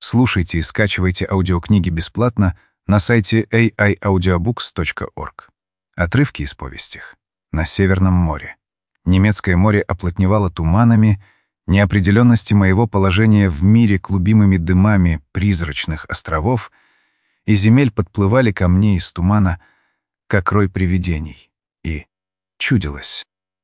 Слушайте и скачивайте аудиокниги бесплатно на сайте aiaudiobooks.org. Отрывки из повестях. На Северном море. Немецкое море оплотневало туманами, неопределенности моего положения в мире клубимыми дымами призрачных островов, и земель подплывали ко мне из тумана, как рой привидений, и чудилось.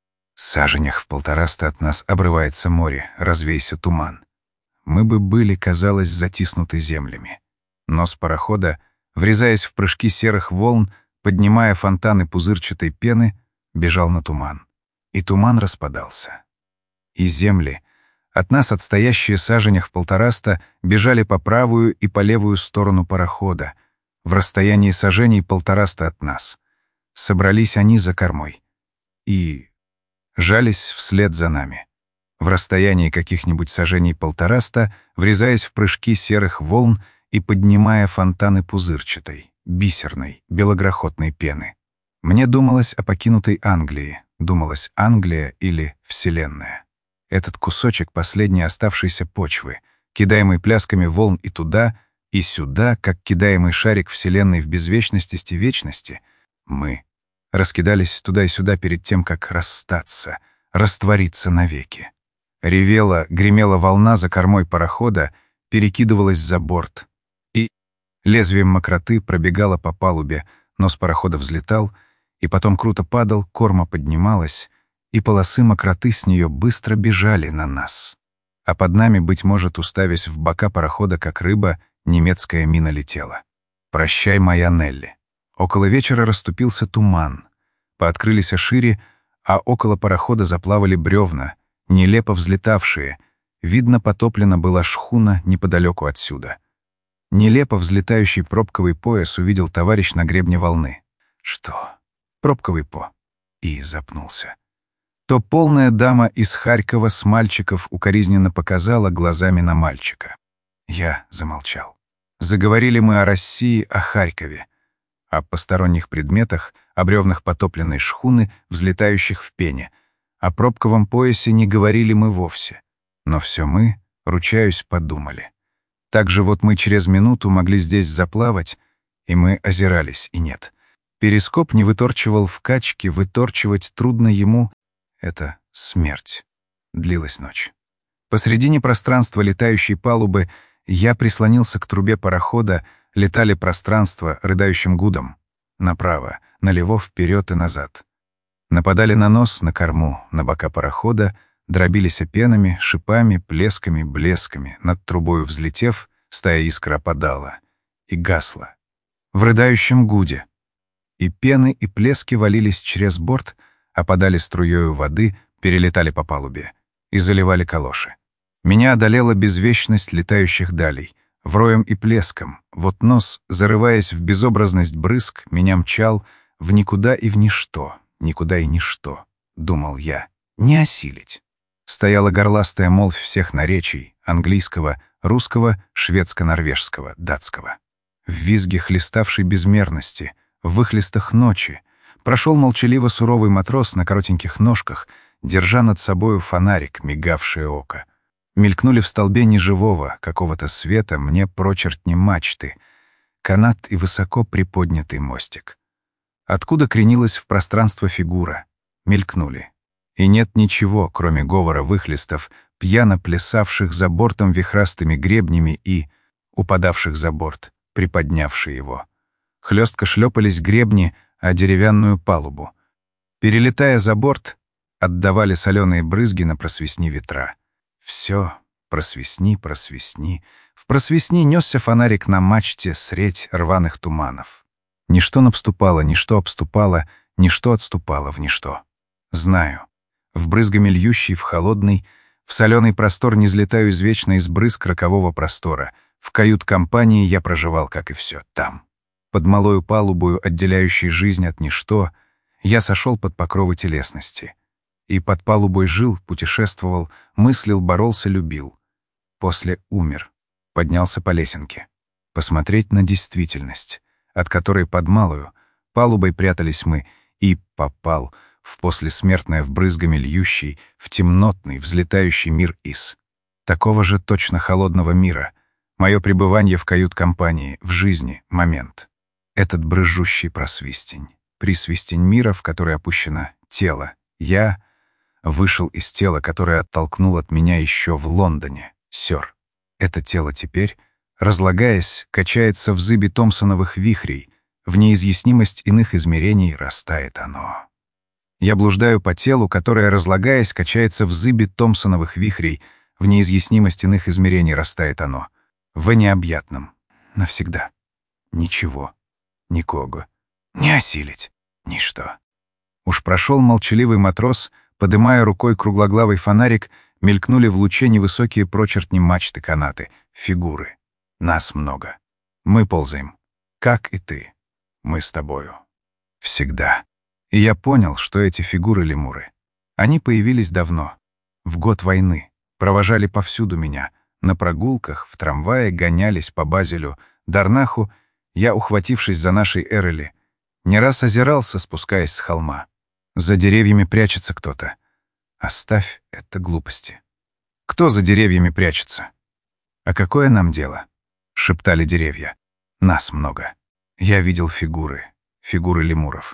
Саженях в 150 от нас обрывается море, развейся туман. Мы бы были, казалось, затиснуты землями. Нос парохода, врезаясь в прыжки серых волн, поднимая фонтаны пузырчатой пены, бежал на туман. И туман распадался. И земли, от нас отстоящие саженях в 150, бежали по правую и по левую сторону парохода, в расстоянии саженей 150 от нас. Собрались они за кормой и жались вслед за нами. В расстоянии каких-нибудь сажений 150, врезаясь в прыжки серых волн и поднимая фонтаны пузырчатой, бисерной, белогрохотной пены. Мне думалось о покинутой Англии, думалось Англия или Вселенная. Этот кусочек последней оставшейся почвы, кидаемый плясками волн и туда, и сюда, как кидаемый шарик Вселенной в безвечности вечности, мы раскидались туда и сюда перед тем, как расстаться, раствориться навеки. Ревела, гремела волна за кормой парохода, перекидывалась за борт. И лезвием мокроты пробегала по палубе, нос парохода взлетал, и потом круто падал, корма поднималась, и полосы мокроты с нее быстро бежали на нас. А под нами, быть может, уставясь в бока парохода, как рыба, немецкая мина летела. «Прощай, моя Нелли». Около вечера расступился туман. Пооткрылись шире, а около парохода заплавали бревна, нелепо взлетавшие. Видно, потоплена была шхуна неподалеку отсюда. Нелепо взлетающий пробковый пояс увидел товарищ на гребне волны. Что? Пробковый по. И запнулся. То полная дама из Харькова с мальчиков укоризненно показала глазами на мальчика. Я замолчал. Заговорили мы о России, о Харькове, о посторонних предметах, о бревнах потопленной шхуны, взлетающих в пене. О пробковом поясе не говорили мы вовсе. Но все мы, ручаюсь, подумали. Так же вот мы через минуту могли здесь заплавать, и мы озирались, и нет. Перископ не выторчивал в качке, выторчивать трудно ему. Это смерть. Длилась ночь. Посредине пространства летающей палубы я прислонился к трубе парохода, летали пространства рыдающим гудом. Направо, налево, вперед и назад. Нападали на нос, на корму, на бока парохода, дробились пенами, шипами, плесками, блесками. Над трубою взлетев, стая искр опадала и гасла. В рыдающем гуде. И пены, и плески валились через борт, опадали струёю воды, перелетали по палубе и заливали калоши. Меня одолела безвечность летающих далей. Вроем и плеском. Вот нос, зарываясь в безобразность брызг, меня мчал в никуда и в ничто. Никуда и ничто, думал я, не осилить. Стояла горластая молвь всех наречий — английского, русского, шведско-норвежского, датского. В визге хлеставшей безмерности, в выхлестах ночи, прошел молчаливо суровый матрос на коротеньких ножках, держа над собою фонарик, мигавшее око. Мелькнули в столбе неживого, какого-то света мне прочертни мачты, канат и высоко приподнятый мостик. Откуда кренилась в пространство фигура? Мелькнули. И нет ничего, кроме говора выхлестов, пьяно плясавших за бортом вихрастыми гребнями и упадавших за борт, приподнявшие его. Хлестко шлепались гребни о деревянную палубу. Перелетая за борт, отдавали соленые брызги на просвистни ветра. Все, просвистни, просвистни. В просвистни несся фонарик на мачте средь рваных туманов. Ничто обступало, ничто обступало, ничто отступало в ничто. Знаю, в брызгами льющий, в холодный, в соленый простор не взлетаю извечно из брызг рокового простора. В кают-компании я проживал, как и все, там. Под малою палубою, отделяющей жизнь от ничто, я сошел под покровы телесности. И под палубой жил, путешествовал, мыслил, боролся, любил. После умер, поднялся по лесенке. Посмотреть на действительность, от которой под малую палубой прятались мы, и попал в послесмертное вбрызгами льющий, в темнотный, взлетающий мир из. Такого же точно холодного мира, Мое пребывание в кают-компании, в жизни, момент. Этот брызжущий присвистень мира, в который опущено тело. Я вышел из тела, которое оттолкнул от меня еще в Лондоне, сёр. Это тело теперь, разлагаясь, качается в зыбе Томпсоновых вихрей, в неизъяснимость иных измерений растает оно. Я блуждаю по телу, которое, разлагаясь, качается в зыбе Томпсоновых вихрей, в неизъяснимость иных измерений растает оно. В необъятном. Навсегда. Ничего. Никого. Не осилить. Ничто. Уж прошел молчаливый матрос, подымая рукой круглоглавый фонарик, мелькнули в луче невысокие прочертни мачты канаты, фигуры. Нас много. Мы ползаем. Как и ты. Мы с тобою. Всегда. И я понял, что эти фигуры-лемуры. Они появились давно. В год войны. Провожали повсюду меня. На прогулках, в трамвае гонялись по Базелю, Дарнаху. Я, ухватившись за нашей Эрели, не раз озирался, спускаясь с холма. За деревьями прячется кто-то. Оставь это глупости. Кто за деревьями прячется? А какое нам дело? Шептали деревья. Нас много. Я видел фигуры лемуров.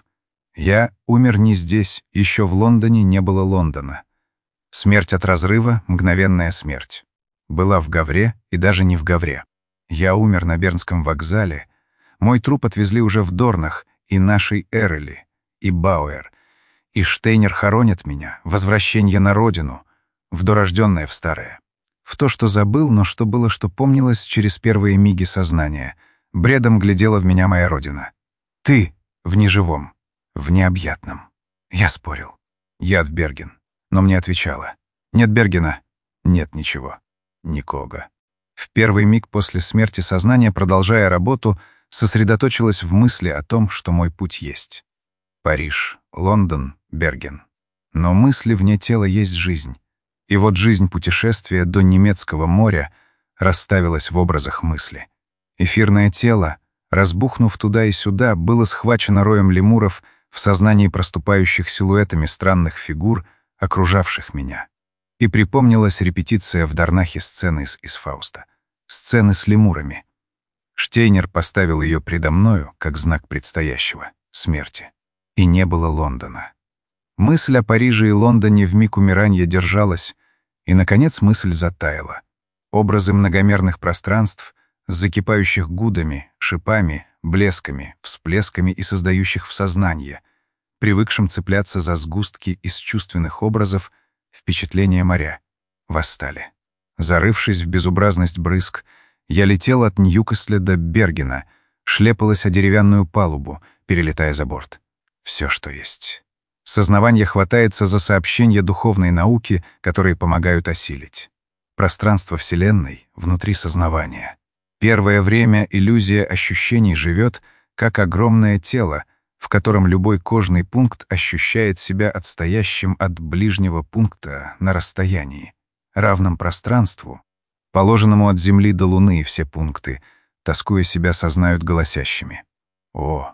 Я умер не здесь, еще в Лондоне не было Лондона. Смерть от разрыва — мгновенная смерть. Была в Гавре и даже не в Гавре. Я умер на Бернском вокзале. Мой труп отвезли уже в Дорнах, и нашей Эрели, и Бауэр, и Штейнер хоронят меня, возвращение на родину, в дорожденное, в старое. В то, что забыл, но что было, что помнилось через первые миги сознания. Бредом глядела в меня моя родина. Ты в неживом, в необъятном. Я спорил. Яд Берген. Но мне отвечала. Нет Бергена, нет ничего. Никого. В первый миг после смерти сознание, продолжая работу, сосредоточилось в мысли о том, что мой путь есть. Париж, Лондон, Берген. Но мысли вне тела есть жизнь. И вот жизнь путешествия до немецкого моря расставилась в образах мысли. Эфирное тело, разбухнув туда и сюда, было схвачено роем лемуров в сознании проступающих силуэтами странных фигур, окружавших меня. И припомнилась репетиция в Дарнахе сцены из Фауста. Сцены с лемурами. Штейнер поставил ее предо мною как знак предстоящего — смерти. И не было Лондона. Мысль о Париже и Лондоне вмиг умирания держалась, и, наконец, мысль затаяла. Образы многомерных пространств, закипающих гудами, шипами, блесками, всплесками и создающих в сознании, привыкшим цепляться за сгустки из чувственных образов, впечатления моря, восстали. Зарывшись в безобразность брызг, я летел от Ньюкасля до Бергена, шлепалась о деревянную палубу, перелетая за борт. Все, что есть. Сознавание хватается за сообщения духовной науки, которые помогают осилить. Пространство Вселенной внутри сознавания. Первое время иллюзия ощущений живет, как огромное тело, в котором любой кожный пункт ощущает себя отстоящим от ближнего пункта на расстоянии, равном пространству, положенному от Земли до Луны, все пункты, тоскуя себя, сознают голосящими. О,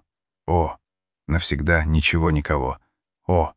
навсегда ничего никого. О,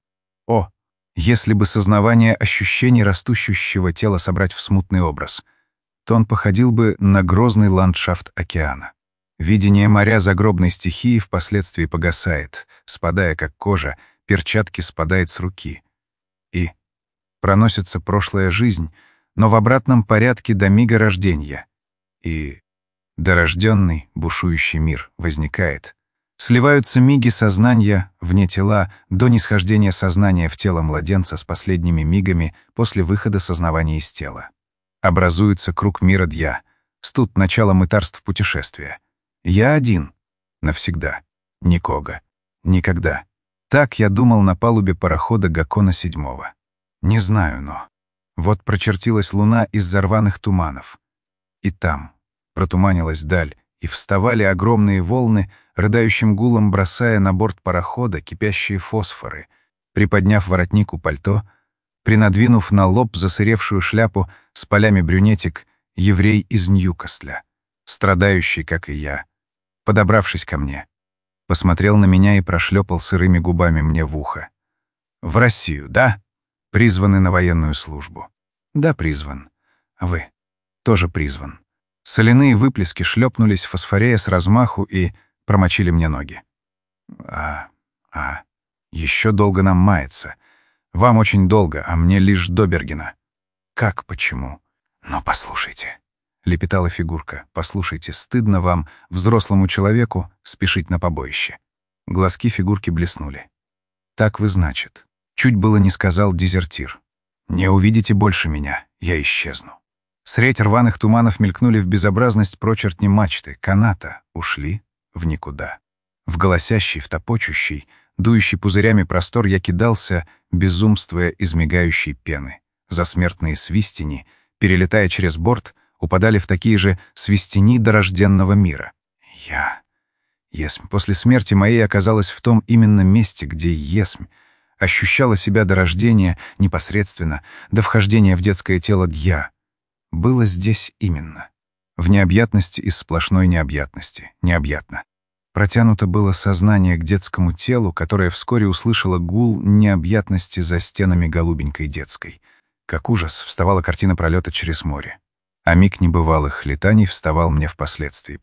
если бы сознавание ощущений растущего тела собрать в смутный образ, то он походил бы на грозный ландшафт океана. Видение моря загробной стихии впоследствии погасает, спадая как кожа, перчатки спадает с руки. И проносится прошлая жизнь, но в обратном порядке до мига рождения. И дорожденный, бушующий мир возникает. Сливаются миги сознания вне тела до нисхождения сознания в тело младенца с последними мигами после выхода сознавания из тела. Образуется круг мира Дья, студ начала мытарств путешествия. Я один. Навсегда. Никого. Никогда. Так я думал на палубе парохода Гакона 7. Не знаю, но... Вот прочертилась луна из-за рваных туманов. И там протуманилась даль, и вставали огромные волны, рыдающим гулом бросая на борт парохода кипящие фосфоры, приподняв воротник у пальто, принадвинув на лоб засыревшую шляпу с полями брюнетик, еврей из Ньюкасля, страдающий, как и я, подобравшись ко мне, посмотрел на меня и прошлепал сырыми губами мне в ухо. «В Россию, да? Призваны на военную службу?» «Да, призван. А вы?» «Тоже призван. Соляные выплески шлепнулись в фосфорея с размаху и промочили мне ноги. Еще долго нам маяться. Вам очень долго, а мне лишь до Бергена. Как, почему? Но послушайте, — лепетала фигурка, — послушайте, стыдно вам, взрослому человеку, спешить на побоище. Глазки фигурки блеснули. Так вы, значит. Чуть было не сказал дезертир. Не увидите больше меня, я исчезну. Средь рваных туманов мелькнули в безобразность прочертни мачты, каната, ушли в никуда. В голосящий, в топочущий, дующий пузырями простор я кидался, безумствуя из мигающей пены. Засмертные свистени, перелетая через борт, упадали в такие же свистени дорожденного мира. Есмь после смерти моей оказалась в том именно месте, где Есмь ощущала себя до рождения непосредственно, до вхождения в детское тело Дья. Было здесь именно. В необъятности из сплошной необъятности. Необъятно. Протянуто было сознание к детскому телу, которое вскоре услышало гул необъятности за стенами голубенькой детской. Как ужас, вставала картина пролета через море. А миг небывалых летаний вставал мне впоследствии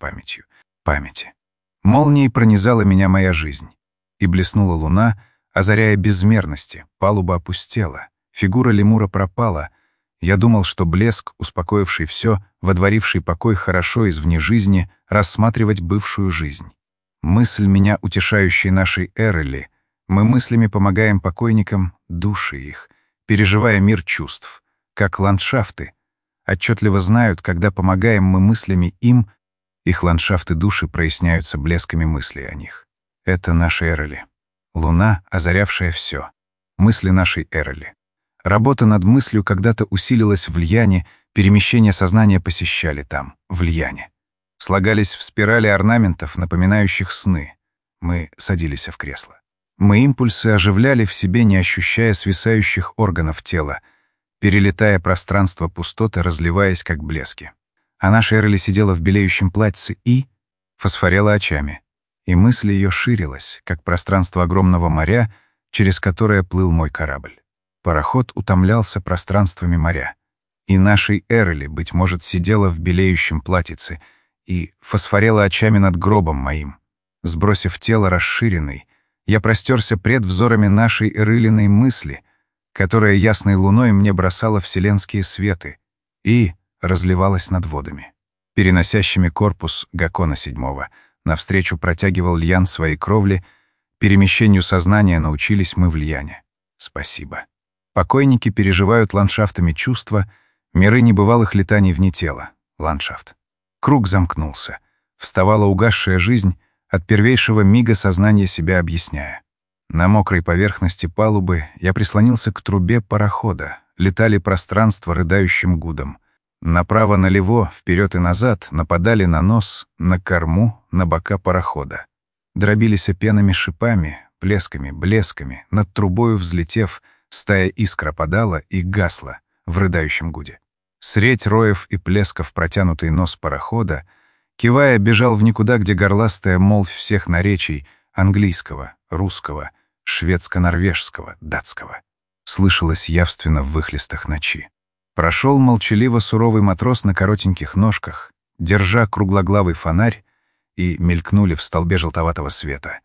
памяти. Молнией пронизала меня моя жизнь. И блеснула луна, озаряя безмерности, палуба опустела, фигура лемура пропала. Я думал, что блеск, успокоивший все, водворивший покой хорошо извне жизни, рассматривать бывшую жизнь. Мысль меня, утешающей нашей Эрели, мы мыслями помогаем покойникам души их, переживая мир чувств, как ландшафты. Отчетливо знают, когда помогаем мы мыслями им, их ландшафты души проясняются блесками мыслей о них. Это наша Эрели. Луна, озарявшая все. Мысли нашей Эрели. Работа над мыслью когда-то усилилась в Льяне, перемещение сознания посещали там, в Льяне. Слагались в спирали орнаментов, напоминающих сны. Мы садились в кресло. Мы импульсы оживляли в себе, не ощущая свисающих органов тела, перелетая пространство пустоты, разливаясь как блески. А наша Эрли сидела в белеющем платьице и фосфорела очами. И мысль ее ширилась, как пространство огромного моря, через которое плыл мой корабль. Пароход утомлялся пространствами моря. И нашей Эрли, быть может, сидела в белеющем платьице и фосфорела очами над гробом моим. Сбросив тело расширенной, я простерся пред взорами нашей Эрылиной мысли, которая ясной луной мне бросала вселенские светы и разливалась над водами. Переносящими корпус Гакона VII навстречу протягивал Льян свои кровли, перемещению сознания научились мы в Льяне. Спасибо. Покойники переживают ландшафтами чувства, миры небывалых летаний вне тела. Ландшафт. Круг замкнулся. Вставала угасшая жизнь, от первейшего мига сознания себя объясняя. На мокрой поверхности палубы я прислонился к трубе парохода. Летали пространства рыдающим гудом. Направо-налево, вперед и назад нападали на нос, на корму, на бока парохода. Дробились пенами шипами, плесками, блесками, над трубою взлетев, стая искра падала и гасла в рыдающем гуде. Средь роев и плесков протянутый нос парохода, кивая, бежал в никуда, где горластая молвь всех наречий английского, русского, шведско-норвежского, датского слышалось явственно в выхлестах ночи. Прошел молчаливо суровый матрос на коротеньких ножках, держа круглоглавый фонарь, и мелькнули в столбе желтоватого света.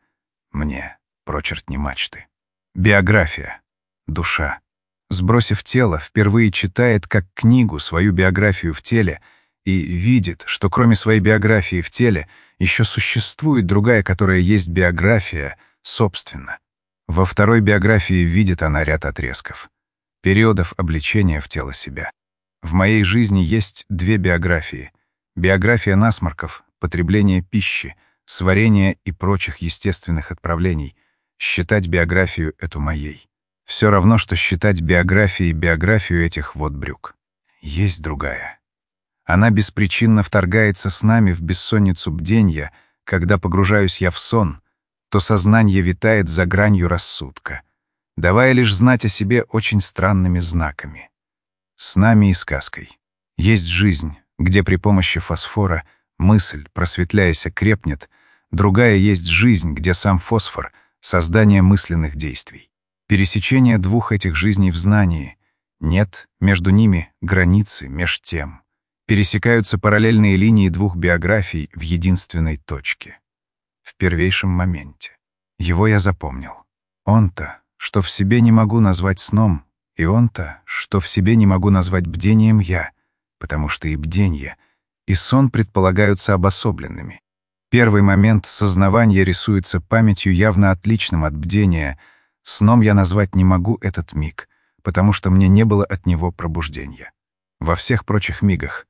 Мне прочертни мачты. Биография. Душа. Сбросив тело, впервые читает как книгу свою биографию в теле и видит, что кроме своей биографии в теле еще существует другая, которая есть биография, собственно. Во второй биографии видит она ряд отрезков, периодов обличения в тело себя. В моей жизни есть две биографии. Биография насморков, потребление пищи, сварения и прочих естественных отправлений. Считать биографию эту моей. Все равно, что считать биографию этих вот брюк. Есть другая. Она беспричинно вторгается с нами в бессонницу бденья, когда погружаюсь я в сон, то сознание витает за гранью рассудка, давая лишь знать о себе очень странными знаками. С нами и сказкой. Есть жизнь, где при помощи фосфора мысль, просветляясь, крепнет, другая есть жизнь, где сам фосфор — создание мысленных действий. Пересечение двух этих жизней в знании. Нет между ними границы меж тем. Пересекаются параллельные линии двух биографий в единственной точке. В первейшем моменте. Его я запомнил. Он-то, что в себе не могу назвать сном, и он-то, что в себе не могу назвать бдением я, потому что и бденье, и сон предполагаются обособленными. Первый момент сознавания рисуется памятью явно отличным от бдения. Сном я назвать не могу этот миг, потому что мне не было от него пробуждения. Во всех прочих мигах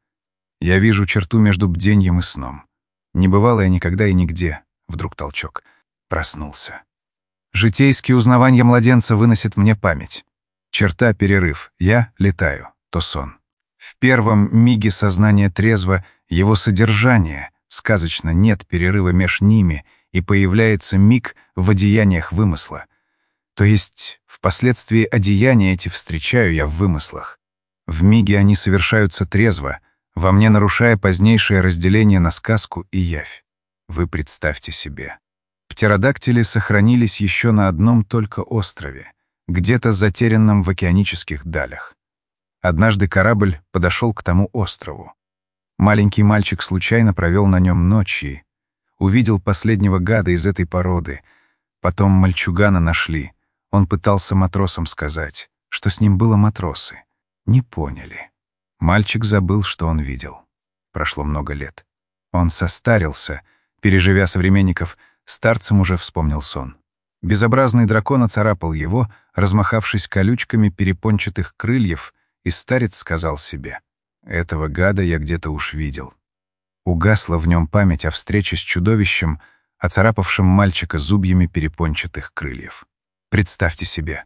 я вижу черту между бденьем и сном. Не бывало я никогда и нигде. Вдруг толчок. Проснулся. Житейские узнавания младенца выносят мне память. Черта — перерыв. Я летаю. То сон. В первом миге сознание трезво, его содержание, сказочно нет перерыва меж ними, и появляется миг в одеяниях вымысла. То есть впоследствии одеяния эти встречаю я в вымыслах. В миге они совершаются трезво, во мне нарушая позднейшее разделение на сказку и явь. Вы представьте себе. Птеродактили сохранились еще на одном только острове, где-то затерянном в океанических далях. Однажды корабль подошел к тому острову. Маленький мальчик случайно провел на нем ночь и увидел последнего гада из этой породы. Потом мальчугана нашли. Он пытался матросам сказать, что с ним было матросы. Не поняли. Мальчик забыл, что он видел. Прошло много лет. Он состарился, переживя современников, старцем уже вспомнил сон. Безобразный дракон оцарапал его, размахавшись колючками перепончатых крыльев, и старец сказал себе: «Этого гада я где-то уж видел». Угасла в нем память о встрече с чудовищем, оцарапавшим мальчика зубьями перепончатых крыльев. Представьте себе.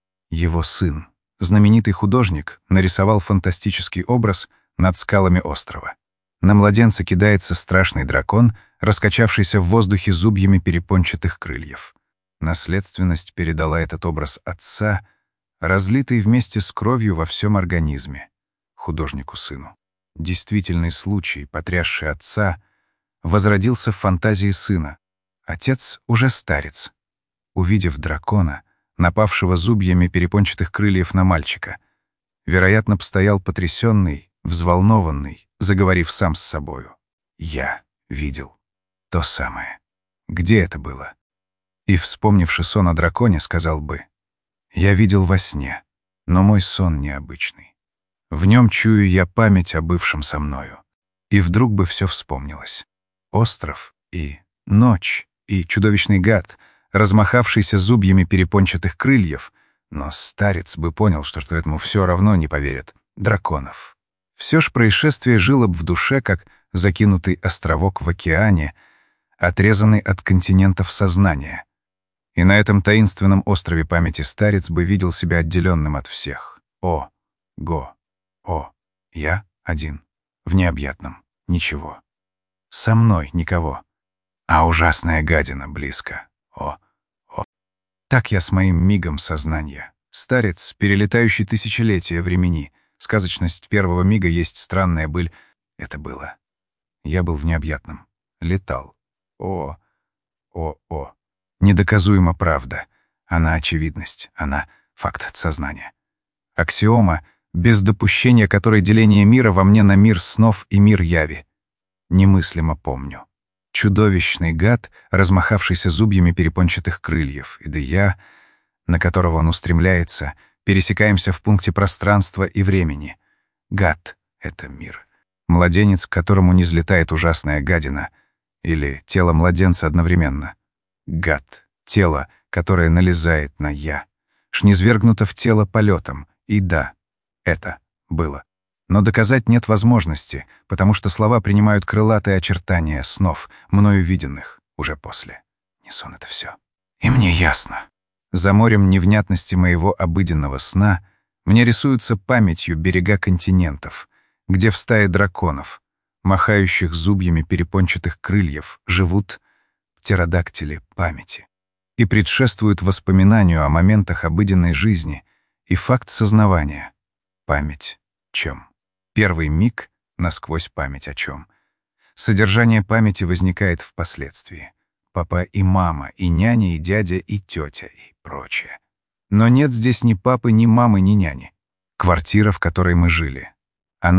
Его сын, знаменитый художник, нарисовал фантастический образ над скалами острова. На младенца кидается страшный дракон, раскачавшийся в воздухе зубьями перепончатых крыльев. Наследственность передала этот образ отца, разлитый вместе с кровью во всем организме, художнику-сыну. Действительный случай, потрясший отца, возродился в фантазии сына. Отец уже старец. Увидев дракона, напавшего зубьями перепончатых крыльев на мальчика, вероятно, стоял потрясенный, взволнованный, заговорив сам с собою. «Я видел то самое. Где это было?» И, вспомнивши сон о драконе, сказал бы: «Я видел во сне, но мой сон необычный. В нем чую я память о бывшем со мною». И вдруг бы все вспомнилось. Остров и ночь, и чудовищный гад, размахавшийся зубьями перепончатых крыльев, но старец бы понял, что этому все равно не поверят. Драконов. Все ж происшествие жило б в душе, как закинутый островок в океане, отрезанный от континентов сознания. И на этом таинственном острове памяти старец бы видел себя отделенным от всех. О, я один, в необъятном, ничего. Со мной никого. А ужасная гадина близко. Так я с моим мигом сознания. Старец, перелетающий тысячелетия времени. Сказочность первого мига есть странная быль. Это было. Я был в необъятном. Летал. Недоказуема правда. Она очевидность. Она факт сознания. Аксиома, без допущения которой деление мира во мне на мир снов и мир яви. Немыслимо помню. Чудовищный гад, размахавшийся зубьями перепончатых крыльев, и да я, на которого он устремляется, пересекаемся в пункте пространства и времени. Гад — это мир. Младенец, к которому низлетает ужасная гадина, или тело младенца одновременно. Гад — тело, которое налезает на «я». Низвергнуто в тело полетом, и да, это было. Но доказать нет возможности, потому что слова принимают крылатые очертания снов, мною виденных уже после. Не сон это все. И мне ясно. За морем невнятности моего обыденного сна мне рисуются памятью берега континентов, где в стае драконов, махающих зубьями перепончатых крыльев, живут птеродактили памяти и предшествуют воспоминанию о моментах обыденной жизни и факт сознавания. Память чем? Первый миг — насквозь память о чем. Содержание памяти возникает впоследствии. Папа и мама, и няня, и дядя, и тетя, и прочее. Но нет здесь ни папы, ни мамы, ни няни. Квартира, в которой мы жили. Она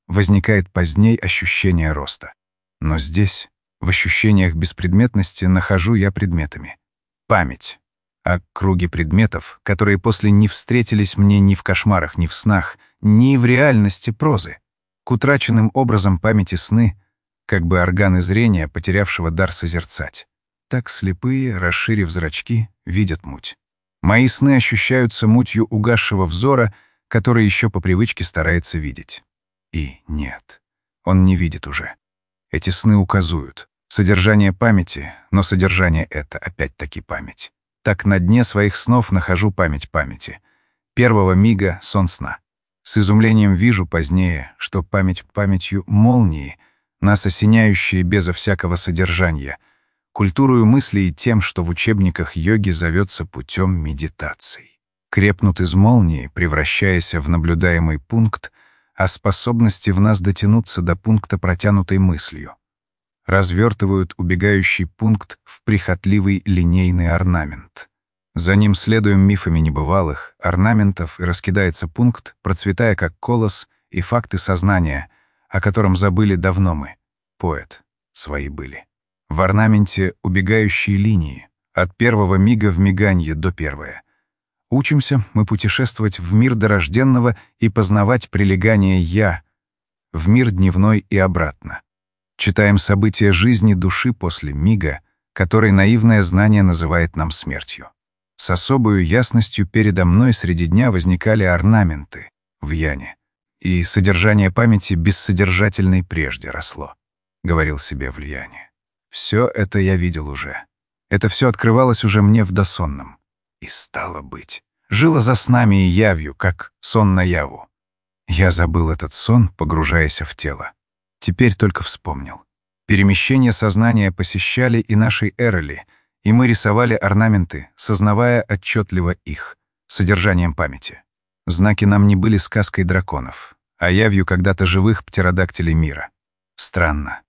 возникает поздней ощущение роста. Но здесь, в ощущениях беспредметности, нахожу я предметами. Память. О круге предметов, которые после не встретились мне ни в кошмарах, ни в снах, ни в реальности прозы. К утраченным образом памяти сны, как бы органы зрения, потерявшего дар созерцать. Так слепые, расширив зрачки, видят муть. Мои сны ощущаются мутью угасшего взора, который еще по привычке старается видеть. И нет, он не видит уже. Эти сны указуют. Содержание памяти, но содержание — это опять-таки память. Так на дне своих снов нахожу память памяти. Первого мига — сон сна. С изумлением вижу позднее, что память памятью молнии, нас осеняющие безо всякого содержания, культурою мыслей и тем, что в учебниках йоги зовется путем медитаций. Крепнут из молнии, превращаясь в наблюдаемый пункт, а способности в нас дотянуться до пункта протянутой мыслью. Развертывают убегающий пункт в прихотливый линейный орнамент. За ним следуем мифами небывалых, орнаментов, и раскидается пункт, процветая как колос, и факты сознания, о котором забыли давно мы. Поэт, свои были. В орнаменте убегающие линии, от первого мига в миганье до первое. Учимся мы путешествовать в мир дорожденного и познавать прилегание «я», в мир дневной и обратно. Читаем события жизни души после мига, который наивное знание называет нам смертью. С особою ясностью передо мной среди дня возникали орнаменты в яне, и содержание памяти бессодержательной прежде росло, — говорил себе в яне. Все это я видел уже. Это все открывалось уже мне в досонном. И стало быть, жило за снами и явью, как сон наяву. Я забыл этот сон, погружаясь в тело. Теперь только вспомнил. Перемещения сознания посещали и нашей Эроли, и мы рисовали орнаменты, сознавая отчетливо их, содержанием памяти. Знаки нам не были сказкой драконов, а явью когда-то живых птеродактилей мира. Странно.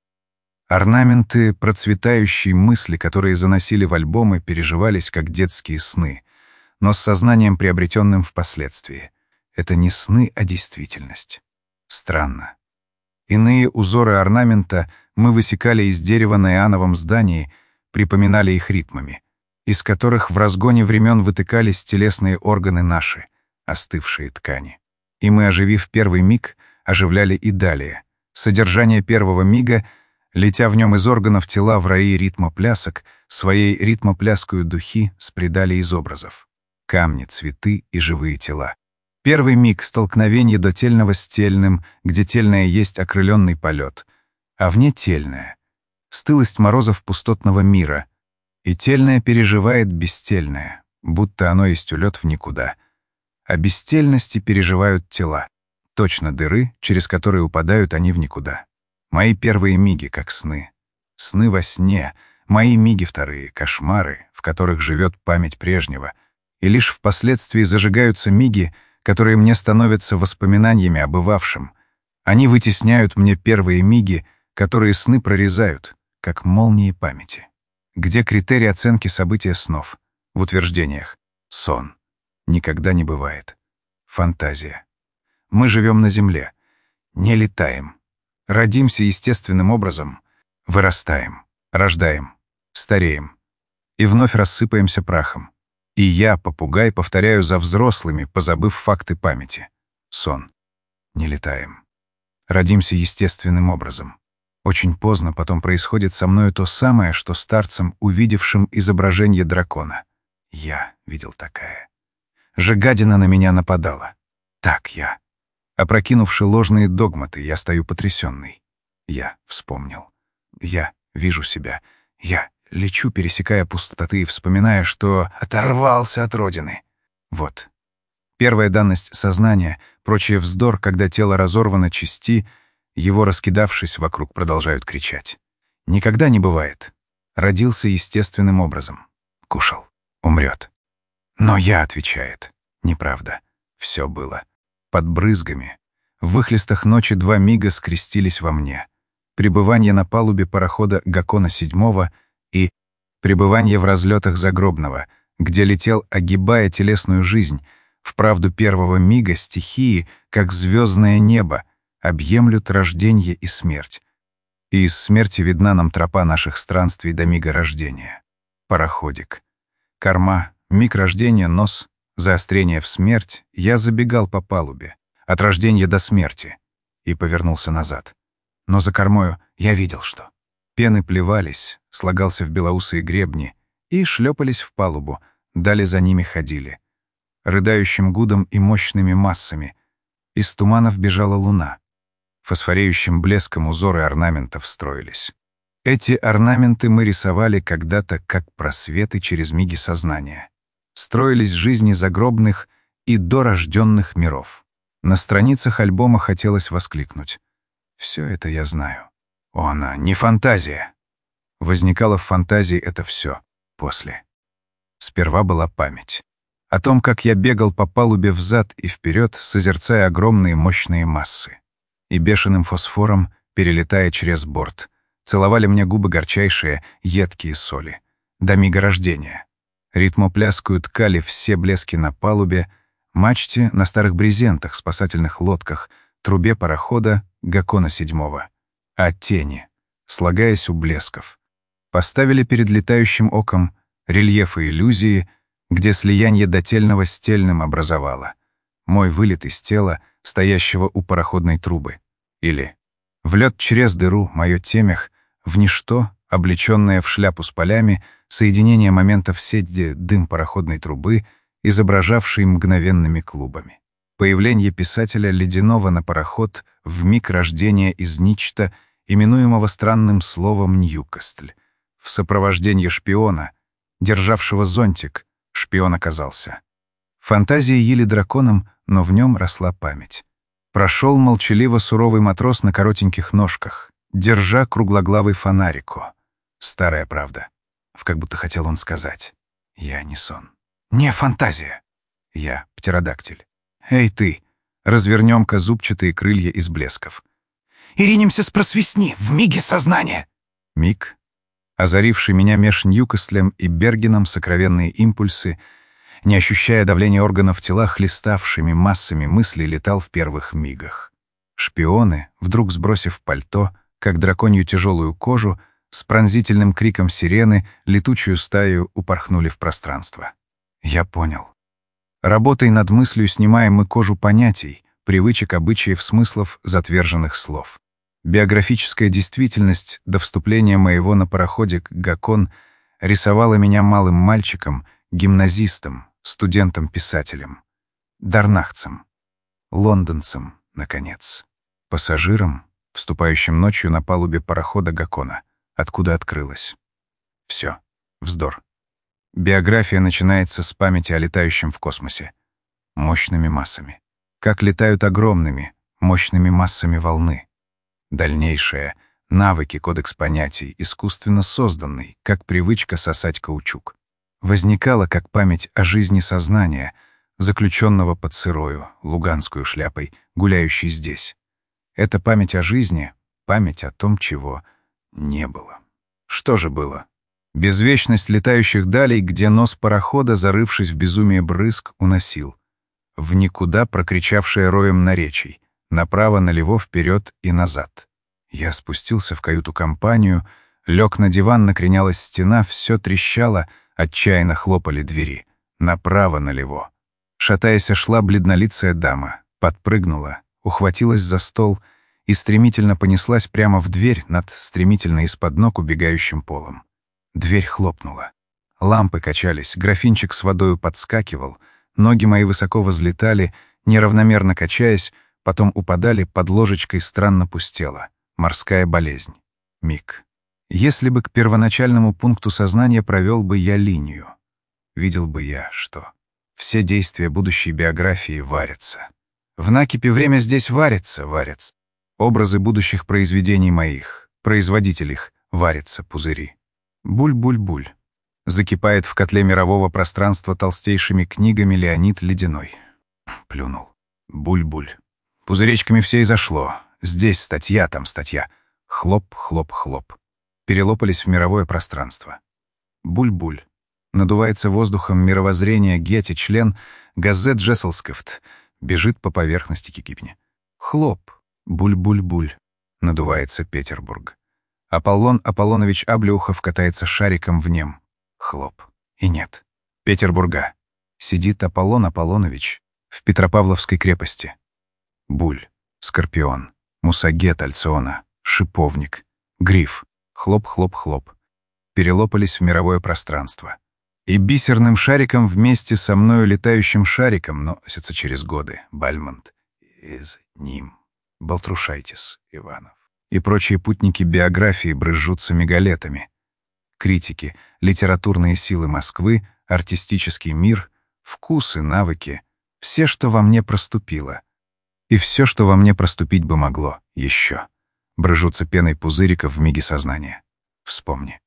Орнаменты процветающей мысли, которые заносили в альбомы, переживались как детские сны, но с сознанием, приобретенным впоследствии. Это не сны, а действительность. Странно. Иные узоры орнамента мы высекали из дерева на ионовом здании, припоминали их ритмами, из которых в разгоне времен вытыкались телесные органы наши, остывшие ткани. И мы, оживив первый миг, оживляли и далее. Содержание первого мига, летя в нем из органов тела в раи ритмоплясок, своей ритмопляскую духи спредали из образов. Камни, цветы и живые тела. Первый миг столкновения дотельного с тельным, где тельное есть окрыленный полет, а вне тельное — стылость морозов пустотного мира, и тельное переживает бестельное, будто оно есть улет в никуда. А бестельности переживают тела, точно дыры, через которые упадают они в никуда. Мои первые миги, как сны. Сны во сне, мои миги вторые, кошмары, в которых живет память прежнего, и лишь впоследствии зажигаются миги, которые мне становятся воспоминаниями о бывавшем. Они вытесняют мне первые миги, которые сны прорезают, как молнии памяти. Где критерий оценки события снов? В утверждениях. Сон. Никогда не бывает. Фантазия. Мы живем на земле. Не летаем. Родимся естественным образом. Вырастаем. Рождаем. Стареем. И вновь рассыпаемся прахом. И я, попугай, повторяю за взрослыми, позабыв факты памяти. Сон. Не летаем. Родимся естественным образом. Очень поздно потом происходит со мною то самое, что старцем, увидевшим изображение дракона. Я видел такая. Жегадина на меня нападала. Так я. Опрокинувши ложные догматы, я стою потрясенный. Я вспомнил. Я вижу себя. Я лечу, пересекая пустоты и вспоминая, что оторвался от родины. Вот. Первая данность сознания, прочее вздор, когда тело разорвано части, его, раскидавшись вокруг, продолжают кричать. Никогда не бывает. Родился естественным образом. Кушал. Умрет. Но я, отвечает. Неправда. Все было. Под брызгами. В выхлестах ночи 2 мига скрестились во мне. Пребывание на палубе парохода Гакона VII и пребывание в разлетах загробного, где летел, огибая телесную жизнь, вправду первого мига стихии, как звездное небо, объемлют рождение и смерть. И из смерти видна нам тропа наших странствий до мига рождения. Пароходик. Корма, миг рождения, нос, заострение в смерть, я забегал по палубе, от рождения до смерти, и повернулся назад. Но за кормою я видел, что. Пены плевались, слагался в белоусые гребни, и шлепались в палубу, дали за ними ходили. Рыдающим гудом и мощными массами. Из туманов бежала луна. Фосфореющим блеском узоры орнаментов строились. Эти орнаменты мы рисовали когда-то как просветы через миги сознания. Строились жизни загробных и дорожденных миров. На страницах альбома хотелось воскликнуть. Все это я знаю. О, она не фантазия. Возникало в фантазии это все после. Сперва была память. О том, как я бегал по палубе взад и вперед, созерцая огромные мощные массы. И бешеным фосфором, перелетая через борт, целовали мне губы горчайшие, едкие соли. До мига рождения. Ритмопляскую ткали все блески на палубе, мачте на старых брезентах, спасательных лодках, трубе парохода Гакона 7. А тени, слагаясь у блесков, поставили перед летающим оком рельефы иллюзии, где слияние дотельного с тельным образовало. Мой вылет из тела, стоящего у пароходной трубы. Или в лед через дыру мое темях, в ничто, облеченное в шляпу с полями, соединение моментов сети дым пароходной трубы, изображавший мгновенными клубами. Появление писателя ледяного на пароход в миг рождения из ничто, именуемого странным словом Ньюкасль. В сопровождении шпиона, державшего зонтик, шпион оказался. Фантазии ели драконом, но в нем росла память. Прошел молчаливо суровый матрос на коротеньких ножках, держа круглоглавый фонарико. Старая правда. Как будто хотел он сказать. Я не сон. Не фантазия. Я птеродактиль. Эй ты, развернем-ка зубчатые крылья из блесков. И ринемся с просвистни в миге сознания. Миг, озаривший меня меж Ньюкаслем и Бергеном сокровенные импульсы, не ощущая давления органов тела, хлеставшими массами мыслей, летал в первых мигах. Шпионы, вдруг сбросив пальто, как драконью тяжелую кожу, с пронзительным криком сирены летучую стаю упорхнули в пространство. Я понял. Работой над мыслью снимаем мы кожу понятий, привычек, обычаев, смыслов, затверженных слов. Биографическая действительность до вступления моего на пароходе Гакон рисовала меня малым мальчиком, гимназистом, студентом-писателем, дарнахцем, лондонцем, наконец, пассажиром, вступающим ночью на палубе парохода Гакона, откуда открылось. Все, вздор. Биография начинается с памяти о летающем в космосе. Мощными массами. Как летают огромными, мощными массами волны. Дальнейшее — навыки, кодекс понятий, искусственно созданный, как привычка сосать каучук. Возникала как память о жизни сознания, заключенного под сырою, луганскую шляпой, гуляющей здесь. Это память о жизни, память о том, чего не было. Что же было? Безвечность летающих далей, где нос парохода, зарывшись в безумие брызг, уносил. В никуда прокричавшее роем наречий, направо, налево, вперед и назад. Я спустился в каюту-компанию, лег на диван, накренялась стена, все трещало, отчаянно хлопали двери. Направо, налево. Шатаясь, шла бледнолицая дама, подпрыгнула, ухватилась за стол и стремительно понеслась прямо в дверь над стремительно из-под ног убегающим полом. Дверь хлопнула. Лампы качались, графинчик с водою подскакивал, ноги мои высоко возлетали, неравномерно качаясь, потом упадали, под ложечкой странно пустело. Морская болезнь. Миг. Если бы к первоначальному пункту сознания провел бы я линию, видел бы я, что все действия будущей биографии варятся. В накипи время здесь варится. Образы будущих произведений моих, производителей их, варятся пузыри. Буль-буль-буль. Закипает в котле мирового пространства толстейшими книгами Леонид Ледяной. Плюнул. Буль-буль. Пузыречками все и зашло. Здесь статья, там статья. Хлоп, хлоп, хлоп. Перелопались в мировое пространство. Буль-буль. Надувается воздухом мировоззрения Гетти, член газет Джесселскифт. Бежит по поверхности кипни. Хлоп. Буль-буль-буль. Надувается Петербург. Аполлон Аполлонович Аблеухов катается шариком в нем. Хлоп. И нет. Петербурга. Сидит Аполлон Аполлонович в Петропавловской крепости. Буль. Скорпион. Мусагет Альциона. Шиповник. Гриф. Хлоп-хлоп-хлоп. Перелопались в мировое пространство. И бисерным шариком вместе со мною летающим шариком носятся через годы Бальмонт из ним. Балтрушайтис Иванов. И прочие путники биографии брызжутся мегалетами. Критики, литературные силы Москвы, артистический мир, вкусы, навыки — все, что во мне проступило. И все, что во мне проступить бы могло, еще. Брыжутся пеной пузыриков в миге сознания. Вспомни.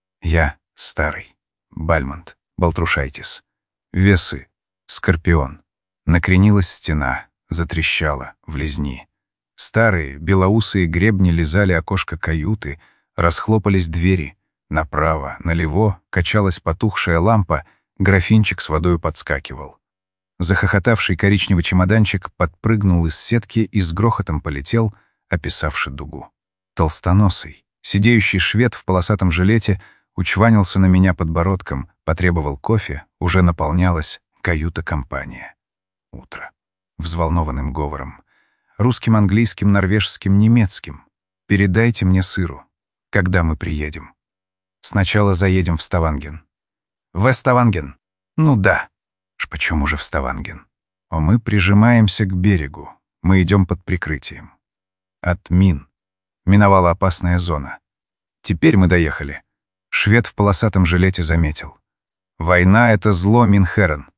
Я старый. Бальмонт. Балтрушайтис. Весы. Скорпион. Накренилась стена, затрещала, влезни. Старые, белоусые гребни лизали окошко каюты, расхлопались двери. Направо, налево качалась потухшая лампа, графинчик с водой подскакивал. Захохотавший коричневый чемоданчик подпрыгнул из сетки и с грохотом полетел, описавши дугу. Толстоносый, сидеющий швед в полосатом жилете учванился на меня подбородком, потребовал кофе, уже наполнялась каюта-компания. Утро. Взволнованным говором. Русским, английским, норвежским, немецким. Передайте мне сыру. Когда мы приедем? Сначала заедем в Ставанген. В Ставанген? Ну да. Почему же в Ставанген? Мы прижимаемся к берегу. Мы идем под прикрытием. От мин. Миновала опасная зона. Теперь мы доехали. Швед в полосатом жилете заметил. Война — это зло, Минхерен.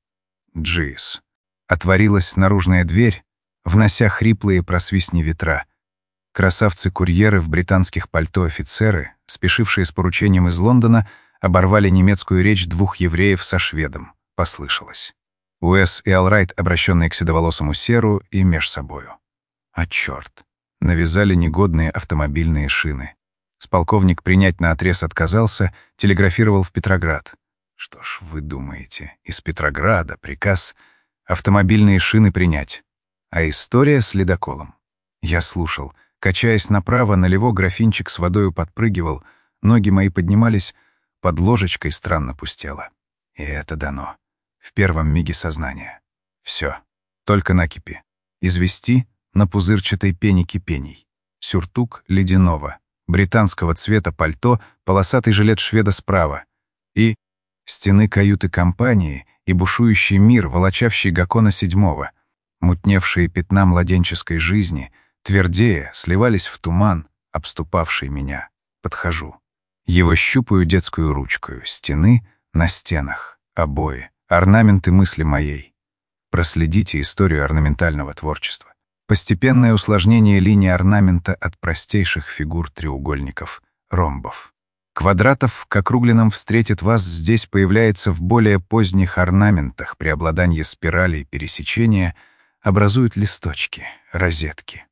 Джиз. Отворилась наружная дверь, внося хриплые просвистни ветра. Красавцы-курьеры в британских пальто офицеры, спешившие с поручением из Лондона, оборвали немецкую речь двух евреев со шведом. Послышалось. Уэс и Алрайт, обращенные к седоволосому серу, и меж собою. А черт! Навязали негодные автомобильные шины. Сполковник принять наотрез отказался, телеграфировал в Петроград. Что ж, вы думаете, из Петрограда приказ автомобильные шины принять. А история с ледоколом. Я слушал. Качаясь направо, налево графинчик с водою подпрыгивал, ноги мои поднимались, под ложечкой странно пустело. И это дано. В первом миге сознания. Все. Только накипи. Извести на пузырчатой пене кипений. Сюртук ледяного, британского цвета пальто, полосатый жилет шведа справа. И стены каюты компании и бушующий мир, волочавший Гакона VII, мутневшие пятна младенческой жизни, твердее, сливались в туман, обступавший меня. Подхожу. Его щупаю детскую ручкою. Стены на стенах, обои, орнаменты мысли моей. Проследите историю орнаментального творчества. Постепенное усложнение линии орнамента от простейших фигур треугольников, ромбов. Квадратов к округленным встретит вас здесь появляется в более поздних орнаментах преобладание спиралей пересечения образуют листочки, розетки.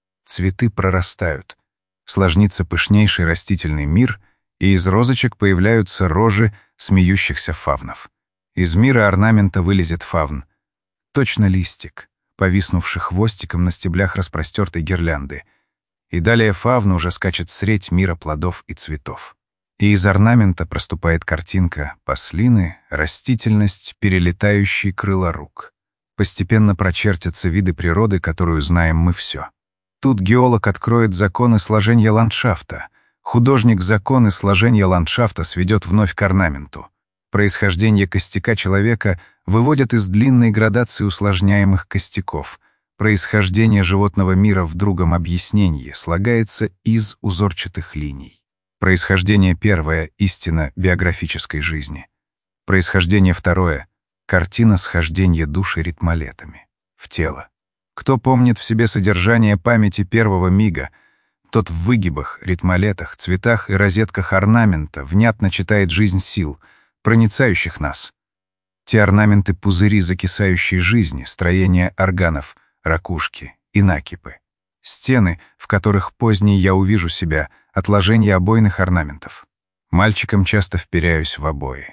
Цветы прорастают, сложнится пышнейший растительный мир, и из розочек появляются рожи смеющихся фавнов. Из мира орнамента вылезет фавн. Точно листик, повиснувший хвостиком на стеблях распростертой гирлянды. И далее фавн уже скачет средь мира плодов и цветов. И из орнамента проступает картинка послины, растительность, перелетающий крыла рук. Постепенно прочертятся виды природы, которую знаем мы все. Тут геолог откроет законы сложения ландшафта. Художник законы сложения ландшафта сведет вновь к орнаменту. Происхождение костяка человека выводят из длинной градации усложняемых костяков. Происхождение животного мира в другом объяснении слагается из узорчатых линий. Происхождение первое — истина биографической жизни. Происхождение второе — картина схождения души ритмолетами в тело. Кто помнит в себе содержание памяти первого мига, тот в выгибах, ритмолетах, цветах и розетках орнамента внятно читает жизнь сил, проницающих нас. Те орнаменты — пузыри закисающей жизни, строение органов, ракушки и накипы. Стены, в которых поздней я увижу себя, отложения обойных орнаментов. Мальчиком часто вперяюсь в обои.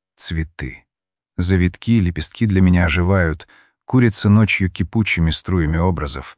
Цветы. Завитки, лепестки для меня оживают, курятся ночью кипучими струями образов.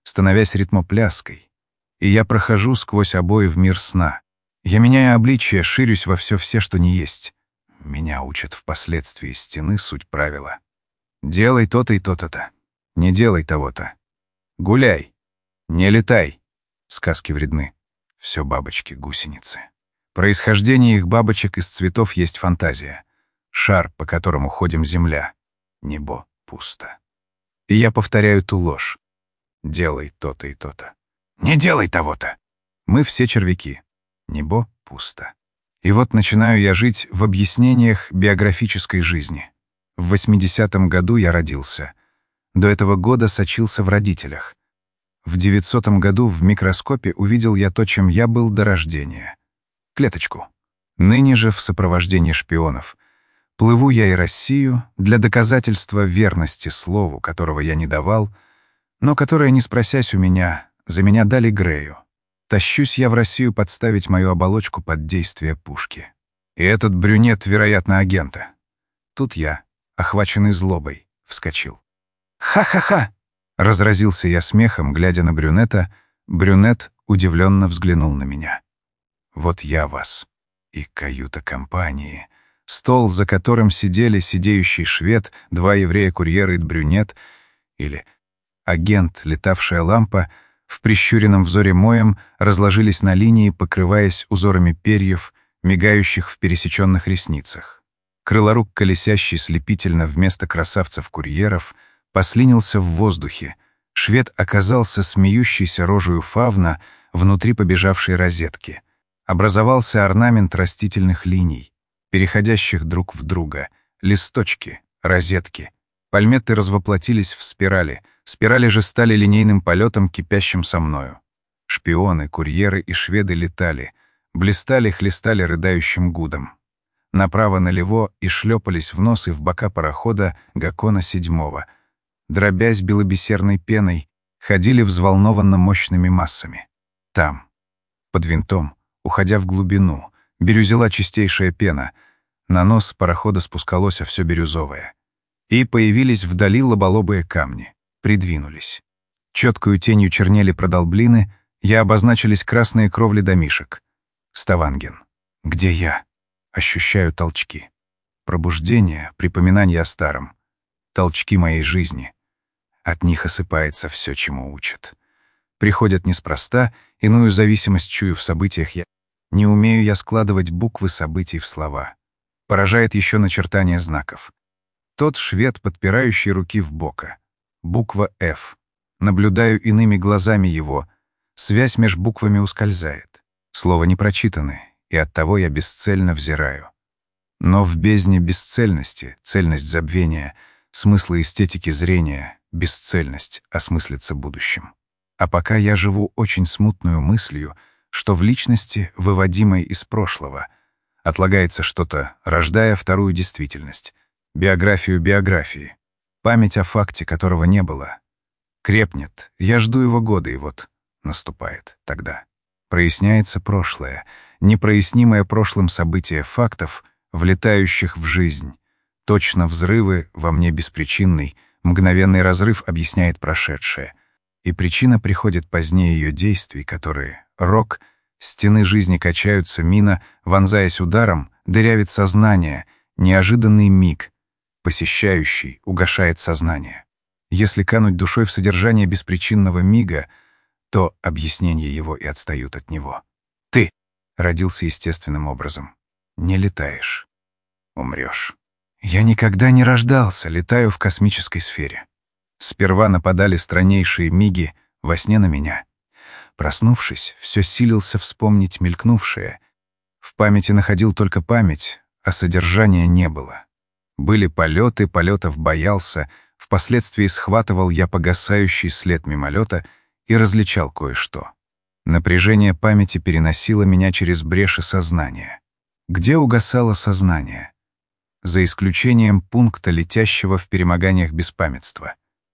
становясь ритмопляской. И я прохожу сквозь обои в мир сна. Я меняю обличие, ширюсь во все, что не есть. Меня учат впоследствии стены суть правила. Делай то-то и то-то-то. Не делай того-то. Гуляй. Не летай. Сказки вредны. Все бабочки-гусеницы. Происхождение их бабочек из цветов есть фантазия. Шар, по которому ходим земля. Небо пусто. И я повторяю ту ложь. Делай то-то и то-то. Не делай того-то. Мы все червяки. Небо пусто. И вот начинаю я жить в объяснениях биографической жизни. В 80-м году я родился. До этого года сочился в родителях. В 900-м году в микроскопе увидел я то, чем я был до рождения. Клеточку. Ныне же в сопровождении шпионов. Плыву я и Россию для доказательства верности слову, которого я не давал, но которое, не спросясь у меня, за меня дали Грею. Тащусь я в Россию подставить мою оболочку под действие пушки. И этот брюнет, вероятно, агента. Тут я, охваченный злобой, вскочил. «Ха-ха-ха!» Разразился я смехом, глядя на брюнета. Брюнет удивленно взглянул на меня. «Вот я вас. И каюта компании. Стол, за которым сидели сидеющий швед, два еврея-курьера и брюнет, или агент, летавшая лампа, в прищуренном взоре моем разложились на линии, покрываясь узорами перьев, мигающих в пересеченных ресницах. Крылорук, колесящий слепительно вместо красавцев-курьеров, послинился в воздухе. Швед оказался смеющейся рожею фавна внутри побежавшей розетки. Образовался орнамент растительных линий, переходящих друг в друга, листочки, розетки. Пальметты развоплотились в спирали, спирали же стали линейным полетом, кипящим со мною. Шпионы, курьеры и шведы летали, блистали, хлестали рыдающим гудом. Направо-налево и шлепались в нос и в бока парохода Гакона 7-го, дробясь белобисерной пеной, ходили взволнованно мощными массами. Там, под винтом, уходя в глубину, бирюзила чистейшая пена, на нос парохода спускалось все бирюзовое. И появились вдали лоболобые камни, придвинулись. Четкою тенью чернели продолблины, я обозначились красные кровли домишек. Ставанген. Где я? Ощущаю толчки. Пробуждение, припоминание о старом. Толчки моей жизни. От них осыпается все, чему учат. Приходят неспроста, иную зависимость чую в событиях я. Не умею я складывать буквы событий в слова. Поражает еще начертание знаков. Тот швед, подпирающий руки в бока. Буква «Ф». Наблюдаю иными глазами его. Связь меж буквами ускользает. Слова не прочитаны, и оттого я бесцельно взираю. Но в бездне бесцельности, цельность забвения, смысла эстетики зрения, бесцельность осмыслится будущим. А пока я живу очень смутную мыслью, что в личности, выводимой из прошлого, отлагается что-то, рождая вторую действительность, биографию биографии, память о факте, которого не было. Крепнет, я жду его года, и вот наступает тогда. Проясняется прошлое, непрояснимое прошлым событие фактов, влетающих в жизнь. Точно взрывы во мне беспричинный, мгновенный разрыв объясняет прошедшее. И причина приходит позднее ее действий, которые, рок, стены жизни качаются, мина, вонзаясь ударом, дырявит сознание, неожиданный миг, посещающий, угошает сознание. Если кануть душой в содержание беспричинного мига, то объяснения его и отстают от него. Ты родился естественным образом. Не летаешь. Умрешь. Я никогда не рождался, летаю в космической сфере. Сперва нападали страннейшие миги во сне на меня. Проснувшись, все силился вспомнить мелькнувшее. В памяти находил только память, а содержания не было. Были полеты, полетов боялся, впоследствии схватывал я погасающий след мимолета и различал кое-что. Напряжение памяти переносило меня через бреши сознания. Где угасало сознание? За исключением пункта, летящего в перемоганиях беспамятства.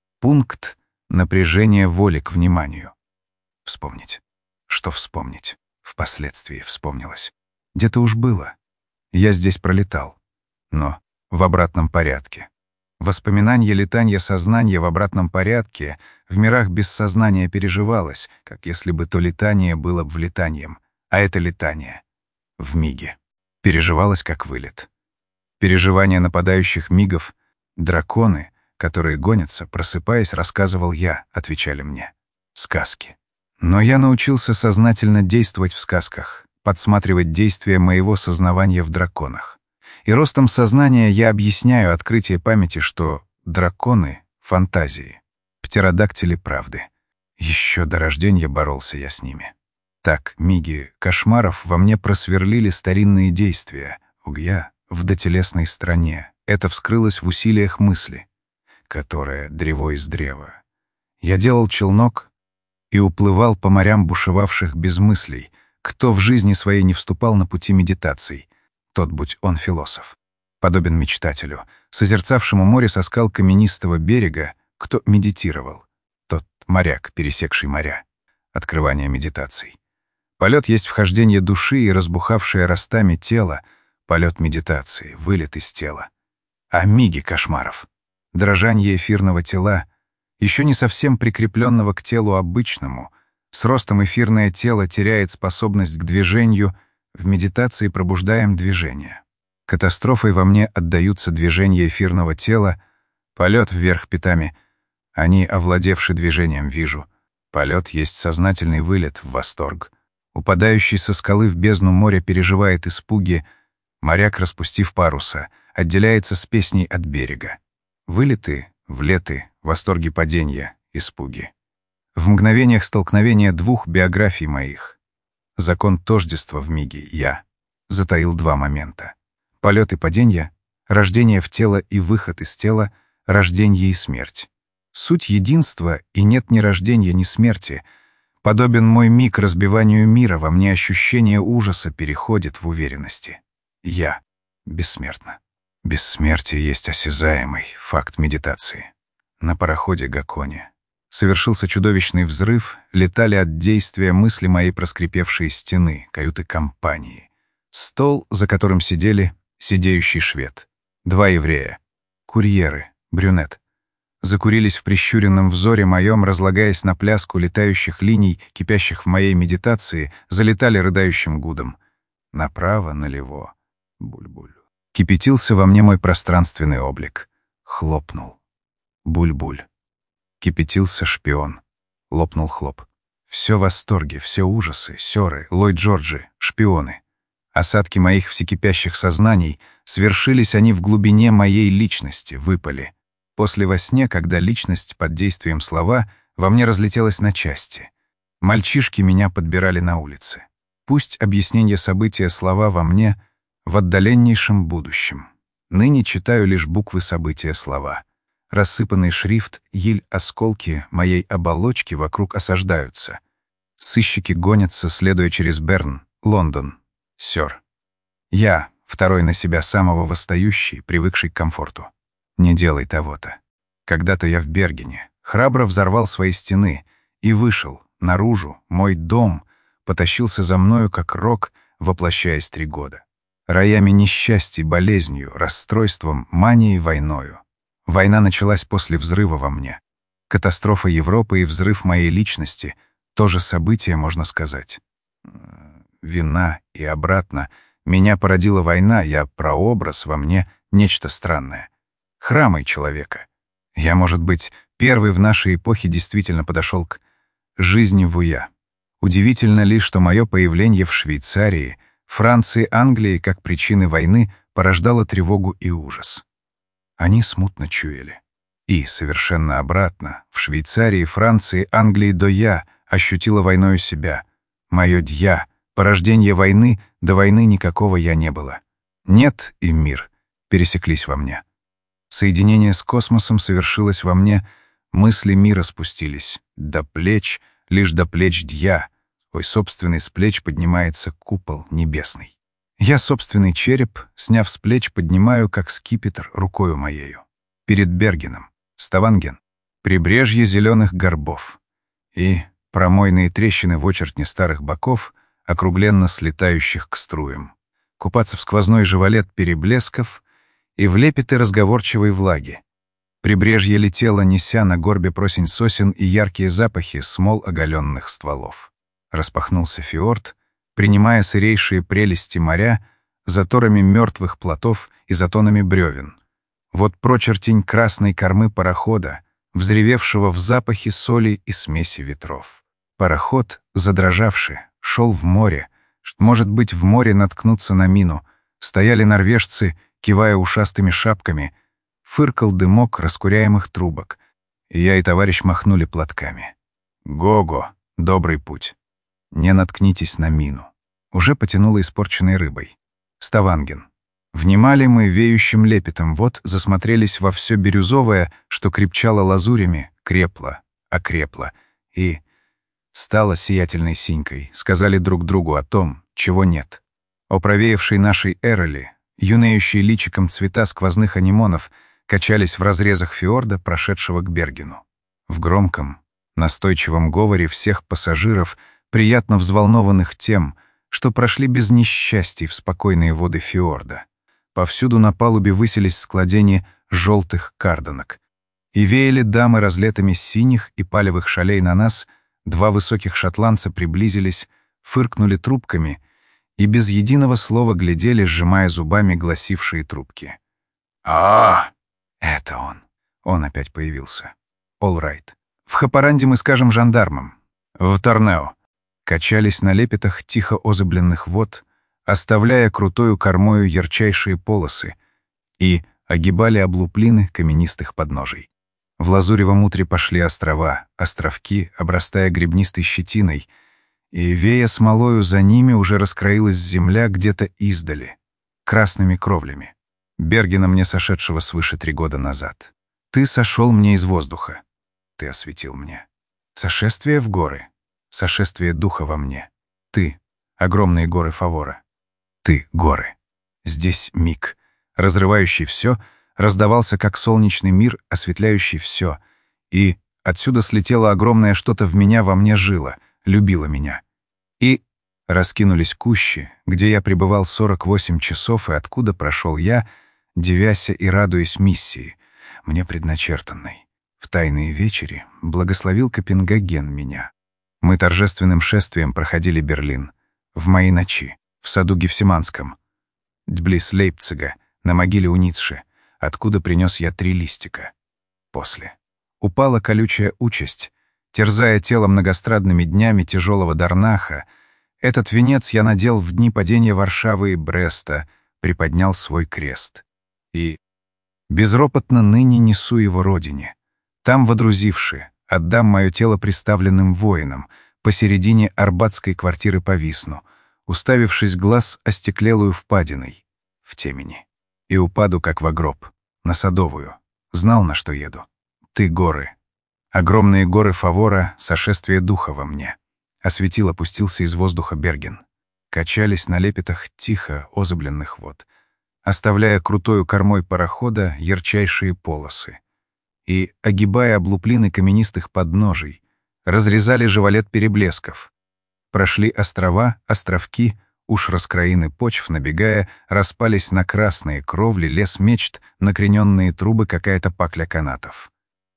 Пункт напряжения воли к вниманию. Вспомнить. Что вспомнить? Впоследствии вспомнилось. Где-то уж было. Я здесь пролетал. Но в обратном порядке. Воспоминание летанья сознания в обратном порядке в мирах без сознания переживалось, как если бы то летание было влетанием, а это летание в миге. Переживалось как вылет. Переживания нападающих мигов, драконы, которые гонятся, просыпаясь, рассказывал я, отвечали мне. Сказки. Но я научился сознательно действовать в сказках, подсматривать действия моего сознавания в драконах. И ростом сознания я объясняю открытие памяти, что драконы — фантазии, птеродактили правды. Еще до рождения боролся я с ними. Так, миги кошмаров во мне просверлили старинные действия, угья в дотелесной стране. Это вскрылось в усилиях мысли, которая древо из древа. Я делал челнок и уплывал по морям бушевавших без мыслей. Кто в жизни своей не вступал на пути медитаций, тот, будь он философ, подобен мечтателю, созерцавшему море со скал каменистого берега, кто медитировал, тот моряк, пересекший моря. Открывание медитаций. Полет есть вхождение души и разбухавшее ростами тело, полет медитации, вылет из тела. А миги кошмаров, дрожанье эфирного тела, еще не совсем прикрепленного к телу обычному, с ростом эфирное тело теряет способность к движению, в медитации пробуждаем движение. Катастрофой во мне отдаются движения эфирного тела, полет вверх пятами, они, овладевши движением, вижу. Полет есть сознательный вылет в восторг. Упадающий со скалы в бездну моря переживает испуги, моряк, распустив паруса, отделяется с песней от берега. Вылеты, влеты, восторги падения, испуги. В мгновениях столкновения двух биографий моих. Закон тождества в миге я затаил два момента. Полет и падение, рождение в тело и выход из тела, рождение и смерть. Суть единства, и нет ни рождения, ни смерти. Подобен мой миг разбиванию мира, во мне ощущение ужаса переходит в уверенности. Я бессмертна. Бессмертие есть осязаемый факт медитации. На пароходе Гаконе совершился чудовищный взрыв, летали от действия мысли моей проскрипевшие стены, каюты компании. Стол, за которым сидели сидеющий швед. Два еврея. Курьеры, брюнет. Закурились в прищуренном взоре моем, разлагаясь на пляску летающих линий, кипящих в моей медитации, залетали рыдающим гудом. Направо, налево. Буль-буль. Кипятился во мне мой пространственный облик. Хлопнул. Буль-буль. Кипятился шпион. Лопнул хлоп. Все восторги, все ужасы, сёры, Ллойд Джорджи, шпионы. Осадки моих всекипящих сознаний, свершились они в глубине моей личности, выпали. После во сне, когда личность под действием слова во мне разлетелась на части. Мальчишки меня подбирали на улице. Пусть объяснение события слова во мне в отдаленнейшем будущем. Ныне читаю лишь буквы события слова. Рассыпанный шрифт, ель осколки моей оболочки вокруг осаждаются. Сыщики гонятся, следуя через Берн, Лондон, сёр. Я, второй на себя самого восстающий, привыкший к комфорту. Не делай того-то. Когда-то я в Бергене, храбро взорвал свои стены и вышел, наружу, мой дом, потащился за мною, как рок, воплощаясь 3 года. Роями несчастья, болезнью, расстройством, манией, войною. Война началась после взрыва во мне. Катастрофа Европы и взрыв моей личности — то же событие, можно сказать. Вина и обратно. Меня породила война, я прообраз во мне нечто странное. Храмой человека. Я, может быть, первый в нашей эпохе действительно подошел к жизни вуя. Удивительно ли, что мое появление в Швейцарии, Франции, Англии как причины войны порождало тревогу и ужас. Они смутно чуяли. И, совершенно обратно, в Швейцарии, Франции, Англии до я ощутила войною себя. Мое дья, порождение войны, до войны никакого я не было. Нет и мир пересеклись во мне. Соединение с космосом совершилось во мне, мысли мира спустились. До плеч, лишь до плеч дья. Ой, собственный с плеч поднимается купол небесный. Я собственный череп, сняв с плеч, поднимаю, как скипетр, рукою моею. Перед Бергеном, Ставанген, прибрежье зеленых горбов. И промойные трещины в очертне старых боков, округленно слетающих к струям. Купаться в сквозной живолет переблесков и в лепеты разговорчивой влаги. Прибрежье летело, неся на горбе просень сосен и яркие запахи смол оголенных стволов. Распахнулся фьорд, принимая сырейшие прелести моря, заторами мертвых плотов и затонами бревен. Вот прочертень красной кормы парохода, взревевшего в запахе соли и смеси ветров. Пароход, задрожавший, шел в море, может быть, в море наткнуться на мину. Стояли норвежцы, кивая ушастыми шапками, фыркал дымок раскуряемых трубок, и я и товарищ махнули платками. «Го-го, добрый путь. Не наткнитесь на мину». Уже потянуло испорченной рыбой. Ставанген. Внимали мы веющим лепетом, вот засмотрелись во все бирюзовое, что крепчало лазурями, крепло, окрепло, и стало сиятельной синькой, сказали друг другу о том, чего нет. О провеявшей нашей Эроли, юнеющие личиком цвета сквозных анимонов, качались в разрезах фьорда, прошедшего к Бергену. В громком, настойчивом говоре всех пассажиров, приятно взволнованных тем, что прошли без несчастий в спокойные воды фьорда. Повсюду на палубе высились складени желтых кардонок. И веяли дамы разлетами синих и палевых шалей на нас, два высоких шотландца приблизились, фыркнули трубками и без единого слова глядели, сжимая зубами гласившие трубки. «А-а-а!» Это он. Он опять появился. All right. В Хапаранде мы скажем жандармам. В Торнео. Качались на лепетах тихо озыбленных вод, оставляя крутою кормою ярчайшие полосы, и огибали облуплины каменистых подножий. В лазуревом утре пошли острова, островки, обрастая гребнистой щетиной, и, вея смолою, за ними уже раскроилась земля где-то издали, красными кровлями. Бергена мне сошедшего свыше 3 года назад. Ты сошел мне из воздуха. Ты осветил мне. Сошествие в горы. Сошествие духа во мне. Ты — огромные горы Фавора. Ты — горы. Здесь миг, разрывающий все, раздавался как солнечный мир, осветляющий все, и отсюда слетело огромное что-то в меня, во мне жило, любило меня. И раскинулись кущи, где я пребывал 48 часов, и откуда прошел я, дивяся и радуясь миссии, мне предначертанной. В тайные вечери благословил Копенгаген меня. Мы торжественным шествием проходили Берлин. В мои ночи, в саду Гефсиманском, близ Лейпцига, на могиле у Ницше, откуда принес я 3 листика. После. Упала колючая участь, терзая тело многострадными днями тяжелого Дарнаха. Этот венец я надел в дни падения Варшавы и Бреста, приподнял свой крест. И безропотно ныне несу его родине. Там, водрузивши, отдам мое тело приставленным воинам, посередине арбатской квартиры повисну, уставившись глаз остеклелую впадиной, в темени. И упаду, как во гроб, на Садовую. Знал, на что еду. Ты — горы. Огромные горы Фавора, сошествие духа во мне. Осветил, опустился из воздуха Берген. Качались на лепетах тихо озыбленных вод, оставляя крутою кормой парохода ярчайшие полосы. И, огибая облуплины каменистых подножий, разрезали живолет переблесков. Прошли острова, островки, уж раскроины почв, набегая, распались на красные кровли, лес мечт, накрененные трубы, какая-то пакля канатов.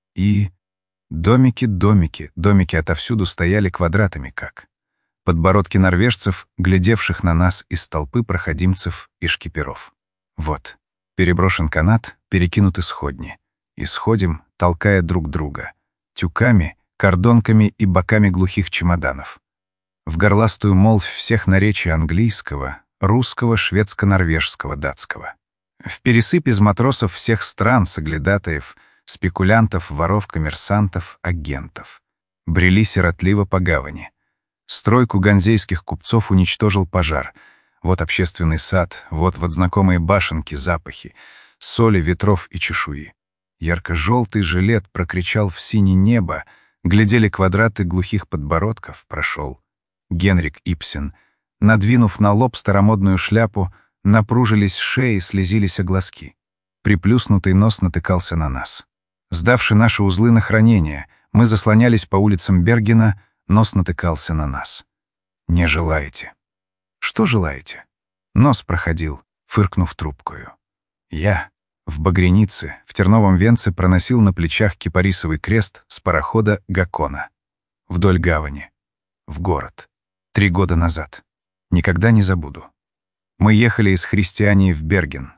И домики, домики, домики отовсюду стояли квадратами как. Подбородки норвежцев, глядевших на нас из толпы проходимцев и шкиперов. Вот, переброшен канат, перекинуты сходни. И сходим, толкая друг друга, тюками, кордонками и боками глухих чемоданов. В горластую молвь всех наречий английского, русского, шведско-норвежского, датского. В пересып из матросов всех стран, соглядатаев, спекулянтов, воров, коммерсантов, агентов. Брели сиротливо по гавани. Стройку ганзейских купцов уничтожил пожар. Вот общественный сад, вот знакомые башенки, запахи, соли, ветров и чешуи. Ярко-желтый жилет прокричал в синее небо, глядели квадраты глухих подбородков, прошел. Генрик Ипсен, надвинув на лоб старомодную шляпу, напружились шеи, слезились глазки. Приплюснутый нос натыкался на нас. Сдавши наши узлы на хранение, мы заслонялись по улицам Бергена, нос натыкался на нас. Не желаете? Что желаете? Нос проходил, фыркнув трубкою. Я В Багрянице, в Терновом венце проносил на плечах кипарисовый крест с парохода «Гакона». Вдоль гавани. В город. 3 года назад. Никогда не забуду. Мы ехали из Христиании в Берген.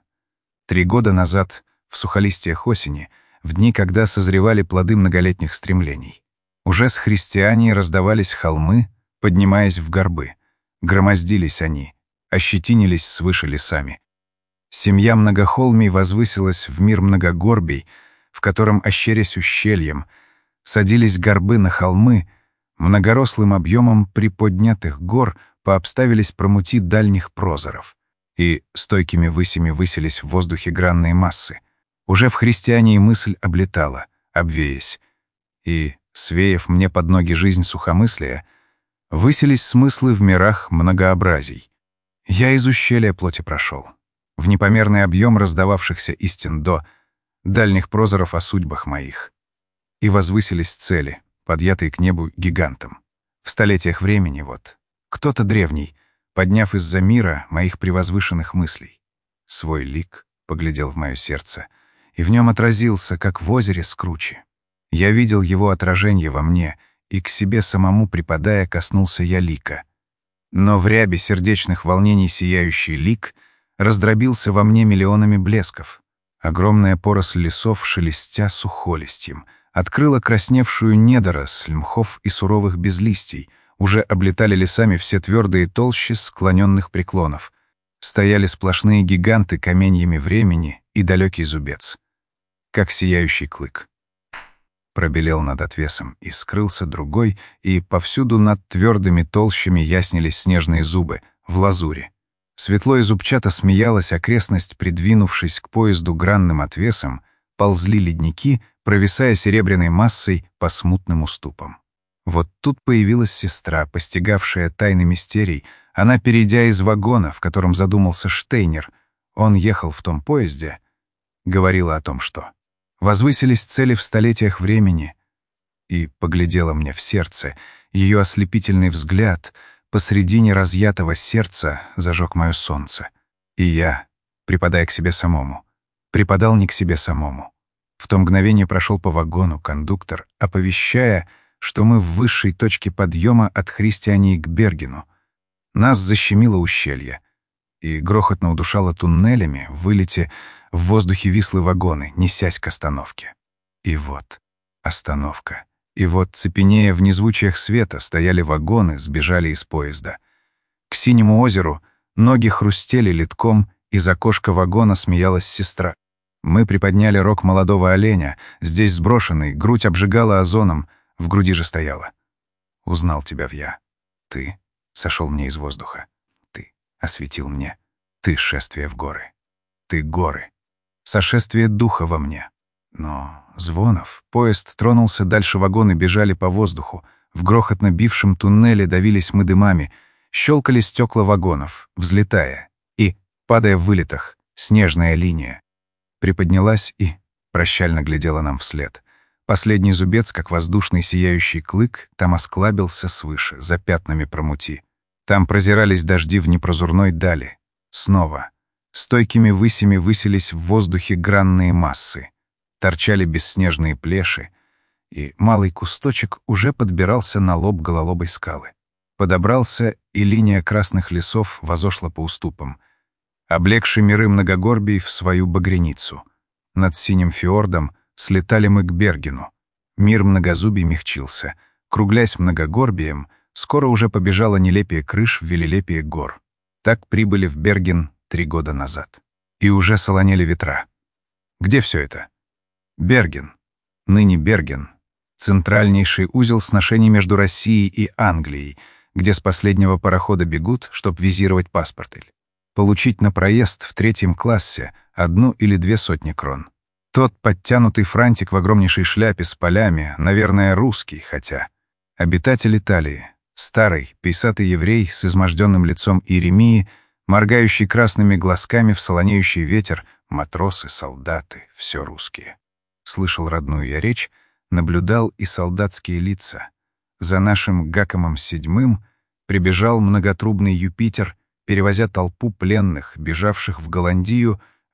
3 года назад, в сухолистьях осени, в дни, когда созревали плоды многолетних стремлений. Уже с Христиании раздавались холмы, поднимаясь в горбы. Громоздились они, ощетинились свыше лесами. Семья многохолмий возвысилась в мир многогорбий, в котором, ощерясь ущельем, садились горбы на холмы, многорослым объемом приподнятых гор пообставились промути дальних прозоров, и стойкими высями высились в воздухе гранные массы. Уже в Христиании мысль облетала, обвеясь, и, свеяв мне под ноги жизнь сухомыслия, высились смыслы в мирах многообразий. Я из ущелья плоти прошел, в непомерный объем раздававшихся истин до дальних прозоров о судьбах моих. И возвысились цели, подъятые к небу гигантом. В столетиях времени вот, кто-то древний, подняв из-за мира моих превозвышенных мыслей, свой лик поглядел в мое сердце, и в нем отразился, как в озере Скручи. Я видел его отражение во мне, и к себе самому припадая коснулся я лика. Но в рябе сердечных волнений сияющий лик раздробился во мне миллионами блесков. Огромная поросль лесов, шелестя сухолистьем, открыла красневшую недоросль мхов и суровых безлистий, уже облетали лесами все твердые толщи склоненных преклонов. Стояли сплошные гиганты каменьями времени и далекий зубец. Как сияющий клык. Пробелел над отвесом, и скрылся другой, и повсюду над твердыми толщами яснились снежные зубы, в лазуре. Светло и зубчато смеялась окрестность, придвинувшись к поезду гранным отвесом, ползли ледники, провисая серебряной массой по смутным уступам. Вот тут появилась сестра, постигавшая тайны мистерий. Она, перейдя из вагона, в котором задумался Штейнер, он ехал в том поезде, говорила о том, что возвысились цели в столетиях времени, и поглядела мне в сердце. Ее ослепительный взгляд посредине разъятого сердца зажег мое солнце. И я, припадая к себе самому, припадал не к себе самому. В то мгновение прошел по вагону кондуктор, оповещая, что мы в высшей точке подъема от Христиании к Бергену. Нас защемило ущелье, и грохотно удушало туннелями, в вылете в воздухе вислы вагоны, несясь к остановке. И вот остановка. И вот, цепенея в незвучиях света, стояли вагоны, сбежали из поезда. К синему озеру ноги хрустели литком, из окошка вагона смеялась сестра. Мы приподняли рог молодого оленя, здесь сброшенный, грудь обжигала озоном, в груди же стояла. Узнал тебя я. Ты сошел мне из воздуха. Ты осветил мне. Ты шествие в горы. Ты горы. Сошествие духа во мне. Но Звонов, поезд тронулся, дальше вагоны бежали по воздуху, в грохотно бившем туннеле давились мы дымами, щелкали стекла вагонов, взлетая, и, падая в вылетах, снежная линия приподнялась и прощально глядела нам вслед. Последний зубец, как воздушный сияющий клык, там осклабился свыше, за пятнами промути. Там прозирались дожди в непрозорной дали. Снова. Стойкими высями высились в воздухе гранные массы. Торчали бесснежные плеши, и малый кусточек уже подбирался на лоб гололобой скалы. Подобрался, и линия красных лесов возошла по уступам, облегши миры многогорбий в свою багряницу. Над синим фьордом слетали мы к Бергену. Мир многозубий мягчился. Круглясь многогорбием, скоро уже побежала нелепие крыш в велелепие гор. Так прибыли в Берген 3 года назад. И уже солонели ветра. Где все это? Берген. Ныне Берген. Центральнейший узел сношений между Россией и Англией, где с последнего парохода бегут, чтоб визировать паспортель. Получить на проезд в 3 классе 1 или 2 сотни крон. Тот подтянутый франтик в огромнейшей шляпе с полями, наверное, русский, хотя. Обитатель Италии, старый, пейсатый еврей с изможденным лицом Иеремии, моргающий красными глазками в солонеющий ветер, матросы, солдаты, все русские. Слышал родную я речь, наблюдал и солдатские лица. За нашим Гакомом VII прибежал многотрубный Юпитер, перевозя толпу пленных, бежавших в Голландию,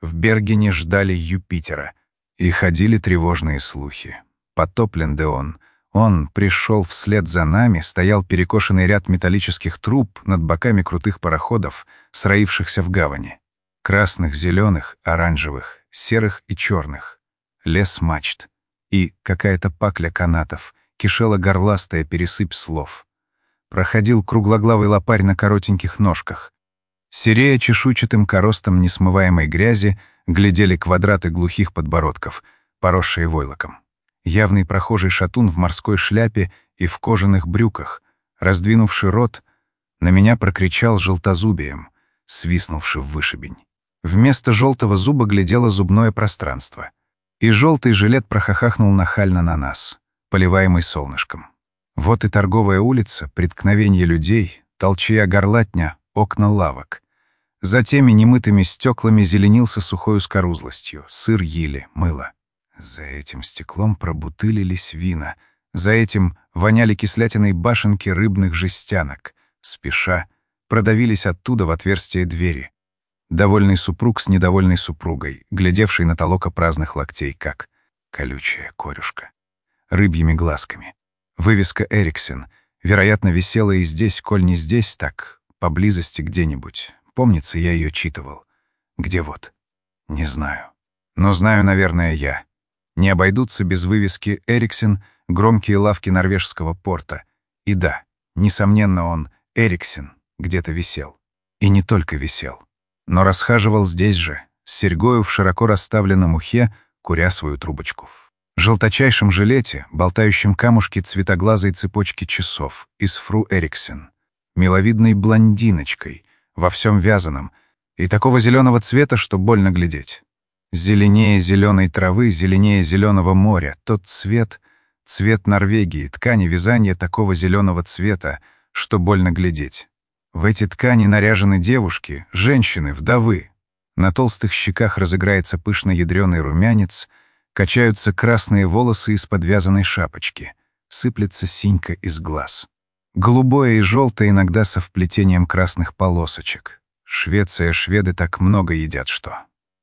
в Бергене ждали Юпитера. И ходили тревожные слухи. Потоплен Деон. Он пришел вслед за нами, стоял перекошенный ряд металлических труб над боками крутых пароходов, сроившихся в гавани. Красных, зеленых, оранжевых, серых и черных. Лес мачт. И какая-то пакля канатов, кишела горластая пересыпь слов. Проходил круглоглавый лопарь на коротеньких ножках. Серея чешуйчатым коростом несмываемой грязи глядели квадраты глухих подбородков, поросшие войлоком. Явный прохожий шатун в морской шляпе и в кожаных брюках, раздвинувший рот, на меня прокричал желтозубием, свистнувший в вышибень. Вместо желтого зуба глядело зубное пространство. И желтый жилет прохахахнул нахально на нас, поливаемый солнышком. Вот и торговая улица, преткновение людей, толчья горлатня, окна лавок. За теми немытыми стеклами зеленился сухой ускорузлостью, сыр ели, мыло. За этим стеклом пробутылились вина, за этим воняли кислятиной башенки рыбных жестянок. Спеша, продавились оттуда в отверстие двери. Довольный супруг с недовольной супругой, глядевший на толока праздных локтей, как колючая корюшка. Рыбьими глазками. Вывеска «Эриксен», вероятно, висела и здесь, коль не здесь, так, поблизости где-нибудь. Помнится, я ее читывал. Где вот? Не знаю. Но знаю, наверное, я. Не обойдутся без вывески «Эриксен» громкие лавки норвежского порта. И да, несомненно, он, Эриксен, где-то висел. И не только висел, но расхаживал здесь же, с серьгою в широко расставленном ухе, куря свою трубочку. В желточайшем жилете, болтающем камушки цветоглазой цепочки часов из фру Эриксен, миловидной блондиночкой, во всем вязаном, и такого зеленого цвета, что больно глядеть. Зеленее зеленой травы, зеленее зеленого моря, тот цвет, цвет Норвегии, ткани вязания такого зеленого цвета, что больно глядеть. В эти ткани наряжены девушки, женщины, вдовы. На толстых щеках разыграется пышно-ядреный румянец, качаются красные волосы из подвязанной шапочки, сыплется синька из глаз. Голубое и желтое иногда со вплетением красных полосочек. Швеция, шведы так много едят, что...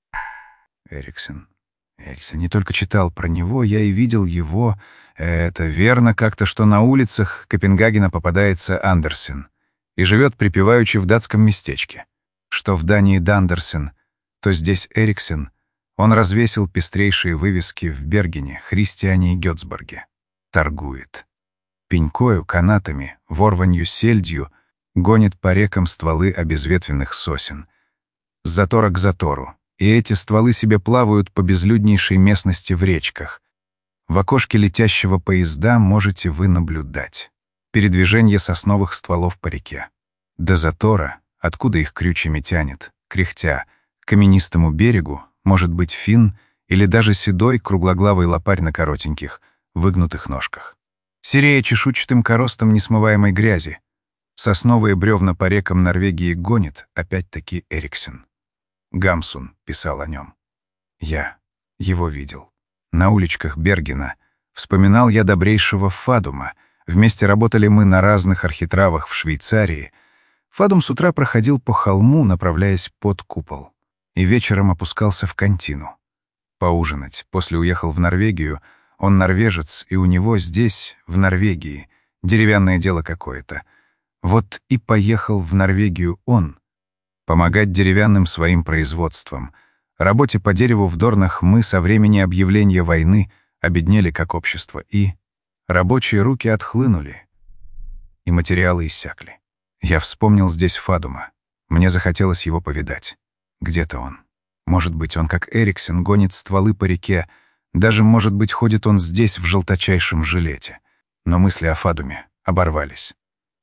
Эриксен. Не только читал про него, я и видел его. Это верно как-то, что на улицах Копенгагена попадается Андерсен и живет припеваючи в датском местечке. Что в Дании Дандерсен, то здесь Эриксен. Он развесил пестрейшие вывески в Бергене, Христиане и Гётсборге. Торгует. Пенькою, канатами, ворванью, сельдью гонит по рекам стволы обезветвенных сосен. С затора к затору. И эти стволы себе плавают по безлюднейшей местности в речках. В окошке летящего поезда можете вы наблюдать передвижение сосновых стволов по реке. До затора, откуда их крючьями тянет, кряхтя, к каменистому берегу, может быть финн или даже седой круглоглавый лопарь на коротеньких, выгнутых ножках. Серея чешуйчатым коростом несмываемой грязи. Сосновые бревна по рекам Норвегии гонит, опять-таки, Эриксен. Гамсун писал о нем. Я его видел. На уличках Бергена. Вспоминал я добрейшего Фадума. Вместе работали мы на разных архитравах в Швейцарии. Фадум с утра проходил по холму, направляясь под купол. И вечером опускался в контину. Поужинать. После уехал в Норвегию. Он норвежец, и у него здесь, в Норвегии, деревянное дело какое-то. Вот и поехал в Норвегию он. Помогать деревянным своим производством. Работе по дереву в Дорнах мы со времени объявления войны обеднели как общество, и рабочие руки отхлынули, и материалы иссякли. Я вспомнил здесь Фадума. Мне захотелось его повидать. Где-то он. Может быть, он, как Эриксен, гонит стволы по реке, даже, может быть, ходит он здесь в желточайшем жилете. Но мысли о Фадуме оборвались.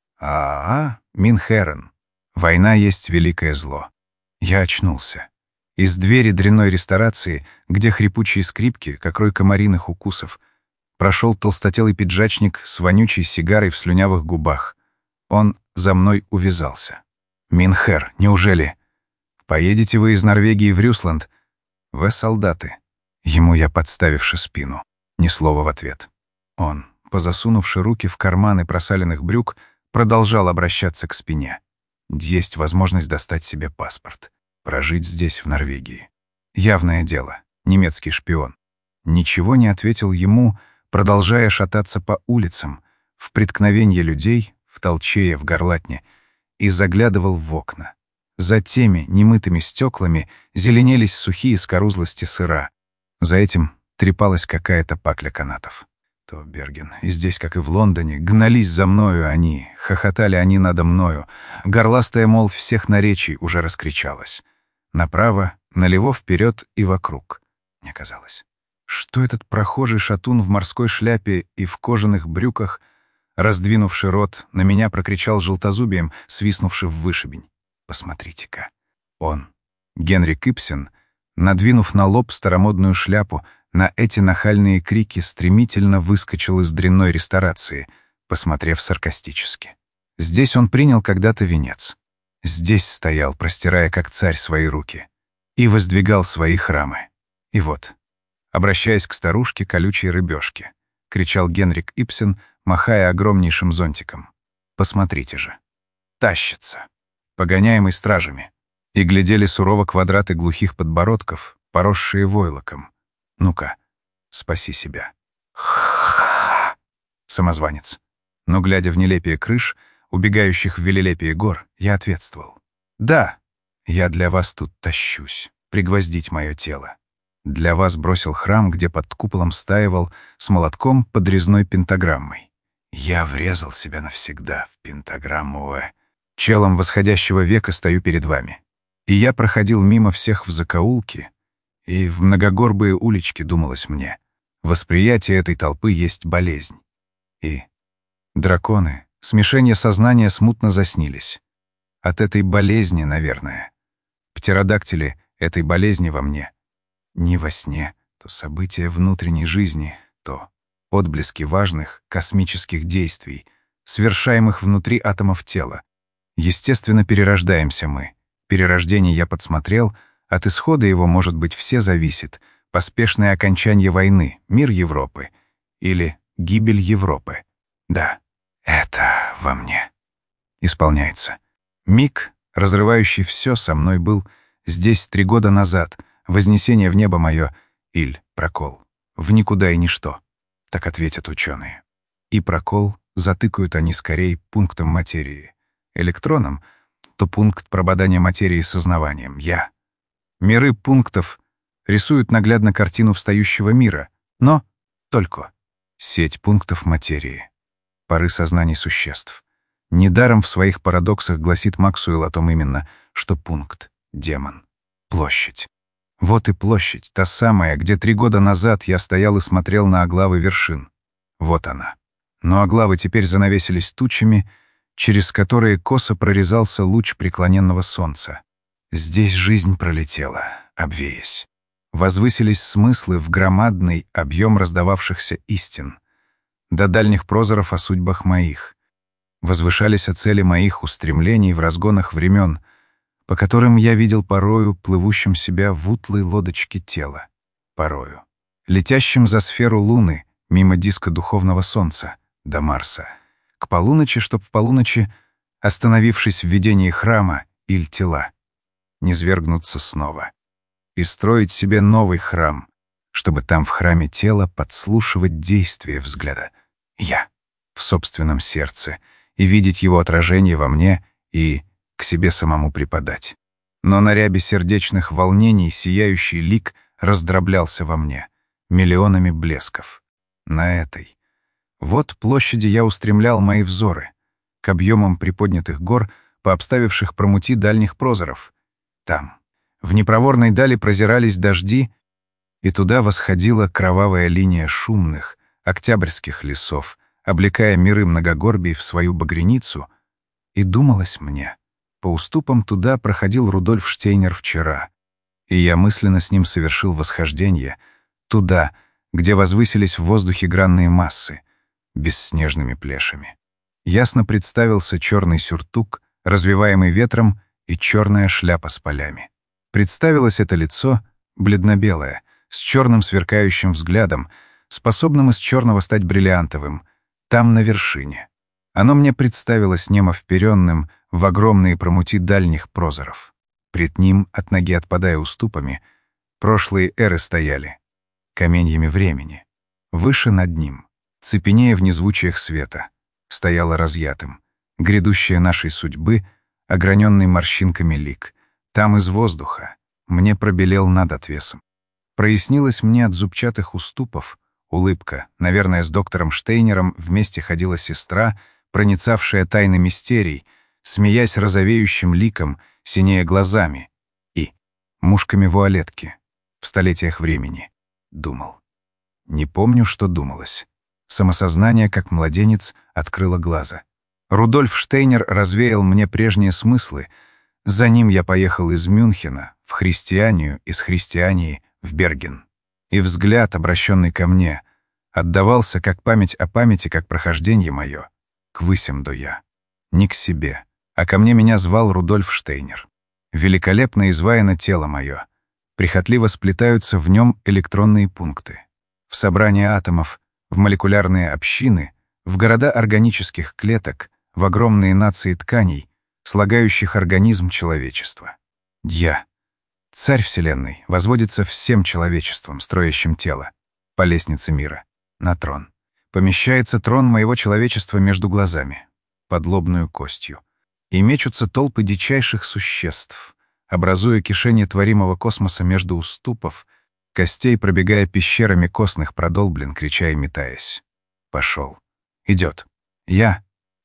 Минхерен. Война есть великое зло. Я очнулся. Из двери дрянной ресторации, где хрипучие скрипки, как рой комариных укусов, прошел толстотелый пиджачник с вонючей сигарой в слюнявых губах. Он за мной увязался. «Минхер, неужели? Поедете вы из Норвегии в Рюсланд? Вы солдаты». Ему я, подставивши спину. Ни слова в ответ. Он, позасунувши руки в карманы просаленных брюк, продолжал обращаться к спине. Есть возможность достать себе паспорт. Прожить здесь, в Норвегии. Явное дело, немецкий шпион. Ничего не ответил ему, продолжая шататься по улицам, в преткновенье людей, в толчее, в горлатне, и заглядывал в окна. За теми немытыми стеклами зеленелись сухие скорузлости сыра. За этим трепалась какая-то пакля канатов. То Берген, и здесь, как и в Лондоне, гнались за мною они, хохотали они надо мною. Горластая, мол, всех наречий уже раскричалась. Направо, налево, вперед и вокруг. Мне казалось, что этот прохожий шатун в морской шляпе и в кожаных брюках, раздвинувший рот, на меня прокричал желтозубием, свистнувший в вышибень. Посмотрите-ка. Он, Генрик Ибсен, надвинув на лоб старомодную шляпу, на эти нахальные крики стремительно выскочил из дрянной ресторации, посмотрев саркастически. Здесь он принял когда-то венец. Здесь стоял, простирая как царь свои руки, и воздвигал свои храмы. И вот, обращаясь к старушке колючей рыбешке, кричал Генрик Ибсен, махая огромнейшим зонтиком. «Посмотрите же! Тащится!» Погоняемый стражами. И глядели сурово квадраты глухих подбородков, поросшие войлоком. «Ну-ка, спаси себя». Самозванец. Но, глядя в нелепие крыш, убегающих в велелепие гор, я ответствовал. «Да, я для вас тут тащусь, пригвоздить мое тело. Для вас бросил храм, где под куполом стаивал с молотком под резной пентаграммой. Я врезал себя навсегда в пентаграмму Челом восходящего века стою перед вами. И я проходил мимо всех в закоулки, и в многогорбые улички, думалось мне, восприятие этой толпы есть болезнь. И драконы, смешение сознания смутно заснились. От этой болезни, наверное. Птеродактили этой болезни во мне. Не во сне, то события внутренней жизни, то отблески важных космических действий, совершаемых внутри атомов тела. Естественно, перерождаемся мы. Перерождение я подсмотрел, от исхода его, может быть, все зависит. Поспешное окончание войны, мир Европы. Или гибель Европы. Да, это во мне. Исполняется. Миг, разрывающий все, со мной был здесь 3 года назад. Вознесение в небо мое, иль прокол. В никуда и ничто. Так ответят ученые. И прокол затыкают они скорее пунктом материи. Электроном, то пункт прободания материи сознаванием. Я. Миры пунктов рисуют наглядно картину встающего мира, но только сеть пунктов материи, поры сознаний существ. Недаром в своих парадоксах гласит Максуэлл о том именно, что пункт — демон, площадь. Вот и площадь, та самая, где 3 года назад я стоял и смотрел на оглавы вершин. Вот она. Но оглавы теперь занавесились тучами, через которые косо прорезался луч преклоненного солнца. Здесь жизнь пролетела, обвеясь. Возвысились смыслы в громадный объем раздававшихся истин. До дальних прозоров о судьбах моих. Возвышались о цели моих устремлений в разгонах времен, по которым я видел порою плывущим себя в утлой лодочке тела. Порою. Летящим за сферу луны, мимо диска духовного солнца, до Марса. К полуночи, чтоб в полуночи, остановившись в видении храма иль тела, не свергнуться снова. И строить себе новый храм, чтобы там в храме тела подслушивать действие взгляда. Я. В собственном сердце. И видеть его отражение во мне и к себе самому преподать. Но на рябе сердечных волнений сияющий лик раздроблялся во мне миллионами блесков. На этой. Вот площади я устремлял мои взоры к объемам приподнятых гор, пообставивших промути дальних прозоров. Там, в непроворной дали прозирались дожди, и туда восходила кровавая линия шумных, октябрьских лесов, облекая миры многогорбий в свою багряницу, и думалось мне, по уступам туда проходил Рудольф Штейнер вчера, и я мысленно с ним совершил восхождение, туда, где возвысились в воздухе гранные массы, бесснежными плешами. Ясно представился черный сюртук, развиваемый ветром, и черная шляпа с полями. Представилось это лицо, бледно-белое, с черным сверкающим взглядом, способным из черного стать бриллиантовым, там на вершине. Оно мне представилось немо вперенным в огромные промути дальних прозоров. Пред ним, от ноги отпадая уступами, Прошлые эры стояли каменьями времени. Выше над ним, цепенея в незвучиях света, стояло разъятым, грядущее нашей судьбы, ограненный морщинками лик. Там из воздуха мне пробелел над отвесом. Прояснилось мне от зубчатых уступов улыбка. Наверное, с доктором Штейнером вместе ходила сестра, проницавшая тайны мистерий, смеясь розовеющим ликом, синея глазами и мушками вуалетки в столетиях времени. Думал. Не помню, что думалось. Самосознание, как младенец, открыло глаза. Рудольф Штейнер развеял мне прежние смыслы. За ним я поехал из Мюнхена в Христианию, из Христиании в Берген. И взгляд, обращенный ко мне, отдавался как память о памяти, как прохождение мое, к высям до я. Не к себе, а ко мне меня звал Рудольф Штейнер. Великолепно изваяно тело мое. Прихотливо сплетаются в нем электронные пункты. В собрание атомов, в молекулярные общины, в города органических клеток, в огромные нации тканей, слагающих организм человечества. Я, царь Вселенной, возводится всем человечеством, строящим тело, по лестнице мира, на трон. Помещается трон моего человечества между глазами, под лобную костью, и мечутся толпы дичайших существ, образуя кишение творимого космоса между уступов, костей, пробегая пещерами костных продолблин, крича и метаясь. Пошел. Идет. Я,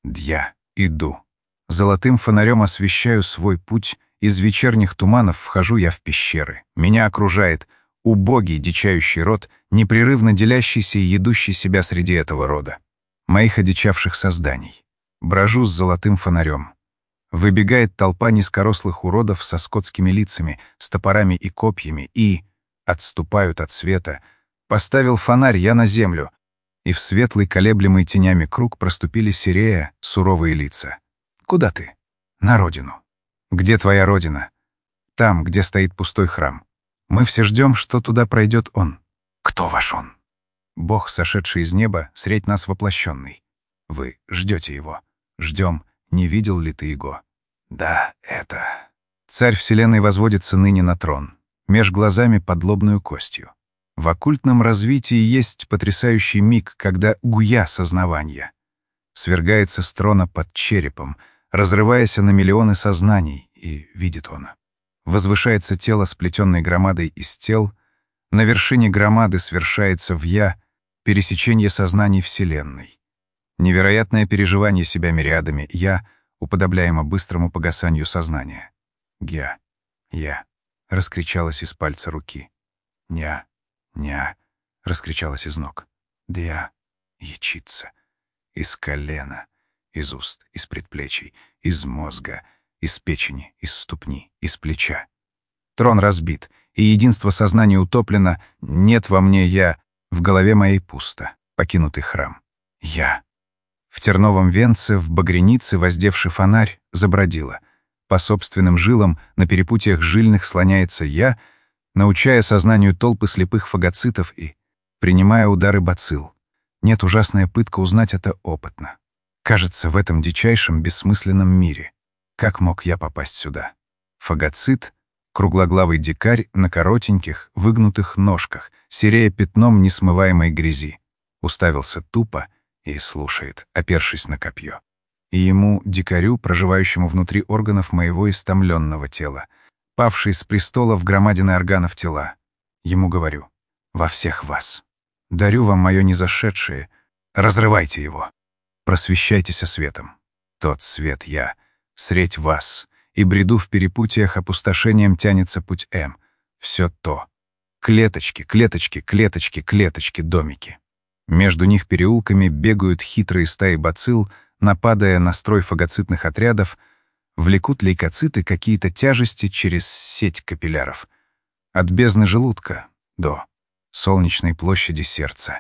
иду. Золотым фонарем освещаю свой путь, из вечерних туманов вхожу я в пещеры. Меня окружает убогий дичающий род, непрерывно делящийся и едущий себя среди этого рода. Моих одичавших созданий. Брожу с золотым фонарем. Выбегает толпа низкорослых уродов со скотскими лицами, с топорами и копьями, и отступают от света. Поставил фонарь я на землю, и в светлый колеблемый тенями круг проступили серея, суровые лица. Куда ты? На родину. Где твоя родина? Там, где стоит пустой храм. Мы все ждем, что туда пройдет он. Кто ваш он? Бог, сошедший из неба, средь нас воплощенный. Вы ждете его. Ждем, не видел ли ты его? Да, это... Царь Вселенной возводится ныне на трон, меж глазами под лобную костью. В оккультном развитии есть потрясающий миг, когда гуя сознавания свергается с трона под черепом, разрываясь на миллионы сознаний, и видит он. Возвышается тело, сплетенной громадой из тел, на вершине громады свершается в «я» пересечение сознаний Вселенной. Невероятное переживание себя мириадами «я», уподобляемо быстрому погасанию сознания. «Я», — раскричалось из пальца руки. «Ня», — раскричалось из ног. «Дя», — ячится. Из колена, из уст, из предплечий, из мозга, из печени, из ступни, из плеча. Трон разбит, и единство сознания утоплено, нет во мне «я», в голове моей пусто, покинутый храм. «Я». В терновом венце, в багрянице, воздевший фонарь, забродило. По собственным жилам, на перепутьях жильных слоняется «я», научая сознанию толпы слепых фагоцитов и принимая удары бацилл. Нет, ужасная пытка узнать это опытно. Кажется, в этом дичайшем, бессмысленном мире. Как мог я попасть сюда? Фагоцит, круглоглавый дикарь на коротеньких, выгнутых ножках, серея пятном несмываемой грязи, уставился тупо и слушает, опершись на копье. И ему, дикарю, проживающему внутри органов моего истомленного тела, павший с престола в громадины органов тела, ему говорю: «Во всех вас. Дарю вам мое незашедшее. Разрывайте его. Просвещайтесь светом. Тот свет я, средь вас, и бреду в перепутьях опустошением тянется путь М. Все то. Клеточки, клеточки, клеточки, клеточки, домики. Между них переулками бегают хитрые стаи бацилл, нападая на строй фагоцитных отрядов, влекут лейкоциты какие-то тяжести через сеть капилляров. От бездны желудка до солнечной площади сердца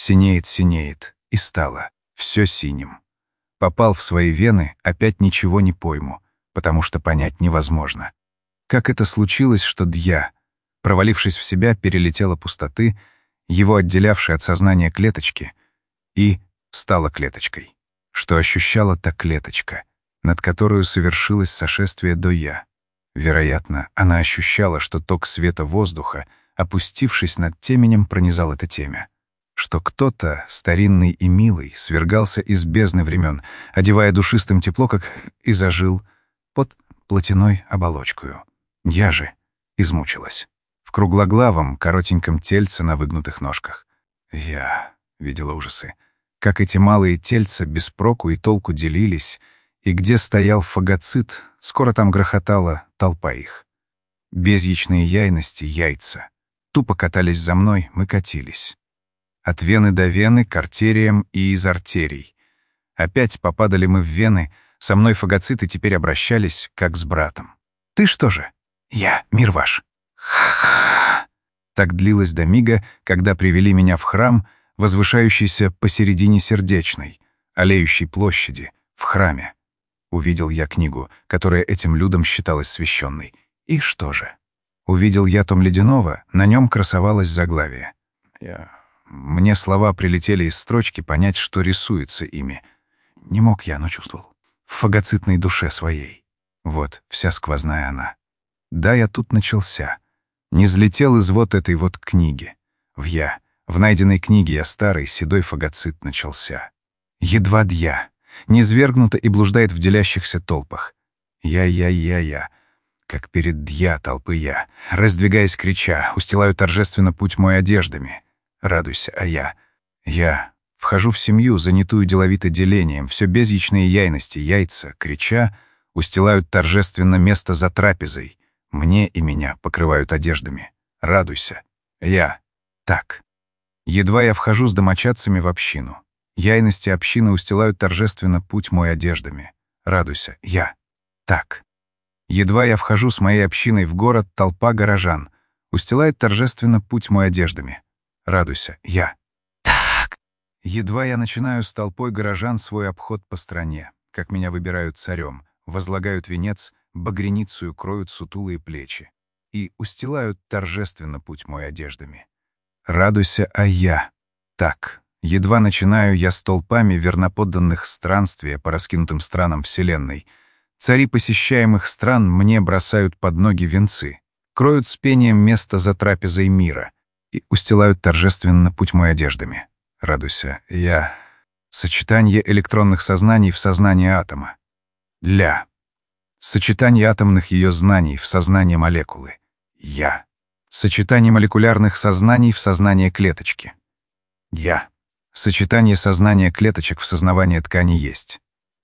синеет, и стало все синим. Попал в свои вены, опять ничего не пойму, потому что понять невозможно. Как это случилось, что Дья, провалившись в себя, перелетела пустоты, его отделявшей от сознания клеточки, и стала клеточкой, что ощущала та клеточка, над которую совершилось сошествие до «я». Вероятно, она ощущала, что ток света воздуха опустившись над теменем, пронизал это темя. Что кто-то, старинный и милый, свергался из бездны времен, одевая душистым тепло, как и зажил, под плотяной оболочкою. Я же измучилась. В круглоглавом, коротеньком тельце на выгнутых ножках. Я видела ужасы. Как эти малые тельца без проку и толку делились, и где стоял фагоцит, скоро там грохотала толпа их. Безъячные яйности, яйца. Тупо катались за мной, мы катились. От вены до вены, к артериям и из артерий. Опять попадали мы в вены, со мной фагоциты теперь обращались, как с братом. «Ты что же?» «Я, мир ваш». «Ха-ха». Так длилось до мига, когда привели меня в храм, возвышающийся посередине Сердечной, аллеющей площади, в храме. Увидел я книгу, которая этим людям считалась священной. И что же? Увидел я том ледяного, на нем красовалось заглавие. Мне слова прилетели из строчки, понять, что рисуется ими. Не мог я, но чувствовал. В фагоцитной душе своей. Вот, вся сквозная она. Да, я тут начался. Не взлетел из вот этой вот книги. В найденной книге я старый, седой фагоцит начался. Едва дья, низвергнуто и блуждает в делящихся толпах. Я, как перед дья толпы я, раздвигаясь крича, устилаю торжественно путь мой одеждами. Радуйся, а я вхожу в семью, занятую деловито делением, все безъячные яйности, яйца, крича, устилают торжественно место за трапезой. Мне и меня покрывают одеждами. Радуйся, так. Едва я вхожу с домочадцами в общину. Яйности общины устилают торжественно путь мой одеждами. Радуйся, так. Едва я вхожу с моей общиной в город, толпа горожан устилает торжественно путь мой одеждами. Радуйся, так. Едва я начинаю с толпой горожан свой обход по стране, как меня выбирают царем, возлагают венец, багряницею кроют сутулые плечи и устилают торжественно путь мой одеждами. Радуйся, а так. Едва начинаю я с толпами верноподданных странствия по раскинутым странам вселенной. Цари посещаемых стран мне бросают под ноги венцы, кроют с пением место за трапезой мира и устилают торжественно путь мой одеждами. Радуйся, сочетание электронных сознаний в сознании атома. Сочетание атомных ее знаний в сознание молекулы. Сочетание молекулярных сознаний в сознание клеточки. Сочетание сознания клеточек в сознавание ткани есть.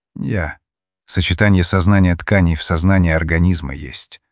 Сочетание сознания тканей в сознание организма есть.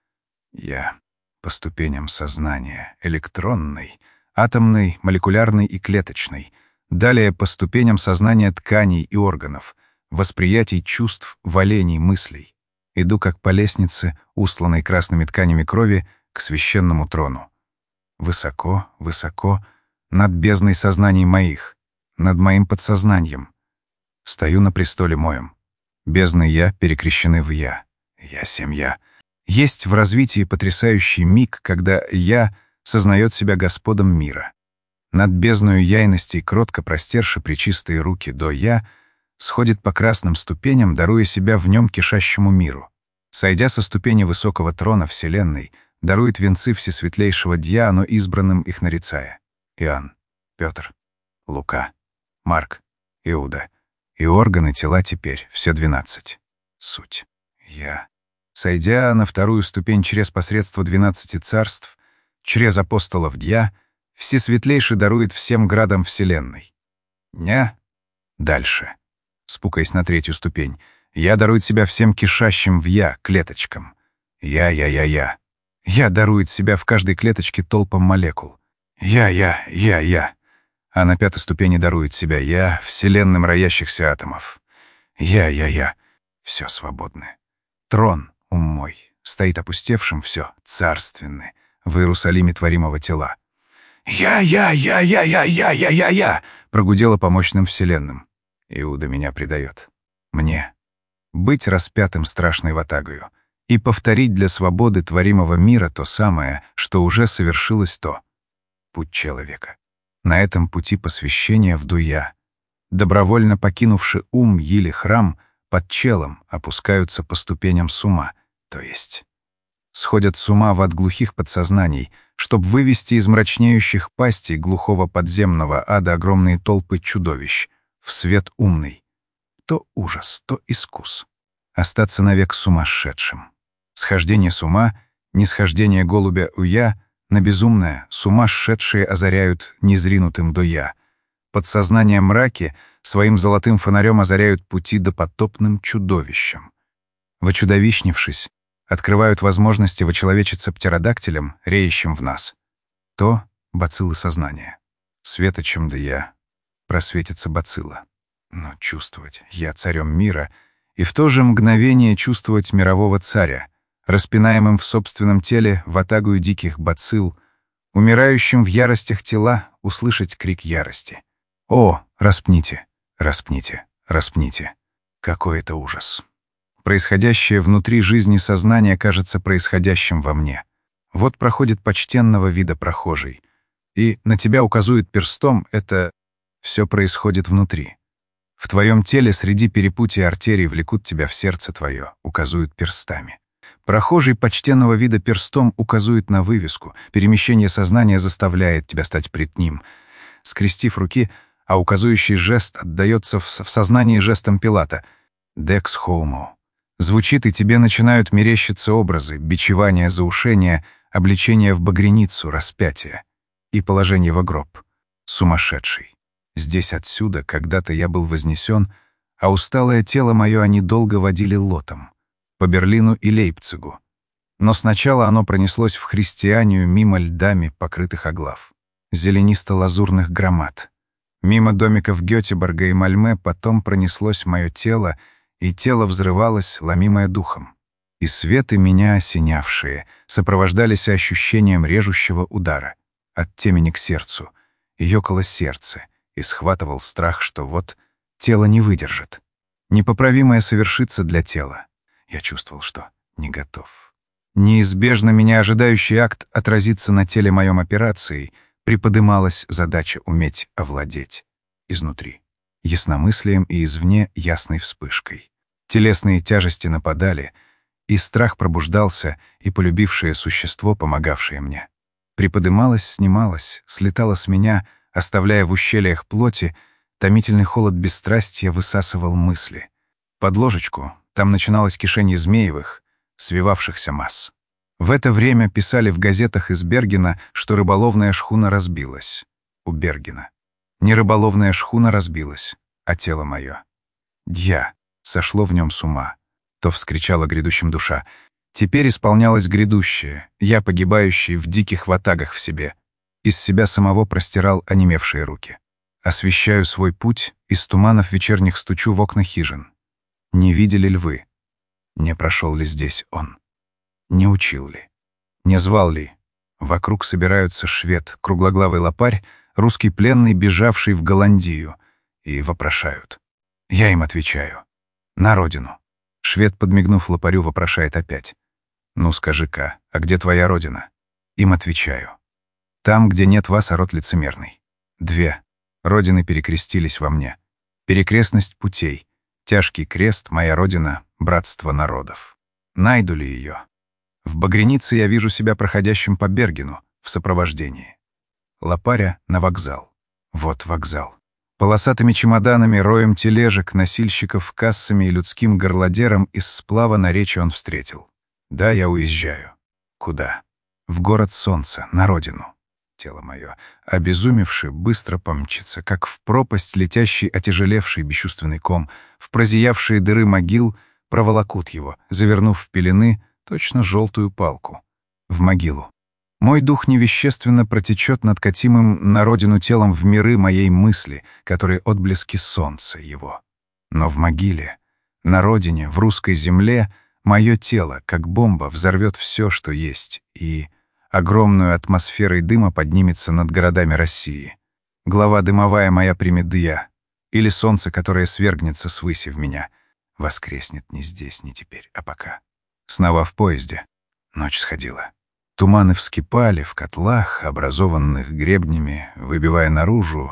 По ступеням сознания электронной, атомной, молекулярной и клеточной. Далее по ступеням сознания тканей и органов, восприятий чувств, волений, мыслей. Иду как по лестнице, устланной красными тканями крови, к священному трону. Высоко, высоко, над бездной сознаний моих, над моим подсознанием. Стою на престоле моем. Бездны «я» перекрещены в «я». Я. Есть в развитии потрясающий миг, когда «я» сознает себя господом мира. Над бездною яйностей, кротко простерши пречистые руки до «я», сходит по красным ступеням, даруя себя в нем кишащему миру. Сойдя со ступени высокого трона Вселенной, дарует венцы всесветлейшего Дья, но избранным их нарицая. Иоанн, Петр, Лука, Марк, Иуда. И органы тела теперь, все 12. Суть. Сойдя на вторую ступень через посредство 12 царств, через апостолов Дья, всесветлейший дарует всем градам Вселенной. Дальше. Спукаясь на третью ступень, я дарует себя всем кишащим в «я» клеточкам. Я. Я дарует себя в каждой клеточке толпам молекул. Я. А на пятой ступени дарует себя «я» вселенным роящихся атомов. Я. Все свободны. Трон, ум мой, стоит опустевшим, все царственны, в Иерусалиме творимого тела. Я, прогудела по мощным вселенным. Иуда меня предает. Мне. Быть распятым страшной ватагою и повторить для свободы творимого мира то самое, что уже совершилось то. Путь человека. На этом пути посвящения вду я. Добровольно покинувши ум или храм, под челом опускаются по ступеням с ума, то есть сходят с ума в ад глухих подсознаний, чтоб вывести из мрачнеющих пастей глухого подземного ада огромные толпы чудовищ в свет умный. То ужас, то искус. Остаться навек сумасшедшим. Схождение с ума, нисхождение голубя уя, на безумное с ума сшедшие озаряют незринутым до я. Подсознание мраки своим золотым фонарем озаряют пути допотопным чудовищам. Вочудовищнившись, открывают возможности вочеловечиться птеродактилем, реющим в нас. То бациллы сознания. Светочем да я просветится бацилла. Но чувствовать я царем мира, и в то же мгновение чувствовать мирового царя, распинаемым в собственном теле ватагою диких бацилл, умирающим в яростях тела услышать крик ярости. О, распните, распните, распните. Какой это ужас! Происходящее внутри жизни сознания кажется происходящим во мне. Вот проходит почтенного вида прохожий, и на тебя указует перстом, это все происходит внутри. В твоем теле среди перепутья артерий влекут тебя в сердце твое, указуют перстами. Прохожий почтенного вида перстом указует на вывеску, перемещение сознания заставляет тебя стать пред ним. Скрестив руки, а указующий жест отдается в сознании жестом Пилата. «Dex homo». Звучит, и тебе начинают мерещиться образы, бичевания за ушение, обличение в багряницу, распятие и положение во гроб. Сумасшедший. Здесь отсюда когда-то я был вознесен, а усталое тело мое они долго водили лотом. По Берлину и Лейпцигу. Но сначала оно пронеслось в христианию мимо льдами, покрытых оглав, зеленисто-лазурных громад. Мимо домиков Гётеборга и Мальме потом пронеслось мое тело, и тело взрывалось, ломимое духом. И светы, меня осенявшие, сопровождались ощущением режущего удара. От темени к сердцу, и ёкало сердце, и схватывал страх, что вот тело не выдержит. Непоправимое совершится для тела. Я чувствовал, что не готов. Неизбежно меня ожидающий акт отразится на теле моем операцией, приподымалась задача уметь овладеть. Изнутри. Ясномыслием и извне ясной вспышкой. Телесные тяжести нападали, и страх пробуждался, и полюбившее существо, помогавшее мне. Приподымалось, снималось, слетало с меня, оставляя в ущельях плоти, томительный холод бесстрастия высасывал мысли. Под ложечку там начиналось кишение змеевых, свивавшихся масс. В это время писали в газетах из Бергена, что рыболовная шхуна разбилась. У Бергена. Не рыболовная шхуна разбилась, а тело мое. Дья. Сошло в нем с ума. То вскричала грядущим душа. Теперь исполнялось грядущее, я, погибающий в диких ватагах в себе. Из себя самого простирал онемевшие руки. Освещаю свой путь, из туманов вечерних стучу в окна хижин. Не видели ли вы? Не прошел ли здесь он? Не учил ли? Не звал ли? Вокруг собираются швед, круглоглавый лопарь, русский пленный, бежавший в Голландию, и вопрошают. Я им отвечаю. На родину. Швед, подмигнув лопарю, вопрошает опять. Ну скажи-ка, а где твоя родина? Им отвечаю. Там, где нет вас, а род лицемерный. Две родины перекрестились во мне. Перекрестность путей. Тяжкий крест, моя родина, братство народов. Найду ли ее? В багрянице я вижу себя проходящим по Бергену, в сопровождении. Лопаря на вокзал. Вот вокзал. Полосатыми чемоданами, роем тележек, носильщиков, кассами и людским горлодером из сплава на речи он встретил. Да, я уезжаю. Куда? В город солнца, на родину. Тело мое, обезумевши, быстро помчится, как в пропасть летящий, отяжелевший бесчувственный ком, в прозиявшие дыры могил проволокут его, завернув в пелены точно желтую палку. В могилу. Мой дух невещественно протечет над катимым на родину телом в миры моей мысли, которые отблески солнца его. Но в могиле, на родине, в русской земле, мое тело, как бомба, взорвет все, что есть, и огромную атмосферой дыма поднимется над городами России. Глава дымовая моя примет дья, или солнце, которое свергнется свыси в меня, воскреснет не здесь, не теперь, а пока. Снова в поезде. Ночь сходила. Туманы вскипали в котлах, образованных гребнями, выбивая наружу.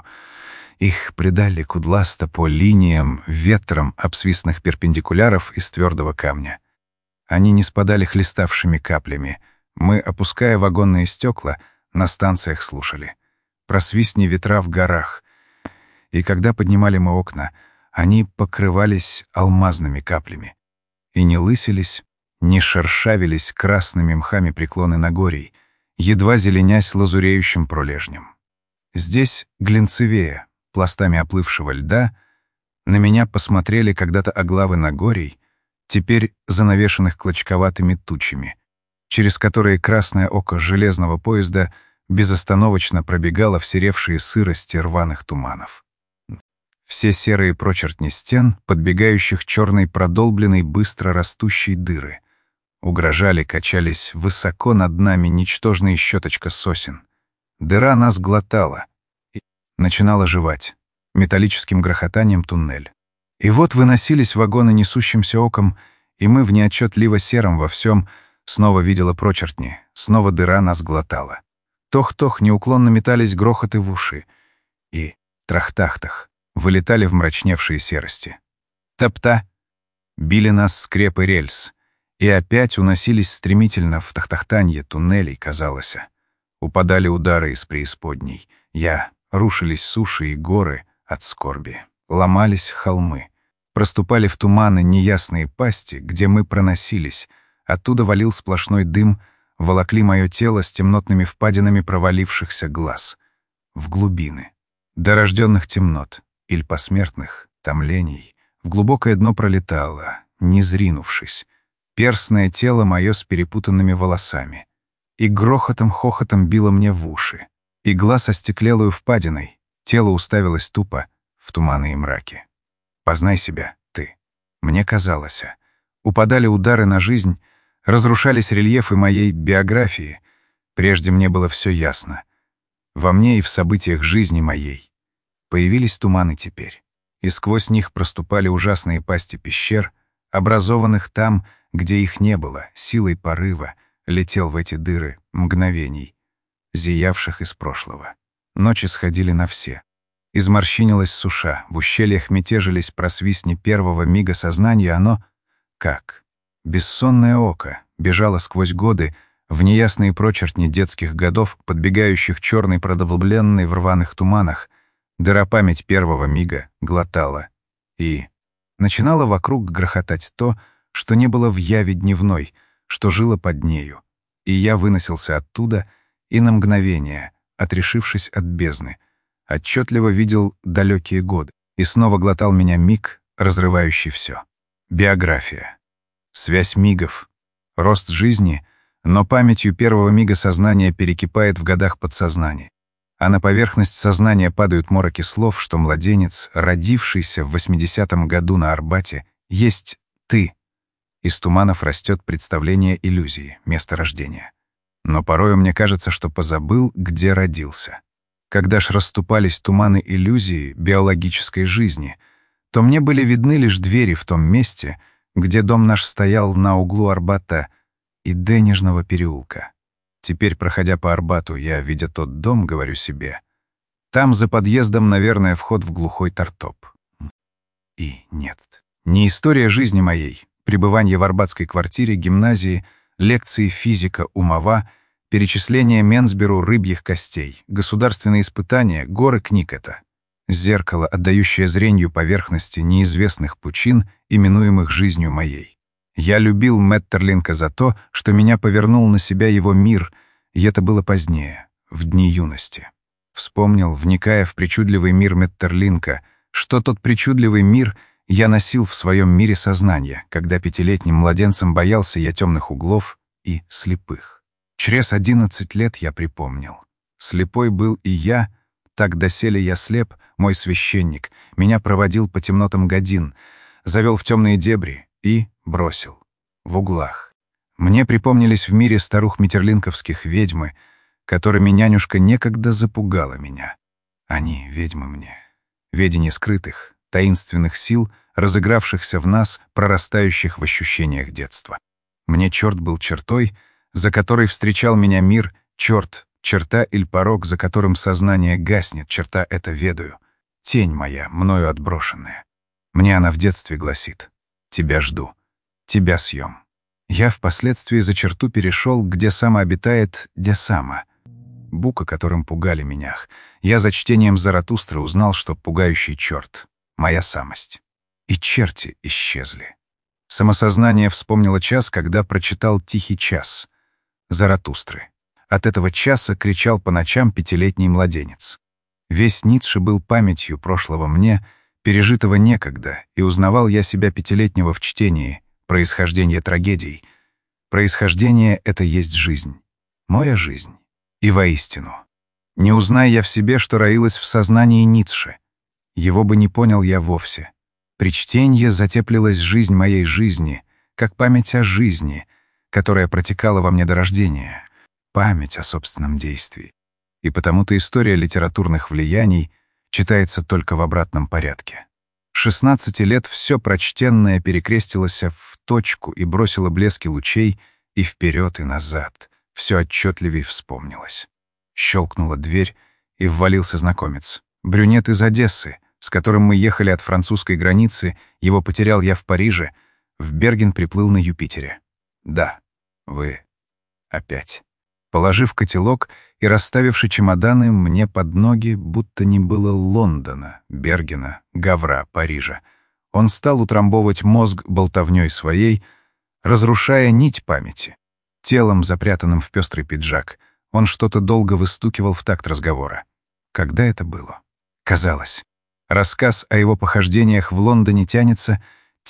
Их придали кудласто по линиям, ветрам обсвистных перпендикуляров из твердого камня. Они не спадали хлеставшими каплями. Мы, опуская вагонные стекла, на станциях слушали. Просвистни ветра в горах. И когда поднимали мы окна, они покрывались алмазными каплями. И не лысились, не шершавились красными мхами преклоны Нагорий, едва зеленясь лазуреющим пролежнем. Здесь глинцевее, пластами оплывшего льда, на меня посмотрели когда-то оглавы Нагорий, теперь занавешенных клочковатыми тучами, через которые красное око железного поезда безостановочно пробегало в серевшие сырости рваных туманов. Все серые прочертни стен, подбегающих черной продолбленной быстро растущей дыры, угрожали, качались высоко над нами ничтожная щеточка сосен. Дыра нас глотала и начинала жевать металлическим грохотанием туннель. И вот выносились вагоны несущимся оком, и мы в неотчетливо сером во всем снова видела прочертни, снова дыра нас глотала. Тох-тох неуклонно метались грохоты в уши, и трах-тах-тах вылетали в мрачневшие серости. Топта били нас скрепы рельс, и опять уносились стремительно в тахтахтанье туннелей, казалось. Упадали удары из преисподней, рушились суши и горы от скорби, ломались холмы, проступали в туманы неясные пасти, где мы проносились, оттуда валил сплошной дым, волокли мое тело с темнотными впадинами провалившихся глаз, в глубины, до рожденных темнот, иль посмертных томлений, в глубокое дно пролетало, не зринувшись, перстное тело мое с перепутанными волосами, и грохотом-хохотом било мне в уши, и глаз остеклелую впадиной, тело уставилось тупо в туманы и мраки. Познай себя, ты. Мне казалось, упадали удары на жизнь, разрушались рельефы моей биографии, прежде мне было все ясно. Во мне и в событиях жизни моей. Появились туманы теперь, и сквозь них проступали ужасные пасти пещер, образованных там, где их не было, силой порыва, летел в эти дыры мгновений, зиявших из прошлого. Ночи сходили на все. Изморщинилась суша, в ущельях мятежились просвистни первого мига сознания, оно, как бессонное око, бежало сквозь годы в неясные прочертни детских годов, подбегающих черной продолбленной в рваных туманах, дыра память первого мига глотала. И начинало вокруг грохотать то, что не было в яве дневной, что жило под нею. И я выносился оттуда и на мгновение, отрешившись от бездны, отчетливо видел далекие годы, и снова глотал меня миг, разрывающий все. Биография. Связь мигов. Рост жизни, но памятью первого мига сознания перекипает в годах подсознания. А на поверхность сознания падают мороки слов, что младенец, родившийся в 80-м году на Арбате, есть ты. Из туманов растет представление иллюзии, место рождения. Но порою мне кажется, что позабыл, где родился. Когда ж расступались туманы иллюзии биологической жизни, то мне были видны лишь двери в том месте, где дом наш стоял на углу Арбата и Денежного переулка. Теперь, проходя по Арбату, я, видя тот дом, говорю себе, там за подъездом, наверное, вход в глухой тартоп. И нет. Не история жизни моей, пребывание в арбатской квартире, гимназии, лекции физика умова, перечисление Менсберу рыбьих костей, государственные испытания, горы книг это. Зеркало, отдающее зрению поверхности неизвестных пучин, именуемых жизнью моей. Я любил Меттерлинка за то, что меня повернул на себя его мир, и это было позднее, в дни юности. Вспомнил, вникая в причудливый мир Меттерлинка, что тот причудливый мир я носил в своем мире сознания, когда пятилетним младенцем боялся я темных углов и слепых. Через 11 лет я припомнил. Слепой был и я, так доселе я слеп, мой священник, меня проводил по темнотам годин, завел в темные дебри и бросил. В углах. Мне припомнились в мире старух метерлинковских ведьмы, которыми нянюшка некогда запугала меня. Они, ведьмы мне, ведение скрытых, таинственных сил, разыгравшихся в нас, прорастающих в ощущениях детства. Мне черт был чертой, за которой встречал меня мир, черт, черта или порог, за которым сознание гаснет, черта это ведаю. Тень моя, мною отброшенная. Мне она в детстве гласит: тебя жду, тебя съем. Я впоследствии за черту перешел, где сама обитает Десама, бука, которым пугали меня. Я за чтением Заратустры узнал, что пугающий черт — моя самость. И черти исчезли. Самосознание вспомнило час, когда прочитал «Тихий час» Заратустры. От этого часа кричал по ночам 5-летний младенец. Весь Ницше был памятью прошлого мне, пережитого некогда, и узнавал я себя 5-летнего в чтении «Происхождение трагедий». Происхождение — это есть жизнь. Моя жизнь. И воистину. Не узнай я в себе, что роилось в сознании Ницше. Его бы не понял я вовсе. При чтенье затеплилась жизнь моей жизни, как память о жизни, которая протекала во мне до рождения. Память о собственном действии. И потому-то история литературных влияний читается только в обратном порядке. 16 лет все прочтенное перекрестилось в точку и бросило блески лучей и вперед, и назад. Все отчетливей вспомнилось. Щелкнула дверь, и ввалился знакомец. Брюнет из Одессы, с которым мы ехали от французской границы, его потерял я в Париже, в Берген приплыл на Юпитере. Да, вы опять. Положив котелок и расставивши чемоданы мне под ноги, будто не было Лондона, Бергена, Гавра, Парижа, он стал утрамбовывать мозг болтовнёй своей, разрушая нить памяти. Телом, запрятанным в пестрый пиджак, он что-то долго выстукивал в такт разговора. Когда это было? Казалось. Рассказ о его похождениях в Лондоне тянется,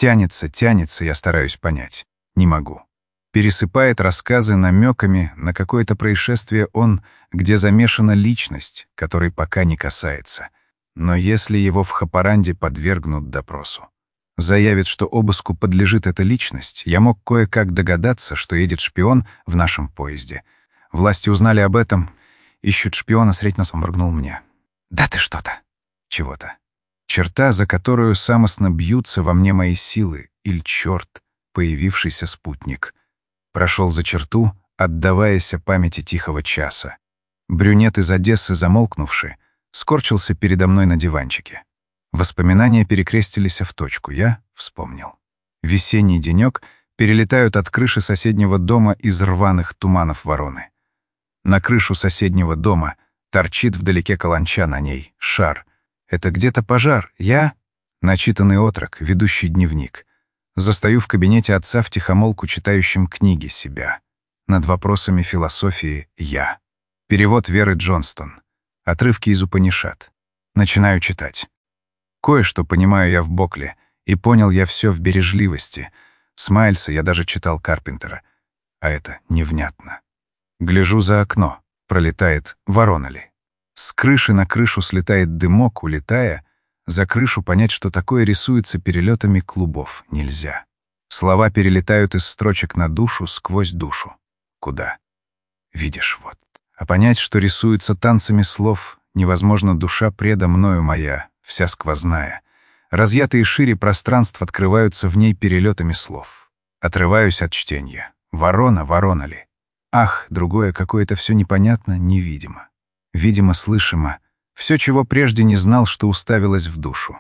я стараюсь понять. Не могу. Пересыпает рассказы намеками на какое-то происшествие он, где замешана личность, которой пока не касается. Но если его в Хапаранде подвергнут допросу, заявит, что обыску подлежит эта личность, я мог кое-как догадаться, что едет шпион в нашем поезде. Власти узнали об этом, ищут шпиона, средь носом моргнул мне. Да ты что-то. Чего-то. Черта, за которую самостно бьются во мне мои силы, иль черт, появившийся спутник. Прошел за черту, отдаваясь памяти тихого часа. Брюнет из Одессы, замолкнувший, скорчился передо мной на диванчике. Воспоминания перекрестились в точку. Я вспомнил. Весенний денек, перелетают от крыши соседнего дома из рваных туманов вороны. На крышу соседнего дома торчит вдалеке каланча, на ней шар. Это где-то пожар. Я — начитанный отрок, ведущий дневник. Застаю в кабинете отца втихомолку читающим книги себя. Над вопросами философии я. Перевод Веры Джонстон. Отрывки из Упанишад. Начинаю читать. Кое-что понимаю я в Бокле, и понял я все в бережливости. С Майльса я даже читал Карпентера. А это невнятно. Гляжу за окно. Пролетает ворона ли. С крыши на крышу слетает дымок, улетая. За крышу понять, что такое рисуется перелетами клубов, нельзя. Слова перелетают из строчек на душу, сквозь душу. Куда? Видишь, вот. А понять, что рисуется танцами слов, невозможно, душа предо мною моя, вся сквозная. Разъятые шире пространств открываются в ней перелетами слов. Отрываюсь от чтения. Ворона, ворона ли? Ах, другое какое-то все непонятно, невидимо. Видимо, слышимо. Все, чего прежде не знал, что уставилось в душу.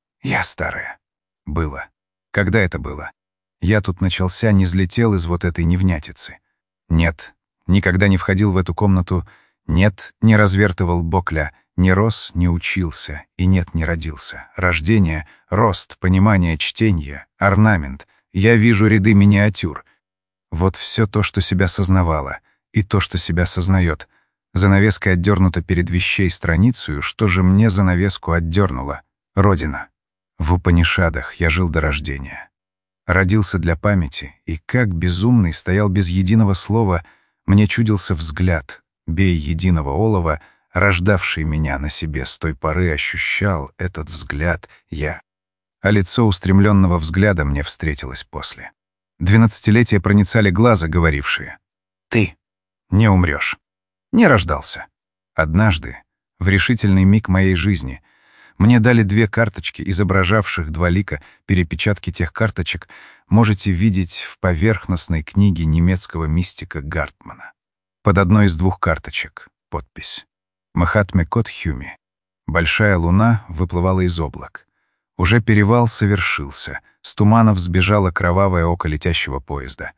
Я старая. Было. Когда это было? Я тут начался, не взлетел из вот этой невнятицы. Нет, никогда не входил в эту комнату. Нет, не развертывал Бокля. Не рос, не учился. И нет, не родился. Рождение, рост, понимание, чтение, орнамент. Я вижу ряды миниатюр. Вот все то, что себя сознавало. И то, что себя сознает. Занавеска отдернута перед вещей страницею, что же мне занавеску отдернула? Родина. В Упанишадах я жил до рождения. Родился для памяти, и как безумный стоял без единого слова, мне чудился взгляд, бей единого олова, рождавший меня на себе с той поры, ощущал этот взгляд я. А лицо устремленного взгляда мне встретилось после. 12-летия проницали глаза, говорившие: «Ты не умрешь». Не рождался. Однажды, в решительный миг моей жизни, мне дали 2 карточки, изображавших 2 лика. Перепечатки тех карточек можете видеть в поверхностной книге немецкого мистика Гартмана. Под одной из 2 карточек подпись: «Махатме Кот Хюми». Большая луна выплывала из облак. Уже перевал совершился, с туманов сбежало кровавое око летящего поезда.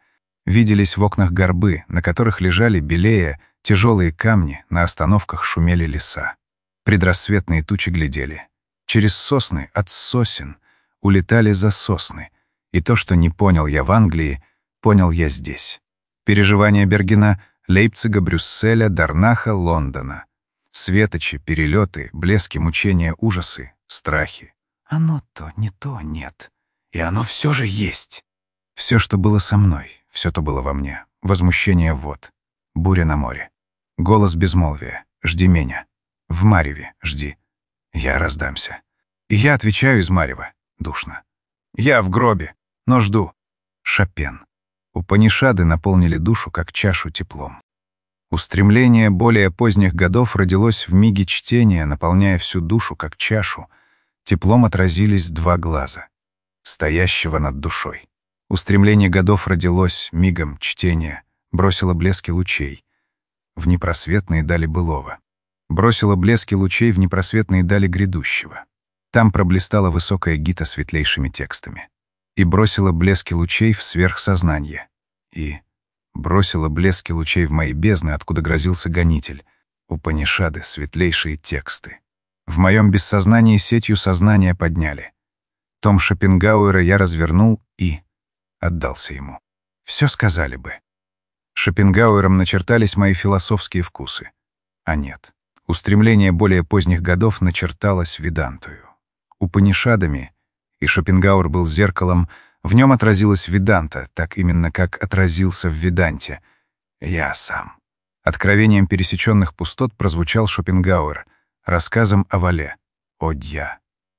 Виделись в окнах горбы, на которых лежали, белея, тяжелые камни, на остановках шумели леса. Предрассветные тучи глядели. Через сосны, от сосен, улетали за сосны. И то, что не понял я в Англии, понял я здесь. Переживания Бергена, Лейпцига, Брюсселя, Дарнаха, Лондона. Светочи, перелеты, блески, мучения, ужасы, страхи. Оно не то, нет. И оно все же есть. Все, что было со мной, все то было во мне. Возмущение вод. Буря на море. Голос безмолвия. Жди меня. В мареве жди. Я раздамся. И я отвечаю из марева. Душно. Я в гробе, но жду. Шопен. Упанишады наполнили душу, как чашу, теплом. Устремление более поздних годов родилось в миге чтения, наполняя всю душу, как чашу. Теплом отразились два глаза, стоящего над душой. Устремление годов родилось мигом чтения, бросило блески лучей в непросветные дали былого. Бросило блески лучей в непросветные дали грядущего. Там проблистала высокая гита светлейшими текстами. И бросила блески лучей в сверхсознание. И бросила блески лучей в мои бездны, откуда грозился гонитель. Упанишады, светлейшие тексты. В моем бессознании сетью сознания подняли. Том Шопенгауэра я развернул и отдался ему. Все сказали бы. Шопенгауэром начертались мои философские вкусы. А нет. Устремление более поздних годов начерталось Ведантою. Упанишадами, и Шопенгауэр был зеркалом, в нем отразилась Веданта, так именно как отразился в Веданте. Я сам. Откровением пересеченных пустот прозвучал Шопенгауэр, рассказом о Вале. О, я.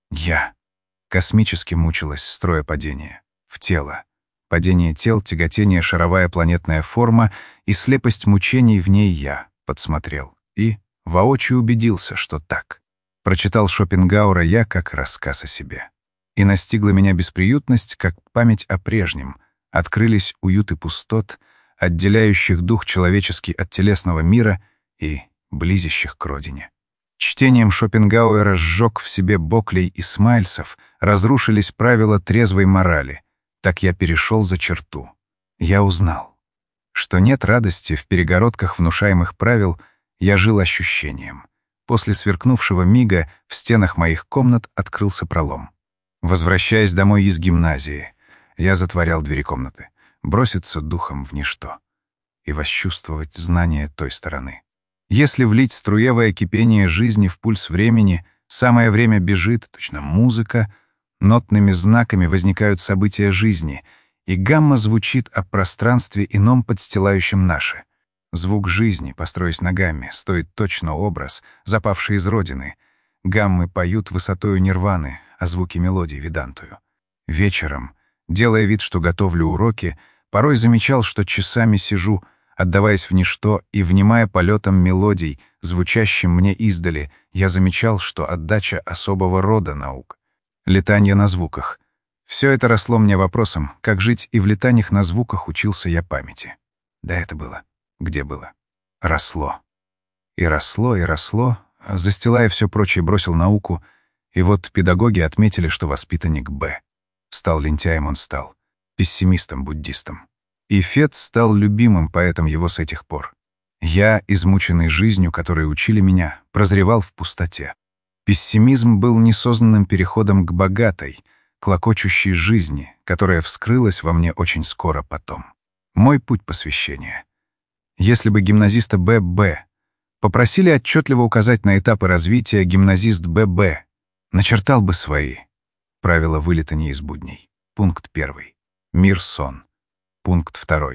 Космически мучилась строя падения. В тело. Падение тел, тяготение, шаровая планетная форма и слепость мучений в ней я подсмотрел. И воочию убедился, что так. Прочитал Шопенгауэра я как рассказ о себе. И настигла меня бесприютность, как память о прежнем. Открылись уюты пустот, отделяющих дух человеческий от телесного мира и близящих к родине. Чтением Шопенгауэра сжег в себе Боклей и Смайльсов, разрушились правила трезвой морали. Так я перешел за черту. Я узнал, что нет радости в перегородках внушаемых правил, я жил ощущением. После сверкнувшего мига в стенах моих комнат открылся пролом. Возвращаясь домой из гимназии, я затворял двери комнаты, броситься духом в ничто и восчувствовать знание той стороны. Если влить струевое кипение жизни в пульс времени, самое время бежит, точно музыка, нотными знаками возникают события жизни, и гамма звучит о пространстве ином подстилающем наше. Звук жизни, построясь на гамме, стоит точно образ, запавший из родины. Гаммы поют высотою нирваны, а звуки мелодий ведантую. Вечером, делая вид, что готовлю уроки, порой замечал, что часами сижу, отдаваясь в ничто и внимая полетам мелодий, звучащим мне издали, я замечал, что отдача особого рода наук. Летанье на звуках. Все это росло мне вопросом, как жить, и в летаниях на звуках учился я памяти. Да это было. Где было? Росло. И росло, и росло, застилая все прочее, бросил науку, и вот педагоги отметили, что воспитанник Б. Стал лентяем он стал, пессимистом-буддистом. И Фет стал любимым поэтом его с этих пор. Я, измученный жизнью, которой учили меня, прозревал в пустоте. Пессимизм был несознанным переходом к богатой, клокочущей жизни, которая вскрылась во мне очень скоро потом. Мой путь посвящения. Если бы гимназиста Б.Б. попросили отчетливо указать на этапы развития, гимназист Б.Б. начертал бы свои правила вылетания из будней. Пункт 1. Мир-сон. Пункт 2.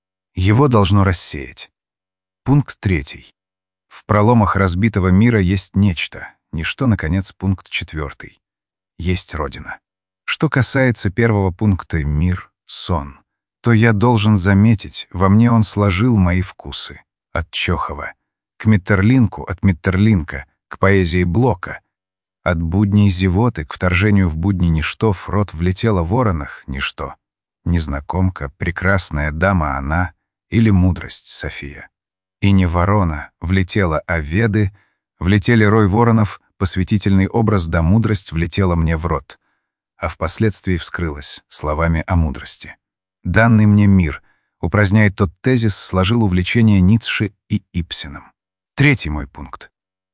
Его должно рассеять. Пункт 3. В проломах разбитого мира есть нечто, ничто, наконец, пункт 4. Есть Родина. Что касается первого пункта «мир», «сон», то я должен заметить, во мне он сложил мои вкусы. От Чохова к Меттерлинку, от Меттерлинка к поэзии Блока. От будней зевоты к вторжению в будни ничто в рот влетело воронах ничто. Незнакомка, прекрасная дама она или мудрость София. И не ворона влетела, а веды, влетели рой воронов, посвятительный образ да мудрость влетела мне в рот, а впоследствии вскрылась словами о мудрости. Данный мне мир, Упраздняет тот тезис, сложил увлечение Ницше и Ибсеном. Третий мой пункт.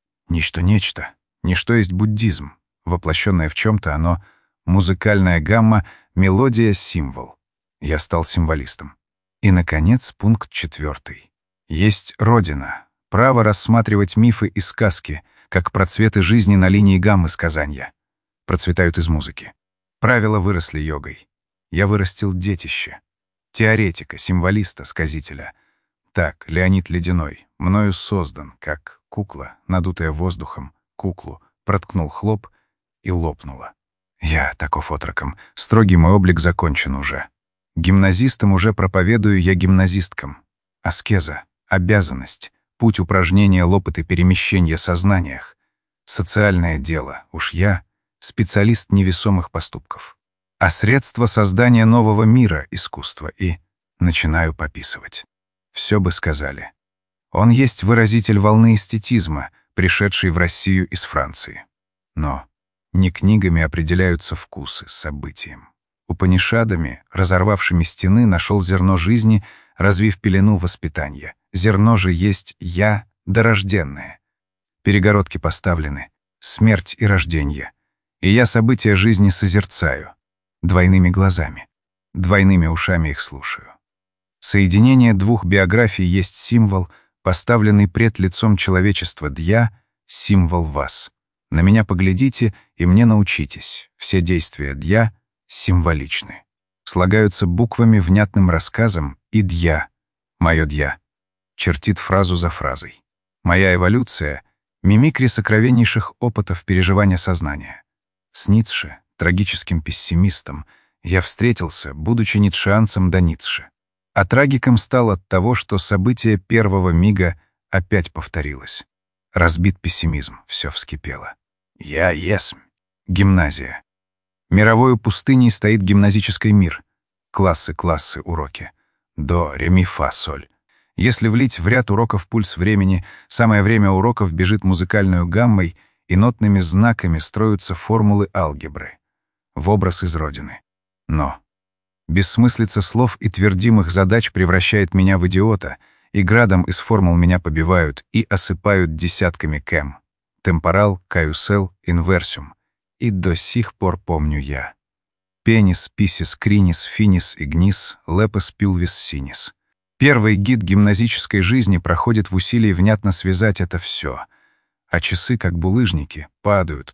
Ничто. Ничто есть буддизм. Воплощенное в чем-то оно — музыкальная гамма, мелодия, символ. Я стал символистом. И, наконец, пункт 4. Есть Родина. Право рассматривать мифы и сказки, как процветы жизни на линии гаммы сказания. Процветают из музыки. Правила выросли йогой. Я вырастил детище. Теоретика, символиста, сказителя. Так, Леонид Ледяной, мною создан, как кукла, надутая воздухом, куклу, проткнул хлоп и лопнула. Я таков отроком, строгий мой облик закончен уже. Гимназистам уже проповедую я гимназисткам. Аскеза, обязанность, путь упражнения, лопоты перемещения сознаниях. Социальное дело, уж я — специалист невесомых поступков. А средство создания нового мира искусства и начинаю пописывать. Все бы сказали. Он есть выразитель волны эстетизма, пришедшей в Россию из Франции. Но не книгами определяются вкусы, событием. Упанишадами, разорвавшими стены, нашел зерно жизни, развив пелену воспитания. Зерно же есть «я» дорожденное. Перегородки поставлены, смерть и рождение. И я события жизни созерцаю. Двойными глазами, двойными ушами их слушаю. Соединение двух биографий есть символ, поставленный пред лицом человечества «дья», символ вас. На меня поглядите и мне научитесь. Все действия «дья» символичны. Слагаются буквами внятным рассказом и «дья», мое «дья», чертит фразу за фразой. Моя эволюция — мимикри сокровеннейших опытов переживания сознания. С Ницше, трагическим пессимистом, я встретился, будучи ницшеанцем до Ницше. А трагиком стал от того, что событие первого мига опять повторилось. Разбит пессимизм, все вскипело. Я есмь. Гимназия. Мировою пустыней стоит гимназический мир. Классы, уроки. До, ре, ми, фа, соль. Если влить в ряд уроков пульс времени, самое время уроков бежит музыкальную гаммой, и нотными знаками строятся формулы алгебры. В образ из Родины. Но бессмыслица слов и твердимых задач превращает меня в идиота, и градом из формул меня побивают и осыпают десятками кэм. Темпорал, каюсел, инверсиум. И до сих пор помню я. Пенис, писис, кринис, финис, игнис, лепес, пюлвис, синис. Первый гид гимназической жизни проходит в усилии внятно связать это все. А часы, как булыжники, падают.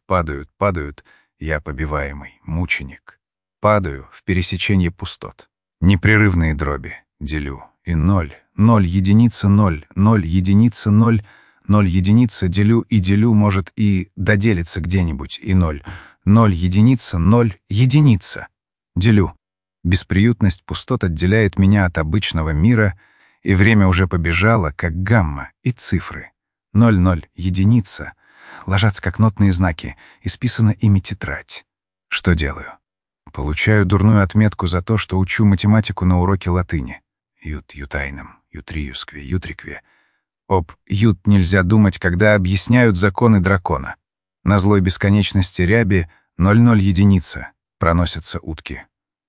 Я побиваемый, мученик. Падаю в пересечении пустот. Непрерывные дроби. Делю. И 0. 0, единица, 0. 0, единица, 0. 0, единица, делю, и делю, может, и доделится где-нибудь. И 0. 0, единица, 0, единица. Делю. Бесприютность пустот отделяет меня от обычного мира, и время уже побежало, как гамма, и цифры. 0, 0, единица. Ложатся, как нотные знаки, исписана ими тетрадь. Что делаю? Получаю дурную отметку за то, что учу математику на уроке латыни. Ютайном, ютриюскве, ютрикве. Об ют нельзя думать, когда объясняют законы дракона. На злой бесконечности ряби 0,0 единица проносятся утки.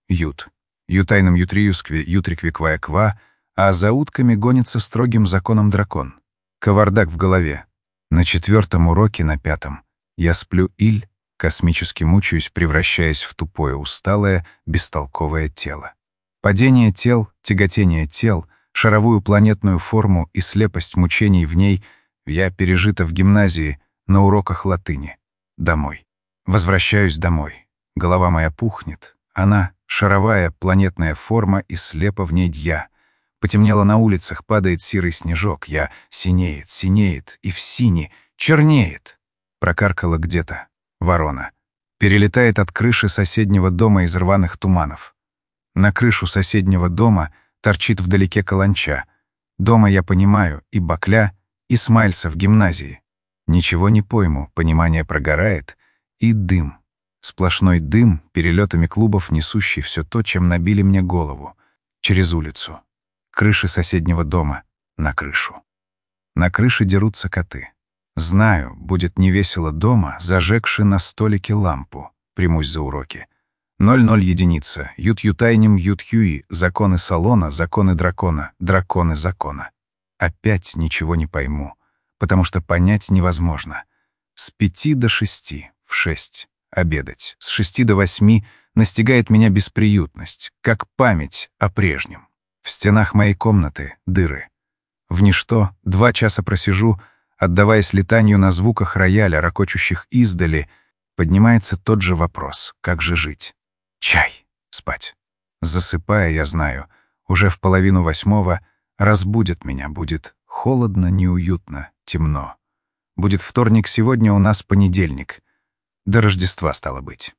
Ютайном, ютриюскве, ютрикве, ква, а за утками гонится строгим законом дракон. Кавардак в голове. На 4-м уроке, на 5-м, я сплю иль, космически мучаюсь, превращаясь в тупое, усталое, бестолковое тело. Падение тел, тяготение тел, шаровую планетную форму и слепость мучений в ней я пережита в гимназии на уроках латыни. Домой. Возвращаюсь домой. Голова моя пухнет. Она — шаровая планетная форма, и слепо в ней дья. Потемнело на улицах, падает серый снежок. Я синеет, и в сине чернеет. Прокаркала где-то ворона. Перелетает от крыши соседнего дома из рваных туманов. На крышу соседнего дома торчит вдалеке каланча. Дома я понимаю и Бакля, и Смайльса в гимназии. Ничего не пойму, понимание прогорает. И дым. Сплошной дым, перелетами клубов, несущий все то, чем набили мне голову. Через улицу. Крыши соседнего дома. На крышу. На крыше дерутся коты. Знаю, будет невесело дома, зажегши на столике лампу. Примусь за уроки. 00 единица. Ют-ютайним ют-хюи. Законы салона, законы дракона, драконы закона. Опять ничего не пойму, потому что понять невозможно. С 5 до 6, в 6 обедать. С 6 до 8 настигает меня бесприютность, как память о прежнем. В стенах моей комнаты дыры. В ничто 2 часа просижу, отдаваясь летанию на звуках рояля, ракочущих издали, поднимается тот же вопрос: как же жить? Чай, спать. Засыпая, я знаю, уже в 7:30 разбудит меня, будет холодно, неуютно, темно. Будет вторник, сегодня у нас понедельник. До Рождества стало быть.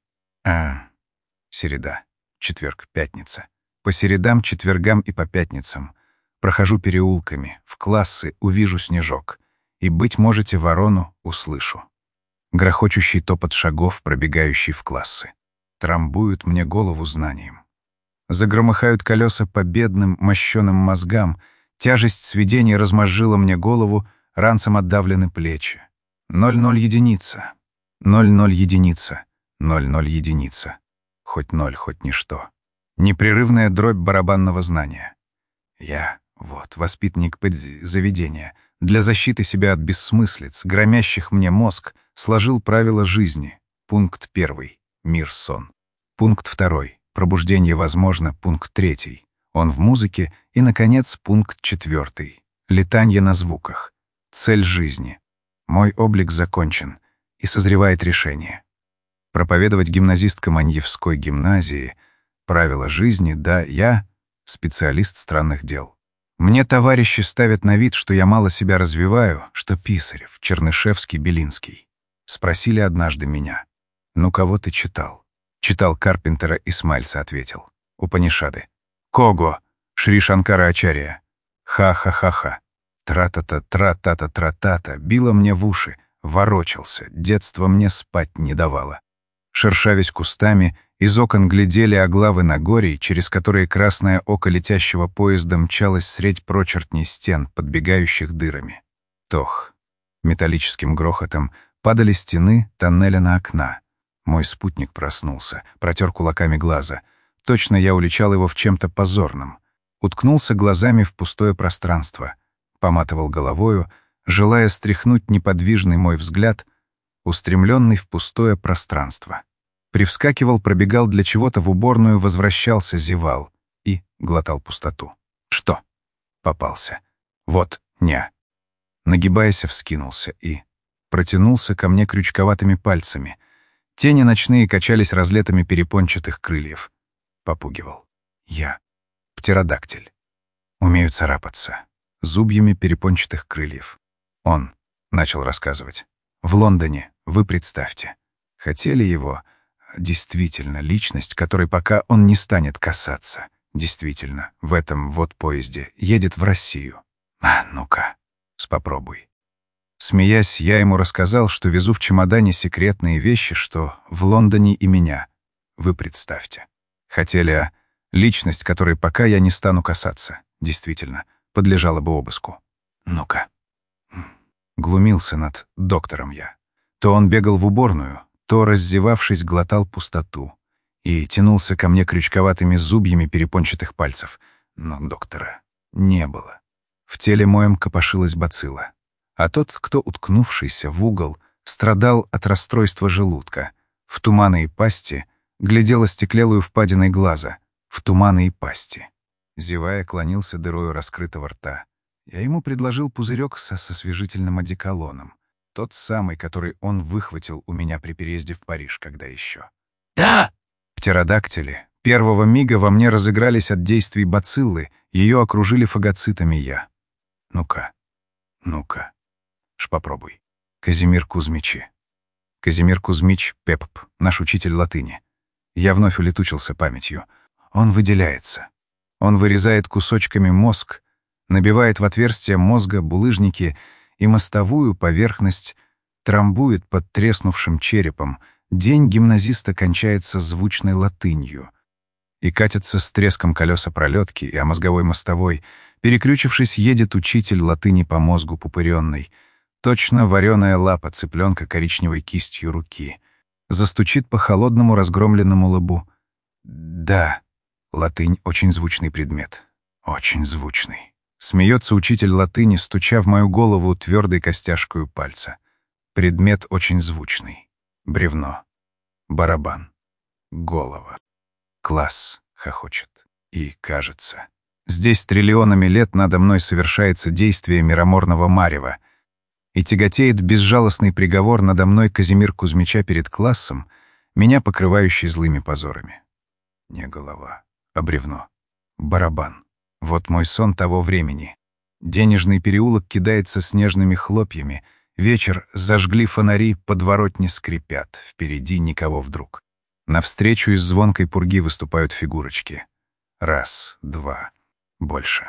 Середа, четверг, пятница. По середам, четвергам и по пятницам прохожу переулками, в классы увижу снежок, и, быть можете, ворону услышу. Грохочущий топот шагов, пробегающий в классы, трамбуют мне голову знанием. Загромыхают колеса по бедным, мощеным мозгам, тяжесть сведений размозжила мне голову, ранцем отдавлены плечи. 00 единица, 00 единица, 00 единица. Хоть 0, хоть ничто. Непрерывная дробь барабанного знания. Я, воспитанник заведения, для защиты себя от бессмыслиц, громящих мне мозг, сложил правила жизни. Пункт 1. Мир, сон. Пункт 2. Пробуждение возможно. Пункт 3. Он в музыке. И, наконец, пункт 4. Летанье на звуках. Цель жизни. Мой облик закончен, и созревает решение. Проповедовать гимназисткам Аньевской гимназии правила жизни, да, я — специалист странных дел. Мне товарищи ставят на вид, что я мало себя развиваю, что Писарев, Чернышевский, Белинский. Спросили однажды меня: «Ну, кого ты читал?» «Читал Карпентера и Смайльса», — ответил. «Упанишады». «Кого?» «Шри Шанкара Ачарья». «Ха-ха-ха-ха». Тра-та-та, тра-та-та, тра-та-та, било мне в уши, ворочался, детство мне спать не давало. Шершавясь кустами, из окон глядели оглавы Нагорий, через которые красное око летящего поезда мчалось средь прочертней стен, подбегающих дырами. Тох. Металлическим грохотом падали стены тоннеля на окна. Мой спутник проснулся, протер кулаками глаза. Точно я уличал его в чем-то позорном. Уткнулся глазами в пустое пространство. Поматывал головою, желая стряхнуть неподвижный мой взгляд, устремленный в пустое пространство. Привскакивал, пробегал для чего-то в уборную, возвращался, зевал и глотал пустоту. Что? Попался. Вот, ня. Нагибаясь, вскинулся и протянулся ко мне крючковатыми пальцами. Тени ночные качались разлетами перепончатых крыльев. Попугивал. Я. Птеродактиль. Умею царапаться. Зубьями перепончатых крыльев. Он начал рассказывать. В Лондоне, вы представьте, хотели его, действительно, личность, которой пока он не станет касаться, действительно, в этом вот поезде, едет в Россию. Ну-ка, попробуй. Смеясь, я ему рассказал, что везу в чемодане секретные вещи, что в Лондоне и меня. Вы представьте. Хотели, личность, которой пока я не стану касаться, действительно, подлежала бы обыску. Ну-ка. Глумился над доктором я. То он бегал в уборную, то, раздевавшись, глотал пустоту и тянулся ко мне крючковатыми зубьями перепончатых пальцев. Но доктора не было. В теле моем копошилась бацилла. А тот, кто, уткнувшийся в угол, страдал от расстройства желудка. В туманной пасти глядел остеклелую впадиной глаза. В туманной пасти. Зевая, клонился дырою раскрытого рта. Я ему предложил пузырек со освежительным одеколоном. Тот самый, который он выхватил у меня при переезде в Париж, когда еще. «Да!» Птеродактили первого мига во мне разыгрались от действий бациллы, ее окружили фагоцитами я. Ну-ка, ну-ка, попробуй. Казимир Кузьмичи. Казимир Кузьмич Пепп, наш учитель латыни. Я вновь улетучился памятью. Он выделяется. Он вырезает кусочками мозг, набивает в отверстия мозга булыжники и мостовую поверхность, трамбует под треснувшим черепом. День гимназиста кончается звучной латынью. И катятся с треском колеса пролетки, и о мозговой мостовой, перекрючившись, едет учитель латыни по мозгу пупыренной. Точно вареная лапа цыпленка коричневой кистью руки. Застучит по холодному разгромленному лбу. Да, латынь — очень звучный предмет. Очень звучный. Смеется учитель латыни, стуча в мою голову твердой костяшкою пальца. Предмет очень звучный. Бревно. Барабан. Голова. Класс, хохочет. И, кажется, здесь триллионами лет надо мной совершается действие мироморного марева, и тяготеет безжалостный приговор надо мной Казимир Кузьмича перед классом, меня покрывающий злыми позорами. Не голова, а бревно. Барабан. Вот мой сон того времени. Денежный переулок кидается снежными хлопьями, вечер зажгли фонари, подворотни скрипят, впереди никого вдруг. Навстречу из звонкой пурги выступают фигурочки. Раз, два, больше.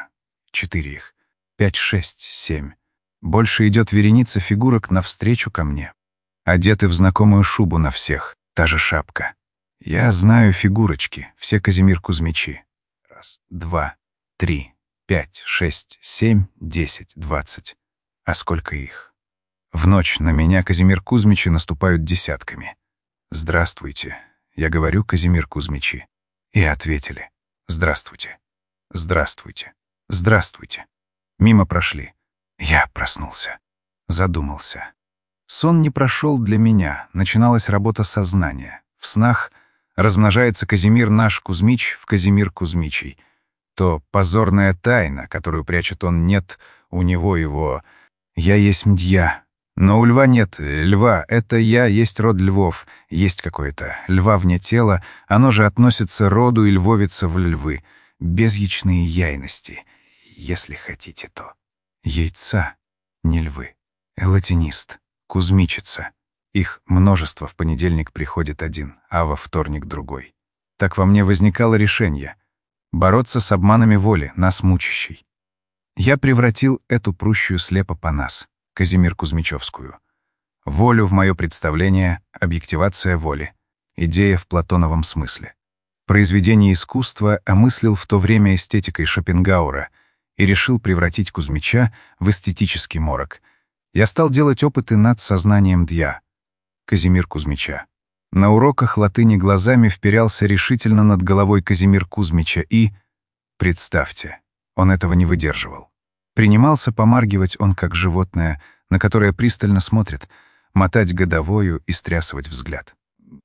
4 их. 5, 6, 7. Больше идет вереница фигурок навстречу ко мне. Одеты в знакомую шубу на всех, та же шапка. Я знаю фигурочки, все Казимир Кузьмичи. Раз, два, 3, 5, 6, 7, 10, 20. А сколько их? В ночь на меня Казимир Кузьмичи наступают десятками. «Здравствуйте», я говорю, Казимир Кузьмичи. И ответили: «Здравствуйте, здравствуйте, здравствуйте». Мимо прошли. Я проснулся. Задумался. Сон не прошел для меня, начиналась работа сознания. В снах размножается Казимир наш Кузьмич в Казимир Кузьмичий. То позорная тайна, которую прячет он, нет у него его. Я есть мдья. Но у льва нет льва, это я есть род львов, есть какое-то льва вне тела, оно же относится роду и львовица в львы, безъячные яйности, если хотите то. Яйца, не львы, элатинист, кузьмичица. Их множество, в понедельник приходит один, а во вторник другой. Так во мне возникало решение — бороться с обманами воли, нас мучащей. Я превратил эту прущую слепо по нас, Казимир Кузьмичевскую. Волю в мое представление, объективация воли, идея в платоновом смысле. Произведение искусства осмыслил в то время эстетикой Шопенгауэра и решил превратить Кузьмича в эстетический морок. Я стал делать опыты над сознанием дья, Казимир Кузьмича. На уроках латыни глазами вперялся решительно над головой Казимир Кузьмича и, представьте, он этого не выдерживал. Принимался помаргивать он, как животное, на которое пристально смотрит, мотать годовою и стрясывать взгляд.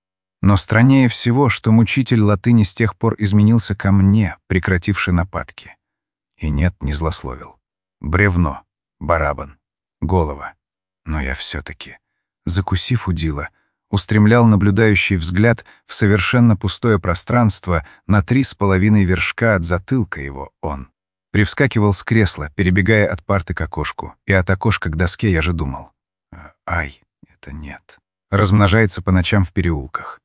Но страннее всего, что мучитель латыни с тех пор изменился ко мне, прекративший нападки. И нет, не злословил. Бревно, барабан, голова. Но я все-таки, закусив удила, устремлял наблюдающий взгляд в совершенно пустое пространство на 3,5 вершка от затылка его он. Привскакивал с кресла, перебегая от парты к окошку, и от окошка к доске я же думал. Ай, это нет. Размножается по ночам в переулках.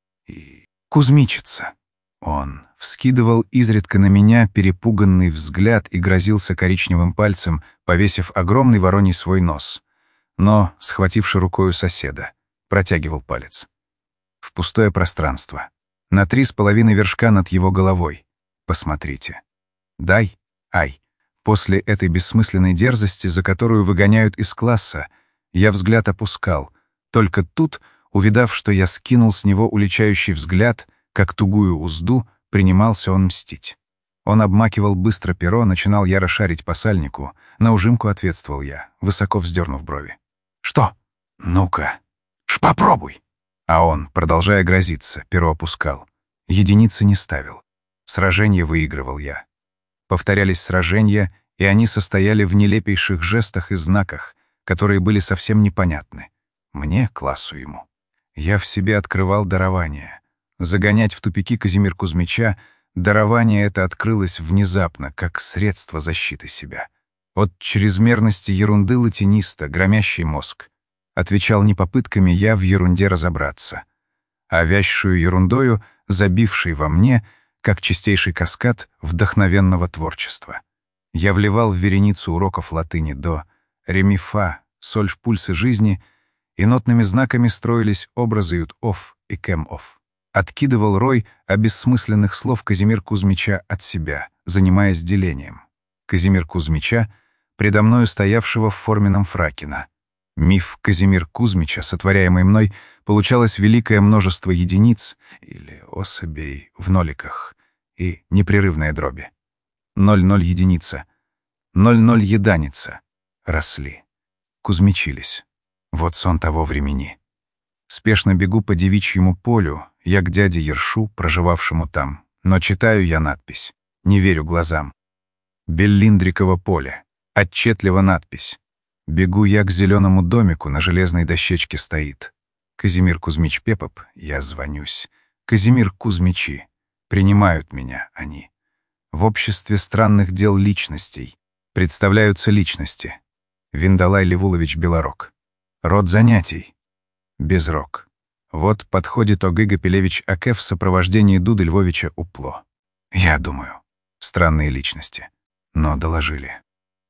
И кузьмичится. Он вскидывал изредка на меня перепуганный взгляд и грозился коричневым пальцем, повесив огромный вороний свой нос. Но, схвативши рукою соседа, протягивал палец. В пустое пространство. На 3,5 вершка над его головой. Посмотрите. Дай. Ай, после этой бессмысленной дерзости, за которую выгоняют из класса, я взгляд опускал. Только тут, увидав, что я скинул с него уличающий взгляд, как тугую узду, принимался он мстить. Он обмакивал быстро перо, начинал яро шарить по сальнику. На ужимку ответствовал я, высоко вздернув брови. «Что? Ну-ка, попробуй!» А он, продолжая грозиться, перо опускал. Единицы не ставил. Сражение выигрывал я. Повторялись сражения, и они состояли в нелепейших жестах и знаках, которые были совсем непонятны. Мне, классу ему. Я в себе открывал дарование. Загонять в тупики Казимир Кузьмича, дарование это открылось внезапно, как средство защиты себя. От чрезмерности ерунды латиниста, громящий мозг. Отвечал не попытками я в ерунде разобраться, а вязшую ерундою, забившей во мне, как чистейший каскад вдохновенного творчества. Я вливал в вереницу уроков латыни до, ре, ми, фа, соль в пульсы жизни, и нотными знаками строились образы ют-оф и кэм-оф. Откидывал рой обессмысленных слов Казимир Кузьмича от себя, занимаясь делением. Казимир Кузьмича, предо мною стоявшего в форменном фраке. Миф Казимир Кузьмича, сотворяемый мной, получалось великое множество единиц или особей в ноликах и непрерывные дроби. 0,0 единица, 0,0 еданица. Росли. Кузьмичились. Вот сон того времени. Спешно бегу по девичьему полю, я к дяде Ершу, проживавшему там, но читаю я надпись. Не верю глазам. Беллиндриково поле. Отчетливо надпись. Бегу я к зеленому домику, на железной дощечке стоит. Казимир Кузьмич Пепоп, я звонюсь. Казимир Кузьмичи. Принимают меня они. В обществе странных дел личностей. Представляются личности. Виндалай Левулович Белорок. Род занятий. Безрок. Вот подходит Огыга Пелевич Аке в сопровождении Дуды Львовича Упло. Я думаю, странные личности. Но доложили.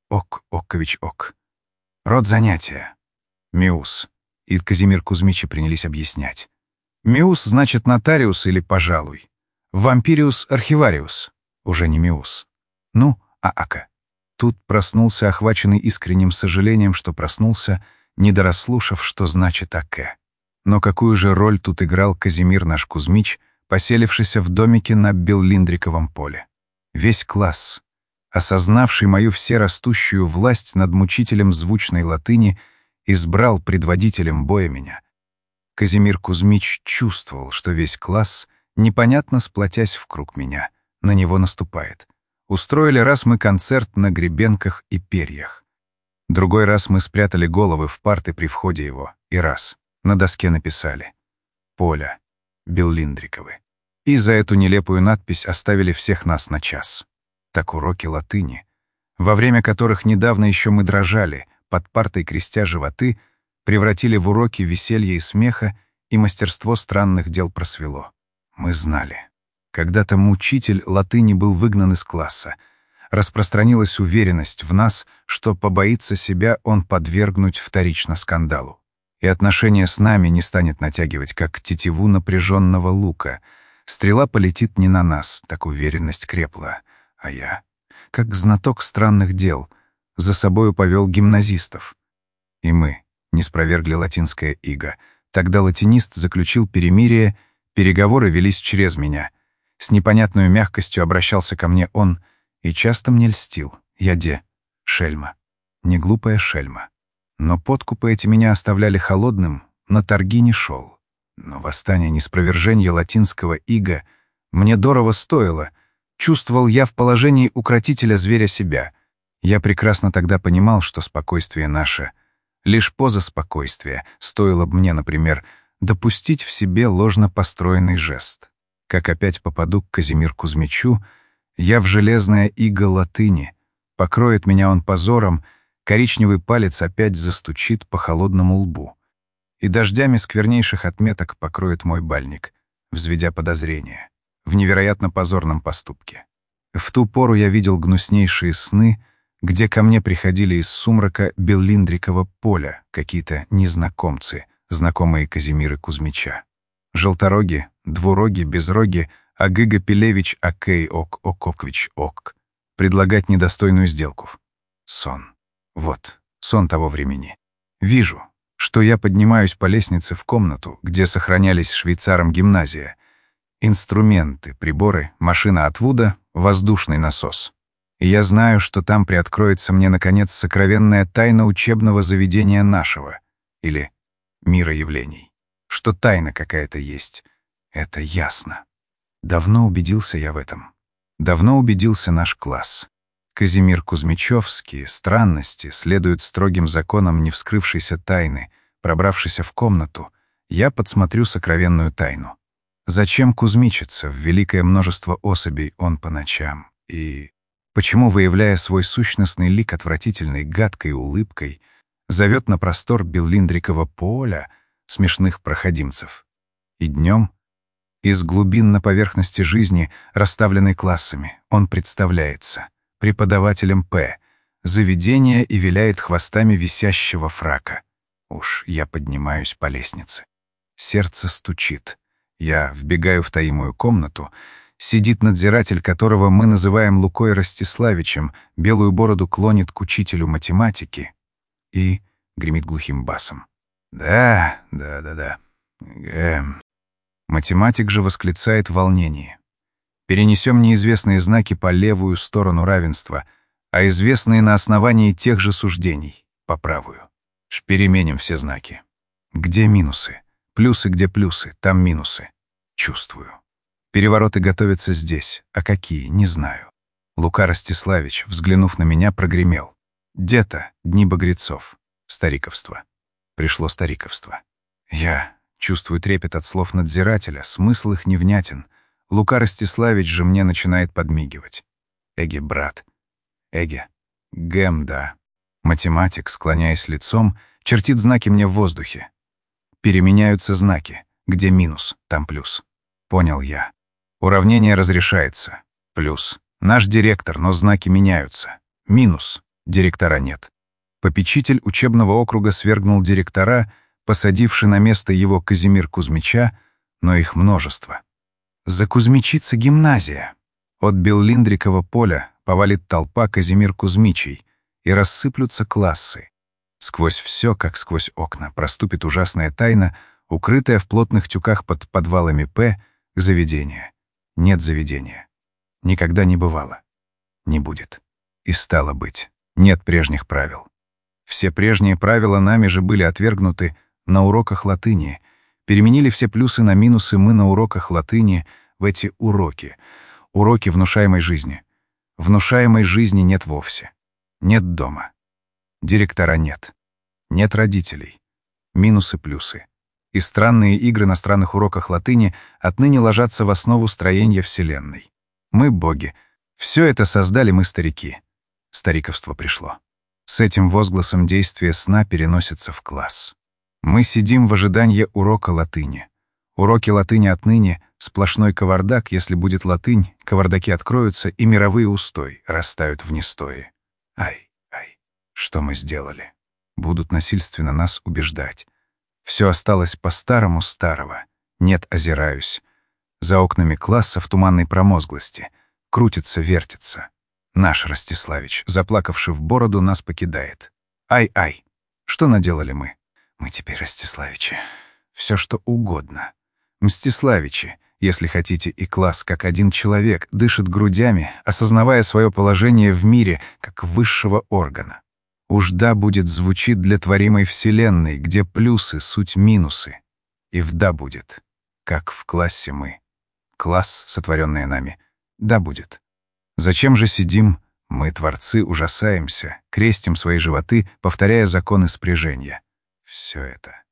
Оккович Ок. Род занятия. Миус. И Казимир Кузьмичи принялись объяснять. Миус значит нотариус или пожалуй. Вампириус архивариус. Уже не Миус. Ну, а Ака. Тут проснулся, охваченный искренним сожалением, что проснулся, недорасслушав, что значит Аке. Но какую же роль тут играл Казимир наш Кузьмич, поселившийся в домике на Беллиндриковом поле? Весь класс, осознавший мою всерастущую власть над мучителем звучной латыни, избрал предводителем боя меня. Казимир Кузьмич чувствовал, что весь класс, непонятно сплотясь в круг меня, на него наступает. Устроили раз мы концерт на гребенках и перьях. Другой раз мы спрятали головы в парты при входе его, и раз на доске написали «Поля Беллиндриковы». И за эту нелепую надпись оставили всех нас на час. Так уроки латыни, во время которых недавно еще мы дрожали, под партой крестя животы, превратили в уроки веселья и смеха, и мастерство странных дел просвело. Мы знали. Когда-то мучитель латыни был выгнан из класса. Распространилась уверенность в нас, что побоится себя он подвергнуть вторично скандалу. И отношение с нами не станет натягивать, как тетиву напряженного лука. Стрела полетит не на нас, так уверенность крепла. А я, как знаток странных дел, за собою повел гимназистов. И мы не спровергли латинское иго. Тогда латинист заключил перемирие, переговоры велись через меня. С непонятной мягкостью обращался ко мне он и часто мне льстил. Я шельма. Не глупая шельма. Но подкупы эти меня оставляли холодным, на торги не шел. Но восстание неспровержения латинского иго мне дорого стоило. Чувствовал я в положении укротителя зверя себя. Я прекрасно тогда понимал, что спокойствие наше — лишь поза спокойствия, стоило бы мне, например, допустить в себе ложно построенный жест. Как опять попаду к Казимир Кузьмичу, я в железное иго латыни, покроет меня он позором, коричневый палец опять застучит по холодному лбу. И дождями сквернейших отметок покроет мой бальник, взведя подозрения в невероятно позорном поступке. В ту пору я видел гнуснейшие сны, где ко мне приходили из сумрака Беллиндрикового поля какие-то незнакомцы, знакомые Казимиры Кузьмича. Желтороги, двуроги, безроги, Огыга Пелевич Акей Ок Ококвич Ок. Предлагать недостойную сделку. Сон. Вот, сон того времени. Вижу, что я поднимаюсь по лестнице в комнату, где сохранялись швейцаром гимназия. Инструменты, приборы, машина отвода, воздушный насос. И я знаю, что там приоткроется мне, наконец, сокровенная тайна учебного заведения нашего, или мира явлений. Что тайна какая-то есть, это ясно. Давно убедился я в этом. Давно убедился наш класс. Казимир Кузьмичевские странности следуют строгим законам невскрывшейся тайны. Пробравшийся в комнату, я подсмотрю сокровенную тайну. Зачем кузьмичиться в великое множество особей он по ночам? И почему, выявляя свой сущностный лик отвратительной, гадкой улыбкой, зовет на простор Беллиндрикового поля смешных проходимцев? И днем, из глубин на поверхности жизни, расставленной классами, он представляется преподавателем П, заведения и виляет хвостами висящего фрака. Уж я поднимаюсь по лестнице. Сердце стучит. Я вбегаю в таимую комнату. Сидит надзиратель, которого мы называем Лукой Ростиславичем, белую бороду клонит к учителю математики. И гремит глухим басом. Да. Математик же восклицает в волнении. Перенесем неизвестные знаки по левую сторону равенства, а известные на основании тех же суждений — по правую. Переменим все знаки. Где минусы? Плюсы где плюсы, там минусы. Чувствую. Перевороты готовятся здесь, а какие — не знаю. Лука Ростиславич, взглянув на меня, прогремел. Где-то дни багрецов. Стариковство. Пришло стариковство. Я чувствую трепет от слов надзирателя, смысл их невнятен. Лука Ростиславич же мне начинает подмигивать. Эге, брат. Эге. Гэм, да. Математик, склоняясь лицом, чертит знаки мне в воздухе. Переменяются знаки. Где минус, там плюс. Понял я. Уравнение разрешается. Плюс. Наш директор, но знаки меняются. Минус. Директора нет. Попечитель учебного округа свергнул директора, посадивший на место его Казимир Кузьмича, но их множество. Закузьмичится гимназия. От Беллиндрикова поля повалит толпа Казимир Кузьмичей, и рассыплются классы. Сквозь все, как сквозь окна, проступит ужасная тайна, укрытая в плотных тюках под подвалами П, заведения. Нет заведения. Никогда не бывало. Не будет. И стало быть. Нет прежних правил. Все прежние правила нами же были отвергнуты на уроках латыни. Переменили все плюсы на минусы мы на уроках латыни в эти уроки. Уроки внушаемой жизни. Внушаемой жизни нет вовсе. Нет дома. Директора нет. Нет родителей. Минусы-плюсы. И странные игры на странных уроках латыни отныне ложатся в основу строения Вселенной. Мы, боги, все это создали мы, старики. Стариковство пришло. С этим возгласом действие сна переносится в класс. Мы сидим в ожидании урока латыни. Уроки латыни отныне — сплошной кавардак. Если будет латынь, кавардаки откроются, и мировые устои растают в нестое. Ай, что мы сделали? Будут насильственно нас убеждать. Все осталось по-старому старого. Нет, озираюсь. За окнами класса в туманной промозглости. Крутится, вертится. Наш Ростиславич, заплакавший в бороду, нас покидает. Ай, что наделали мы? Мы теперь Ростиславичи. Все, что угодно. Мстиславичи, если хотите, и класс, как один человек, дышит грудями, осознавая свое положение в мире, как высшего органа. Уж да будет звучит для творимой вселенной, где плюсы — суть минусы. И в да будет, как в классе мы. Класс, сотворенный нами, да будет. Зачем же сидим, мы, творцы, ужасаемся, крестим свои животы, повторяя законы спряжения? Все это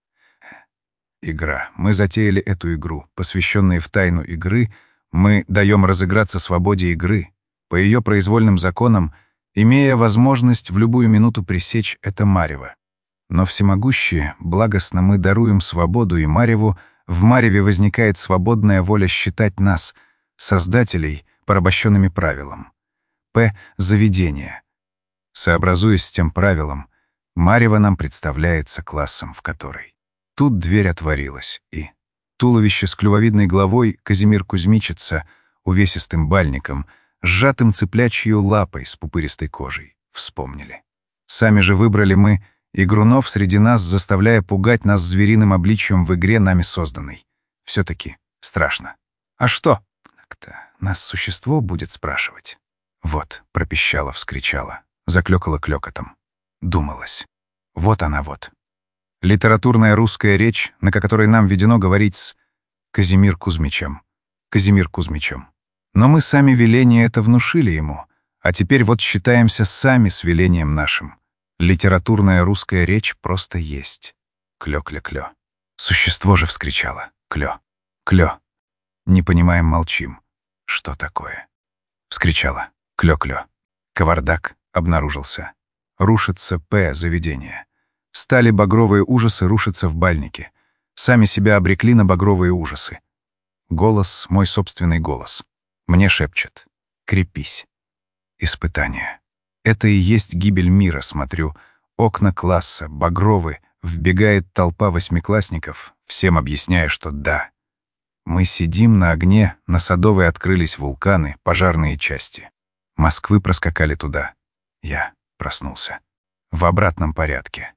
игра. Мы затеяли эту игру, посвященные в тайну игры, мы даем разыграться свободе игры, по ее произвольным законам, имея возможность в любую минуту пресечь это марево. Но всемогущие, благостно мы даруем свободу и мареву, в мареве возникает свободная воля считать нас, создателей, порабощенными правилом. П. Заведение. Сообразуясь с тем правилом, марево нам представляется классом, в который. Тут дверь отворилась, и туловище с клювовидной головой Казимир Кузьмичица увесистым бальником, сжатым цыплячьей лапой с пупыристой кожей, вспомнили. Сами же выбрали мы игрунов среди нас, заставляя пугать нас звериным обличьем в игре, нами созданной. Все-таки страшно. А что? Так-то нас существо будет спрашивать. Вот, пропищала, вскричала, заклёкала клёкотом. Думалось. Вот она вот. Литературная русская речь, на которой нам ведено говорить с Казимир Кузьмичем. Казимир Кузьмичем. Но мы сами веление это внушили ему, а теперь вот считаемся сами с велением нашим. Литературная русская речь просто есть. Клё-клё-клё. Существо же вскричало. Клё. Клё. Не понимаем, молчим. Что такое? Вскричала. Клё-клё. Кавардак обнаружился. Рушится П. заведение. Стали багровые ужасы рушиться в бальнике. Сами себя обрекли на багровые ужасы. Голос, мой собственный голос. Мне шепчет. Крепись. Испытание. Это и есть гибель мира, смотрю. Окна класса, багровы, вбегает толпа восьмиклассников, всем объясняя, что да. Мы сидим на огне, на Садовой открылись вулканы, пожарные части. Москвы проскакали туда. Я проснулся. В обратном порядке.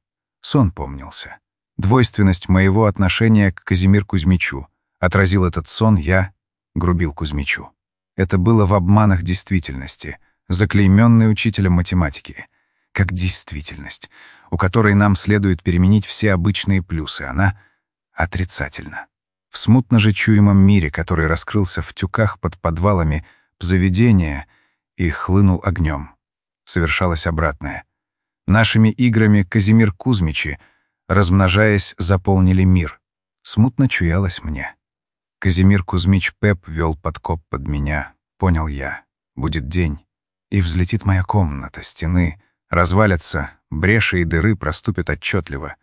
Сон помнился. Двойственность моего отношения к Казимир Кузьмичу. Отразил этот сон, я грубил Кузьмичу. Это было в обманах действительности, заклейменной учителем математики. Как действительность, у которой нам следует переменить все обычные плюсы, она отрицательна. В смутно же чуемом мире, который раскрылся в тюках под подвалами заведения и хлынул огнем, совершалось обратное. Нашими играми Казимир Кузьмичи, размножаясь, заполнили мир. Смутно чуялось мне. Казимир Кузьмич Пеп вел подкоп под меня, понял я. Будет день, и взлетит моя комната, стены развалятся, бреши и дыры проступят отчетливо.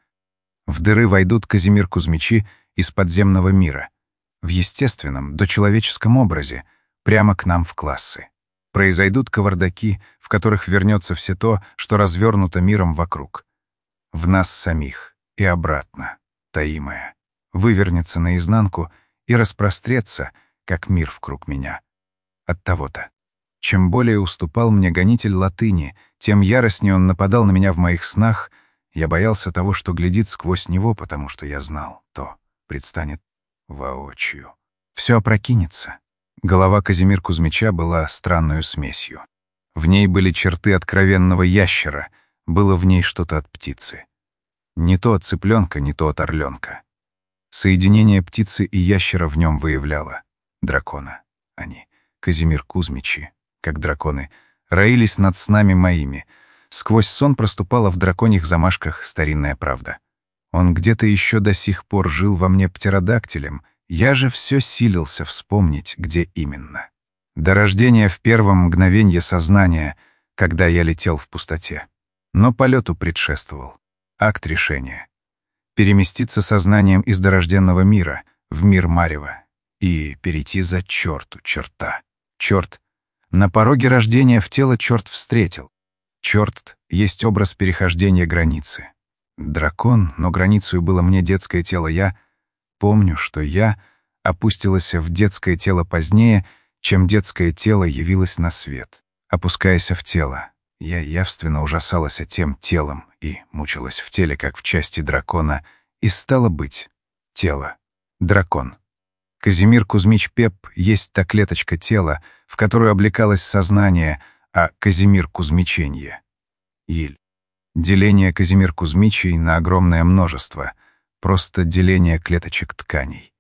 В дыры войдут Казимир Кузьмичи из подземного мира, в естественном, дочеловеческом образе, прямо к нам в классы. Произойдут кавардаки, в которых вернется все то, что развернуто миром вокруг. В нас самих и обратно, таимое, вывернется наизнанку и распрострется, как мир вкруг меня. Оттого-то. Чем более уступал мне гонитель латыни, тем яростнее он нападал на меня в моих снах. Я боялся того, что глядит сквозь него, потому что я знал, то предстанет воочию. Все опрокинется. Голова Казимир Кузьмича была странную смесью. В ней были черты откровенного ящера, было в ней что-то от птицы. Не то от цыпленка, не то от орленка. Соединение птицы и ящера в нем выявляло дракона. Они, Казимир Кузьмичи, как драконы, роились над снами моими. Сквозь сон проступала в драконьих замашках старинная правда. Он где-то еще до сих пор жил во мне птеродактилем, я же все силился вспомнить, где именно. До рождения в первом мгновенье сознания, когда я летел в пустоте. Но полету предшествовал акт решения. Переместиться сознанием из дорожденного мира в мир марева и перейти за черта. Черт. На пороге рождения в тело черт встретил. Черт есть образ перехождения границы. Дракон, но границей было мне детское тело. Я помню, что я опустилась в детское тело позднее, чем детское тело явилось на свет. Опускаясь в тело, я явственно ужасалась тем телом и мучилась в теле, как в части дракона, и стало быть тело. Дракон. Казимир Кузьмич Пеп есть та клеточка тела, в которую облекалось сознание, а Казимир Кузьмиченье. Иль. Деление Казимир Кузьмичей на огромное множество. Просто деление клеточек тканей.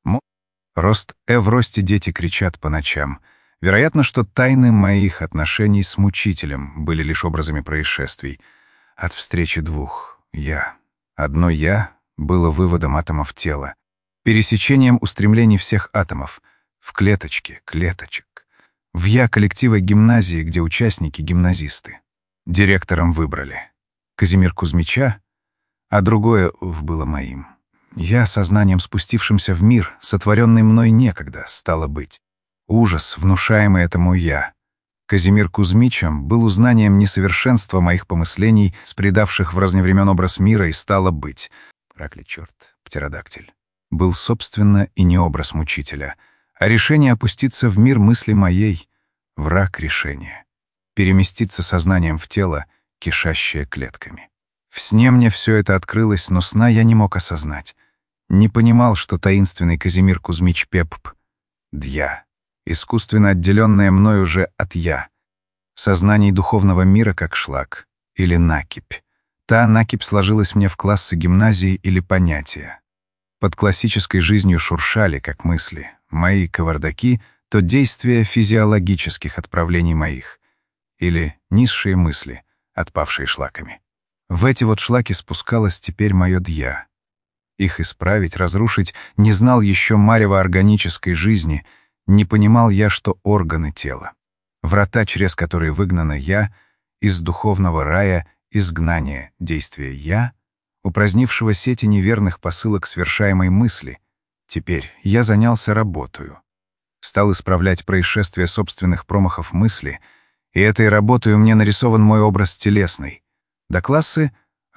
Рост в росте дети кричат по ночам. Вероятно, что тайны моих отношений с мучителем были лишь образами происшествий. От встречи двух «я». Одно «я» было выводом атомов тела, пересечением устремлений всех атомов в клеточки, клеточек. В «я» коллектива гимназии, где участники — гимназисты. Директором выбрали Казимир Кузьмича, а другое было моим. Я, сознанием спустившимся в мир, сотворенный мной некогда, стало быть. Ужас, внушаемый этому «я». Казимир Кузьмичем был узнанием несовершенства моих помыслений, спредавших в разные времен образ мира, и стало быть. Прокля черт, птеродактиль. Был, собственно, и не образ мучителя, а решение опуститься в мир мысли моей, враг решения. Переместиться сознанием в тело, кишащее клетками. В сне мне все это открылось, но сна я не мог осознать. Не понимал, что таинственный Казимир Кузьмич Пеп — дья, искусственно отделенное мной уже от «я». Сознание духовного мира как шлак или накипь. Та накипь сложилась мне в классы гимназии или понятия. Под классической жизнью шуршали, как мысли, мои кавардаки, то действия физиологических отправлений моих, или низшие мысли, отпавшие шлаками. В эти вот шлаки спускалось теперь мое дья. Их исправить, разрушить не знал еще марева органической жизни, не понимал я, что органы тела. Врата, через которые выгнано «я», из духовного рая изгнание действия «я», упразднившего сети неверных посылок свершаемой мысли. Теперь я занялся работою. Стал исправлять происшествия собственных промахов мысли, и этой работою мне нарисован мой образ телесный. До классы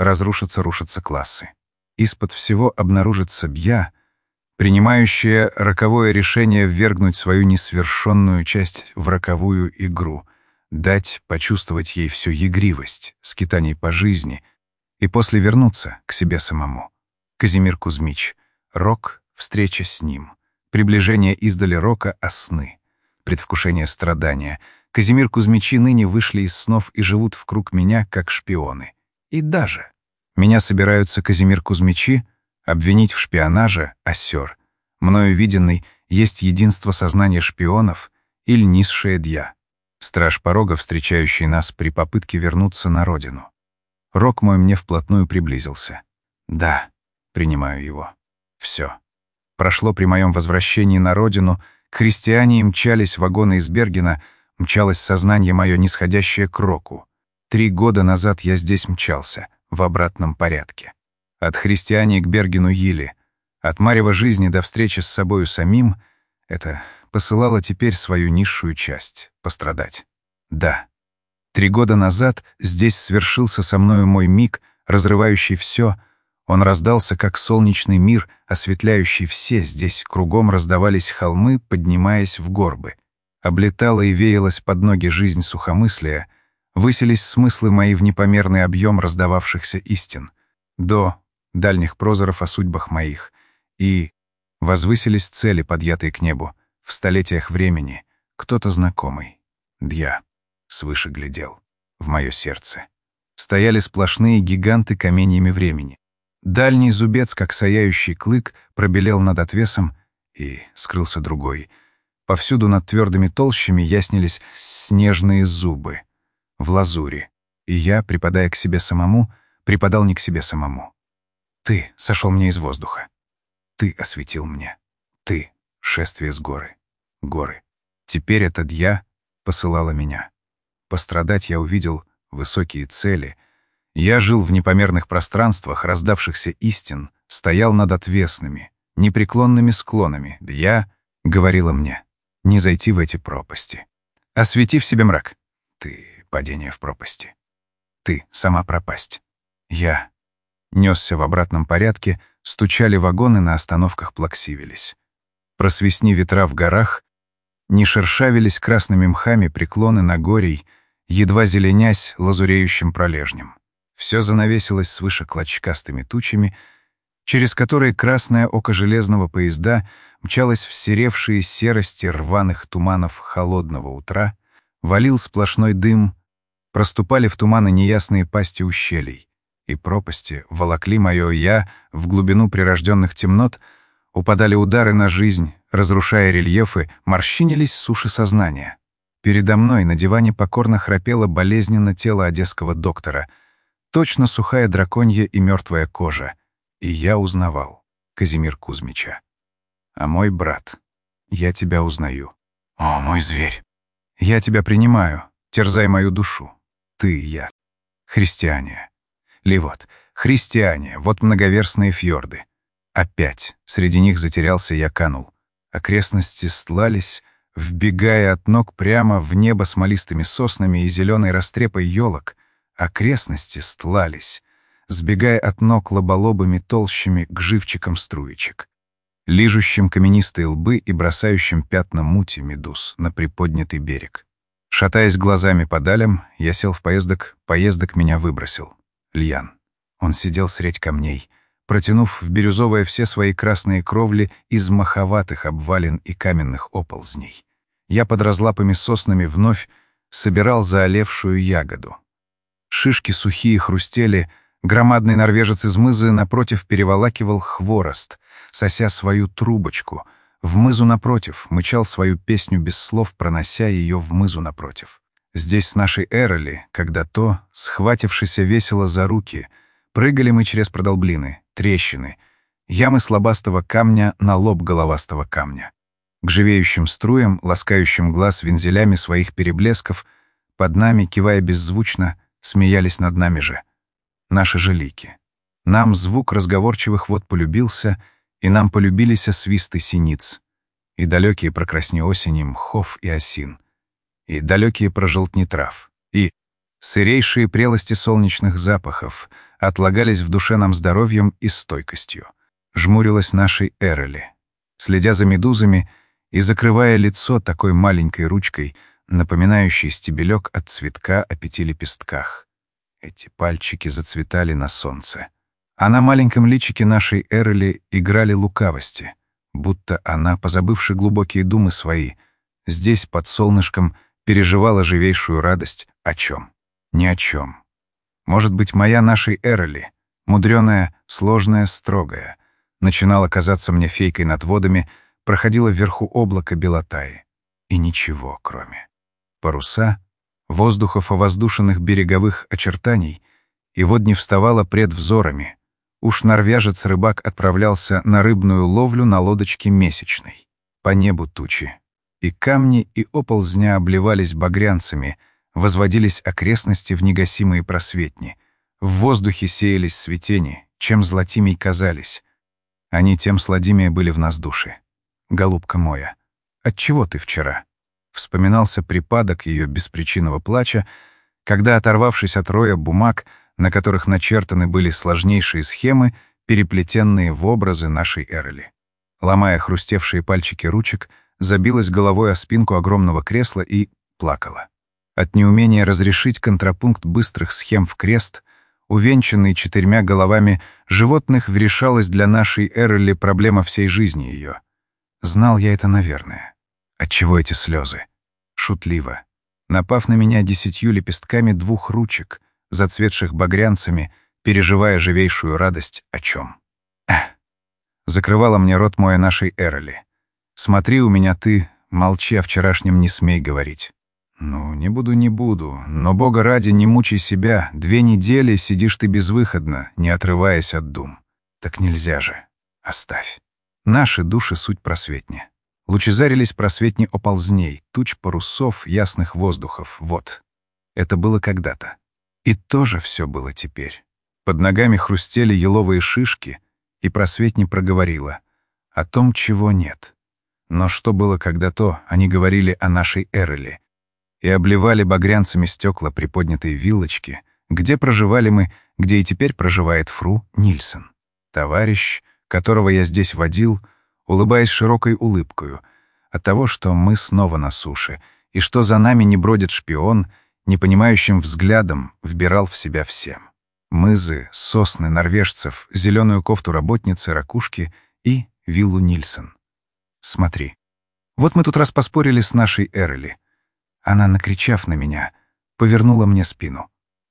рушатся классы. Из-под всего обнаружится бья, принимающая роковое решение ввергнуть свою несвершенную часть в роковую игру, дать почувствовать ей всю игривость, скитаний по жизни, и после вернуться к себе самому. Казимир Кузьмич. Рок, встреча с ним. Приближение издали рока, а сны. Предвкушение страдания. Казимир Кузьмичи ныне вышли из снов и живут вкруг меня, как шпионы. И даже меня собираются Казимир Кузьмичи обвинить в шпионаже осер. Мною виденный есть единство сознания шпионов или низшее дья. Страж порога, встречающий нас при попытке вернуться на родину. Рок мой мне вплотную приблизился. Да, принимаю его. Все. Прошло при моем возвращении на родину, к христиане мчались вагоны из Бергена, мчалось сознание мое, нисходящее к року. 3 года назад я здесь мчался, в обратном порядке. От христиане к Бергену Йили, от марева жизни до встречи с собою самим, это посылало теперь свою низшую часть — пострадать. Да. 3 года назад здесь свершился со мною мой миг, разрывающий все. Он раздался, как солнечный мир, осветляющий все. Здесь кругом раздавались холмы, поднимаясь в горбы. Облетала и веялась под ноги жизнь сухомыслия, высились смыслы мои в непомерный объем раздававшихся истин. До дальних прозоров о судьбах моих. И возвысились цели, подъятые к небу, в столетиях времени. Кто-то знакомый. Дья. Свыше глядел. В мое сердце. Стояли сплошные гиганты каменьями времени. Дальний зубец, как сияющий клык, пробелел над отвесом, и скрылся другой. Повсюду над твердыми толщами яснились снежные зубы. В лазури. И я, припадая к себе самому, припадал не к себе самому. Ты сошел мне из воздуха. Ты осветил мне. Ты — шествие с горы. Горы. Теперь это дья посылала меня. Пострадать я увидел высокие цели. Я жил в непомерных пространствах раздавшихся истин, стоял над отвесными, непреклонными склонами. Дья говорила мне не зайти в эти пропасти. Освети в себе мрак. Ты — падение в пропасти. Ты — сама пропасть. Я несся в обратном порядке, стучали вагоны, на остановках плаксивились. Просвистни ветра в горах, не шершавились красными мхами преклоны Нагорий, едва зеленясь лазуреющим пролежнем. Все занавесилось свыше клочкастыми тучами, через которые красное око железного поезда мчалось в серевшие серости рваных туманов холодного утра, валил сплошной дым, проступали в туманы неясные пасти ущелий, и пропасти волокли мое «я» в глубину прирожденных темнот, упадали удары на жизнь, разрушая рельефы, морщинились суши сознания. Передо мной на диване покорно храпело болезненно тело одесского доктора, точно сухая драконья и мертвая кожа, и я узнавал Казимир Кузьмича. А мой брат, я тебя узнаю. О, мой зверь! Я тебя принимаю, терзай мою душу. Ты и я. Христиане. Ливот. Христиане. Вот многоверстные фьорды. Опять среди них затерялся я, канул. Окрестности стлались, вбегая от ног прямо в небо смолистыми соснами и зеленой растрепой елок. Окрестности стлались, сбегая от ног лоболобыми толщами к живчикам струечек, лижущим каменистые лбы и бросающим пятна мути медуз на приподнятый берег. Шатаясь глазами по далям, я сел в поездок меня выбросил. Льян. Он сидел средь камней, протянув в бирюзовое все свои красные кровли из маховатых обвалин и каменных оползней. Я под разлапами соснами вновь собирал заолевшую ягоду. Шишки сухие хрустели, громадный норвежец из мызы напротив переволакивал хворост, сося свою трубочку. В мызу напротив мычал свою песню без слов, пронося ее в мызу напротив. Здесь с нашей Эроли, когда то, схватившися весело за руки, прыгали мы через продолблины, трещины, ямы слабастого камня на лоб головастого камня. К живеющим струям, ласкающим глаз вензелями своих переблесков, под нами, кивая беззвучно, смеялись над нами же. Наши же лики. Нам звук разговорчивых вод полюбился, и нам полюбились свисты синиц, и далекие прокрасни осени мхов и осин, и далекие прожелтни трав, и сырейшие прелости солнечных запахов отлагались в душе нам здоровьем и стойкостью. Жмурилась нашей Эроли, следя за медузами и закрывая лицо такой маленькой ручкой, напоминающей стебелек от цветка о 5 лепестках. Эти пальчики зацветали на солнце. А на маленьком личике нашей Эрли играли лукавости, будто она, позабывши глубокие думы свои, здесь, под солнышком, переживала живейшую радость. О чем? Ни о чем. Может быть, моя нашей Эрли, мудреная, сложная, строгая, начинала казаться мне фейкой над водами, проходила вверху облака белотаи. И ничего, кроме паруса, воздухов овоздушенных береговых очертаний, и вот не вставала пред взорами. Уж норвежец-рыбак отправлялся на рыбную ловлю на лодочке месячной. По небу тучи. И камни, и оползня обливались багрянцами, возводились окрестности в негасимые просветни. В воздухе сеялись светени, чем златимей казались. Они тем сладимее были в нас души. Голубка моя, отчего ты вчера? Вспоминался припадок ее беспричинного плача, когда, оторвавшись от роя бумаг, на которых начертаны были сложнейшие схемы, переплетенные в образы нашей Эрли. Ломая хрустевшие пальчики ручек, забилась головой о спинку огромного кресла и плакала. От неумения разрешить контрапункт быстрых схем в крест, увенчанный 4 головами животных, врешалась для нашей Эрли проблема всей жизни ее. Знал я это, наверное. Отчего эти слезы? Шутливо. Напав на меня 10 лепестками 2 ручек, зацветших багрянцами, переживая живейшую радость, о чем? Закрывала мне рот моя нашей Эрли. Смотри у меня ты, молчи, о вчерашнем не смей говорить. Ну, не буду, но, Бога ради, не мучай себя. 2 недели сидишь ты безвыходно, не отрываясь от дум. Так нельзя же. Оставь. Наши души суть просветни. Лучезарились просветни оползней, туч парусов, ясных воздухов. Вот. Это было когда-то. И тоже все было теперь. Под ногами хрустели еловые шишки, и просветни проговорила о том, чего нет. Но что было когда-то, они говорили о нашей Эрли и обливали багрянцами стекла приподнятой виллочки, где проживали мы, где и теперь проживает фру Нильсон. Товарищ, которого я здесь водил, улыбаясь широкой улыбкою, от того, что мы снова на суше, и что за нами не бродит шпион, непонимающим взглядом вбирал в себя всем. Мызы, сосны норвежцев, зеленую кофту работницы, ракушки и виллу Нильсон. Смотри. Вот мы тут раз поспорили с нашей Эрли. Она, накричав на меня, повернула мне спину.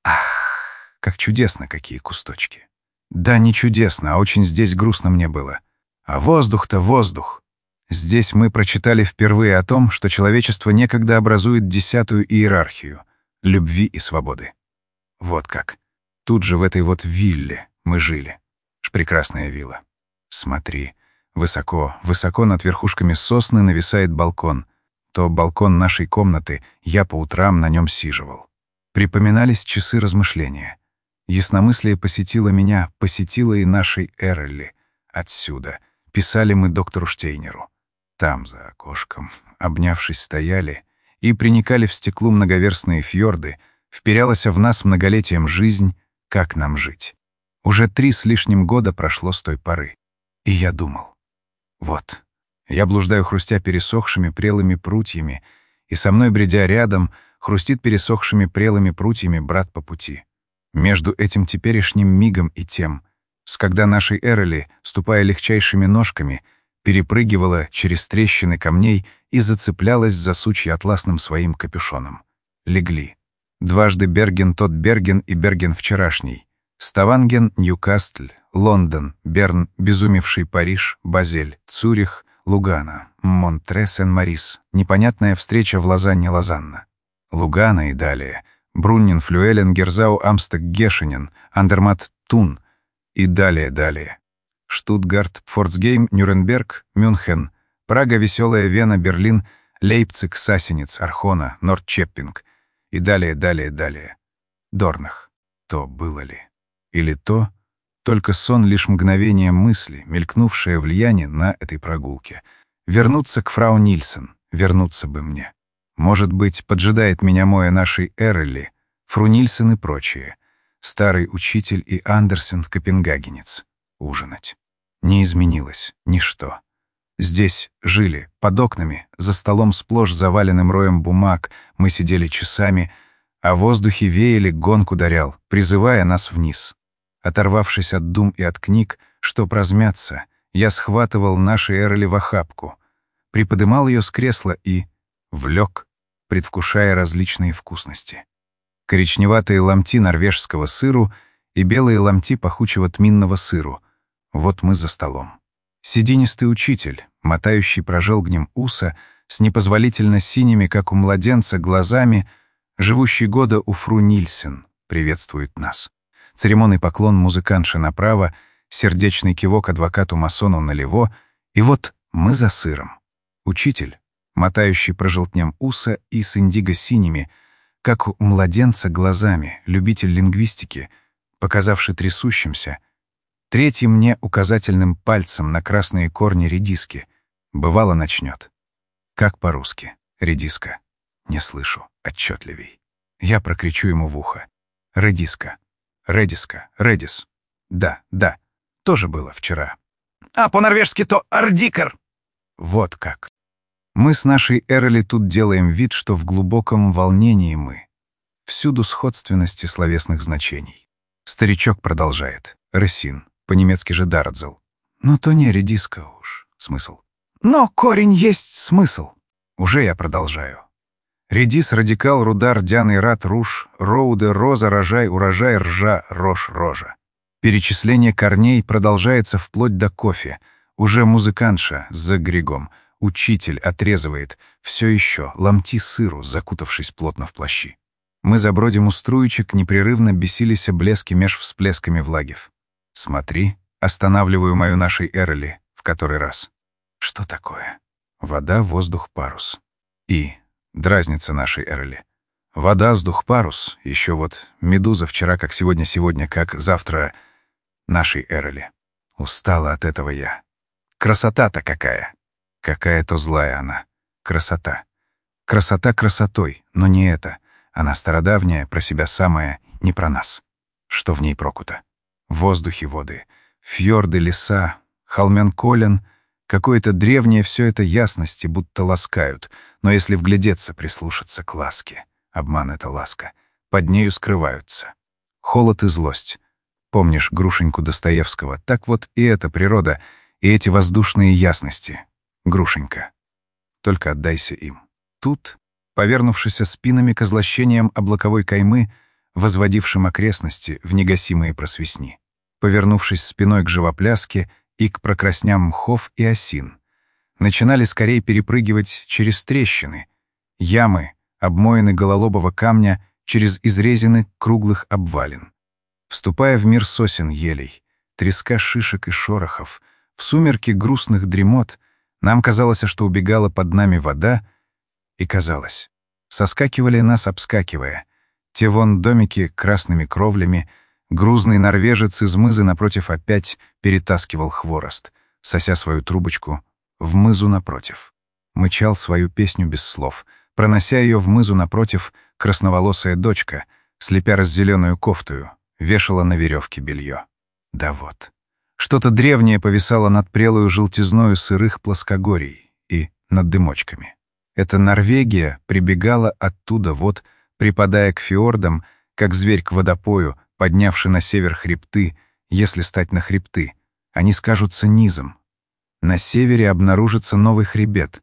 Ах, как чудесно, какие кусточки. Да, не чудесно, а очень здесь грустно мне было. А воздух-то воздух. Здесь мы прочитали впервые о том, что человечество некогда образует 10-ю иерархию — любви и свободы. Вот как. Тут же в этой вот вилле мы жили. Прекрасная вилла. Смотри, высоко, высоко над верхушками сосны нависает балкон. То балкон нашей комнаты, я по утрам на нем сиживал. Припоминались часы размышления. Ясномыслие посетило меня, посетило и нашей Эрли. Отсюда. Писали мы доктору Штейнеру. Там, за окошком, обнявшись, стояли и приникали в стеклу многоверстные фьорды, вперялась в нас многолетием жизнь, как нам жить. Уже 3 с лишним года прошло с той поры. И я думал. Вот. Я блуждаю, хрустя пересохшими прелыми прутьями, и со мной, бредя рядом, хрустит пересохшими прелыми прутьями брат по пути. Между этим теперешним мигом и тем, с когда нашей Эрли, ступая легчайшими ножками, перепрыгивала через трещины камней и зацеплялась за сучья атласным своим капюшоном. Легли. Дважды Берген тот Берген и Берген вчерашний. Ставанген, Ньюкасль, Лондон, Берн, безумевший Париж, Базель, Цюрих, Лугана, Монтре, Сен-Марис, непонятная встреча в Лозанне-Лозанна. Лугана и далее. Бруннин, Флюэлен, Герзау, Амстек, Гешенен, Андермат, Тун и далее. Штутгарт, Форцгейм, Нюрнберг, Мюнхен, Прага, Веселая, Вена, Берлин, Лейпциг, Сасенец, Архона, Нордчеппинг и далее. Дорнах. То было ли? Или то, только сон лишь мгновение мысли, мелькнувшее влияние на этой прогулке. Вернуться к фрау Нильсон, вернуться бы мне. Может быть, поджидает меня моя нашей Эрли, фру Нильсон и прочие, старый учитель и Андерсен Копенгагенец. Ужинать. Не изменилось ничто. Здесь жили, под окнами, за столом сплошь заваленным роем бумаг, мы сидели часами, А в воздухе веяли, гонг ударял, призывая нас вниз. Оторвавшись от дум и от книг, чтоб размяться, я схватывал наши Эрли в охапку, приподымал ее с кресла и влек, предвкушая различные вкусности. Коричневатые ломти норвежского сыру и белые ломти пахучего тминного сыру. Вот мы за столом. Сединистый учитель, мотающий прожелгнем уса, с непозволительно синими, как у младенца, глазами, живущий года у фру Нильсен, приветствует нас. Церемонный поклон музыкантши направо, сердечный кивок адвокату-масону налево, и вот мы за сыром. Учитель, мотающий прожелтнем уса и с индиго-синими, как у младенца, глазами, любитель лингвистики, показавший трясущимся, третий мне указательным пальцем на красные корни редиски, бывало начнет. Как по-русски? Редиска. Не слышу. Отчетливей. Я прокричу ему в ухо. Редиска. Редиска. Редис. Да, да. Тоже было вчера. А по-норвежски то «ардикар». Вот как. Мы с нашей Эрли тут делаем вид, что в глубоком волнении мы. Всюду сходственности словесных значений. Старичок продолжает. Ресин. По-немецки же Дарадзел. Ну то не редиска уж. Смысл. Но корень есть смысл. Уже я продолжаю. Редис, радикал, рудар, дяный, рад, руш, роуде, роза, рожай, урожай, ржа, рожь, рожа. Перечисление корней продолжается вплоть до кофе. Уже музыкантша за григом. Учитель отрезывает. Все еще ломти сыру, закутавшись плотно в плащи. Мы забродим у струечек, непрерывно бесились блески меж всплесками влагив. Смотри, останавливаю мою нашей Эрли в который раз. Что такое? Вода, воздух, парус. И дразнится нашей Эрли. Вода, воздух, парус. Еще вот медуза вчера, как сегодня, сегодня, как завтра нашей Эрли. Устала от этого я. Красота-то какая! Какая-то злая она. Красота. Красота красотой, но не это. Она стародавняя, про себя самая, не про нас. Что в ней проку-то? В воздухе воды, фьорды, леса, Холменколлен, какое-то древнее все это ясности, будто ласкают, но если вглядеться, прислушаться к ласке, обман — это ласка, под нею скрываются. Холод и злость. Помнишь Грушеньку Достоевского? Так вот и эта природа, и эти воздушные ясности. Грушенька. Только отдайся им. Тут, повернувшись спинами к озлощениям облаковой каймы, возводившим окрестности в негасимые просвесни, повернувшись спиной к живопляске и к прокрасням мхов и осин, начинали скорее перепрыгивать через трещины, ямы, обмоины гололобого камня через изрезины круглых обвалин. Вступая в мир сосен елей, треска шишек и шорохов, в сумерки грустных дремот, нам казалось, что убегала под нами вода, и казалось, соскакивали нас, обскакивая, те вон домики красными кровлями, грузный норвежец из мызы напротив опять перетаскивал хворост, сося свою трубочку в мызу напротив. Мычал свою песню без слов, пронося ее в мызу напротив, красноволосая дочка, слепя раззеленую кофтую, вешала на веревке белье. Да вот. Что-то древнее повисало над прелую желтизною сырых плоскогорий и над дымочками. Эта Норвегия прибегала оттуда вот, припадая к фьордам, как зверь к водопою, поднявший на север хребты, если стать на хребты, они скажутся низом. На севере обнаружится новый хребет.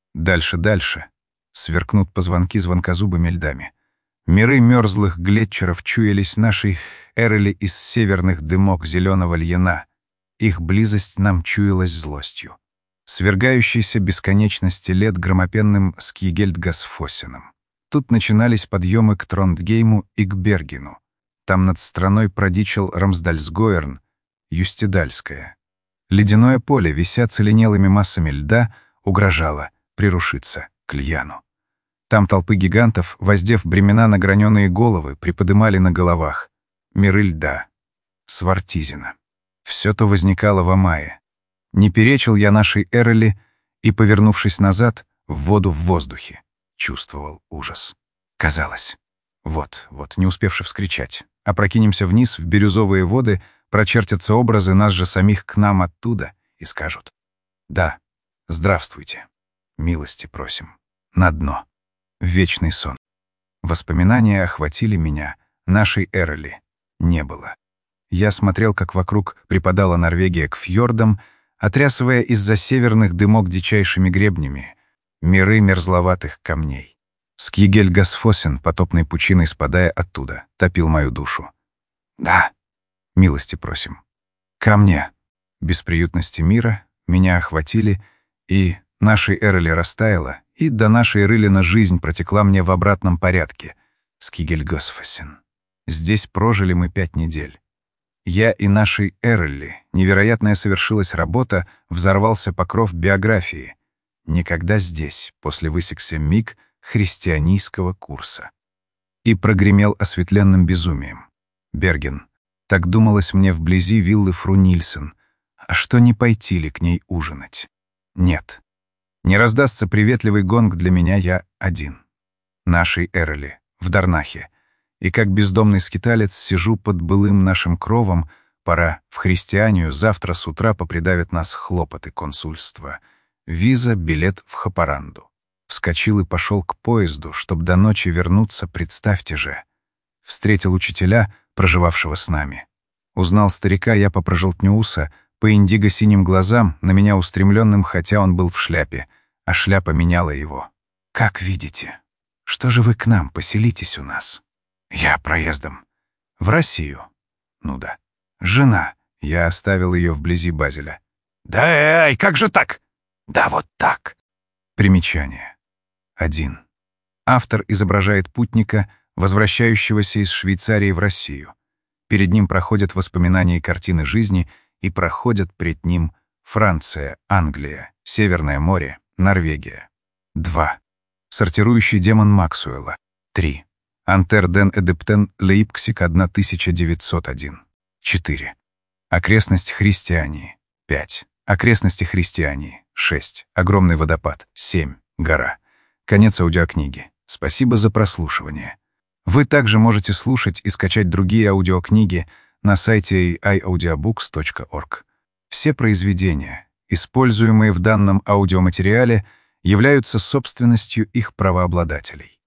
Дальше, сверкнут позвонки звонкозубыми льдами. Миры мерзлых глетчеров чуялись нашей Эрли из северных дымок зеленого льена. Их близость нам чуялась злостью. Свергающейся бесконечности лет громопенным Скьегельдгасфоссеном. Тут начинались подъемы к Трондгейму и к Бергену. Там над страной продичил Рамсдальсгоерн, Юстидальская. Ледяное поле, вися целенелыми массами льда, угрожало прирушиться к Льяну. Там толпы гигантов, воздев бремена на граненые головы, приподымали на головах миры льда. Свартизина. Все то возникало в Амае. Не перечил я нашей Эрли и, повернувшись назад, в воду в воздухе, чувствовал ужас. Казалось. Вот, не успевши вскричать. Опрокинемся вниз в бирюзовые воды, прочертятся образы нас же самих к нам оттуда и скажут: «Да, здравствуйте, милости просим, на дно, в вечный сон». Воспоминания охватили меня. Нашей Эрли не было. Я смотрел, как вокруг припадала Норвегия к фьордам, отрясывая из-за северных дымок дичайшими гребнями, миры мерзловатых камней. Скигель-Гасфосен, потопной пучиной спадая оттуда, топил мою душу. Да, милости просим. Ко мне. Бесприютности мира меня охватили, и нашей Эрли растаяла, и до нашей Рылина жизнь протекла мне в обратном порядке. Скигель-Гасфосен. Здесь прожили мы 5 недель. Я и нашей Эрли, невероятная совершилась работа, взорвался покров биографии. Никогда здесь, после высекся миг христианийского курса. И прогремел осветленным безумием. Берген. Так думалось мне вблизи виллы Фру Нильсен. А что, не пойти ли к ней ужинать? Нет. Не раздастся приветливый гонг для меня, я один. Нашей Эрли, в Дарнахе. И как бездомный скиталец сижу под былым нашим кровом, пора в христианию, завтра с утра попридавят нас хлопоты консульства. Виза, билет в Хапаранду. Вскочил и пошел к поезду, чтоб до ночи вернуться, представьте же. Встретил учителя, проживавшего с нами. Узнал старика я по прожелтнюуса, по индиго-синим глазам, на меня устремленным, хотя он был в шляпе, а шляпа меняла его. «Как видите? Что же вы к нам поселитесь у нас?» «Я проездом. В Россию?» «Ну да. Жена. Я оставил ее вблизи Базеля». Да, как же так? Да вот так. Примечание. 1. Автор изображает путника, возвращающегося из Швейцарии в Россию. Перед ним проходят воспоминания и картины жизни, и проходят пред ним Франция, Англия, Северное море, Норвегия. 2. Сортирующий демон Максуэла. 3. Антер ден Эдептен Лейпксик 1901. 4. Окрестность Христиании. 5. Окрестности Христиании. 6. Огромный водопад. 7. Гора. Конец аудиокниги. Спасибо за прослушивание. Вы также можете слушать и скачать другие аудиокниги на сайте iaudiobooks.org. Все произведения, используемые в данном аудиоматериале, являются собственностью их правообладателей.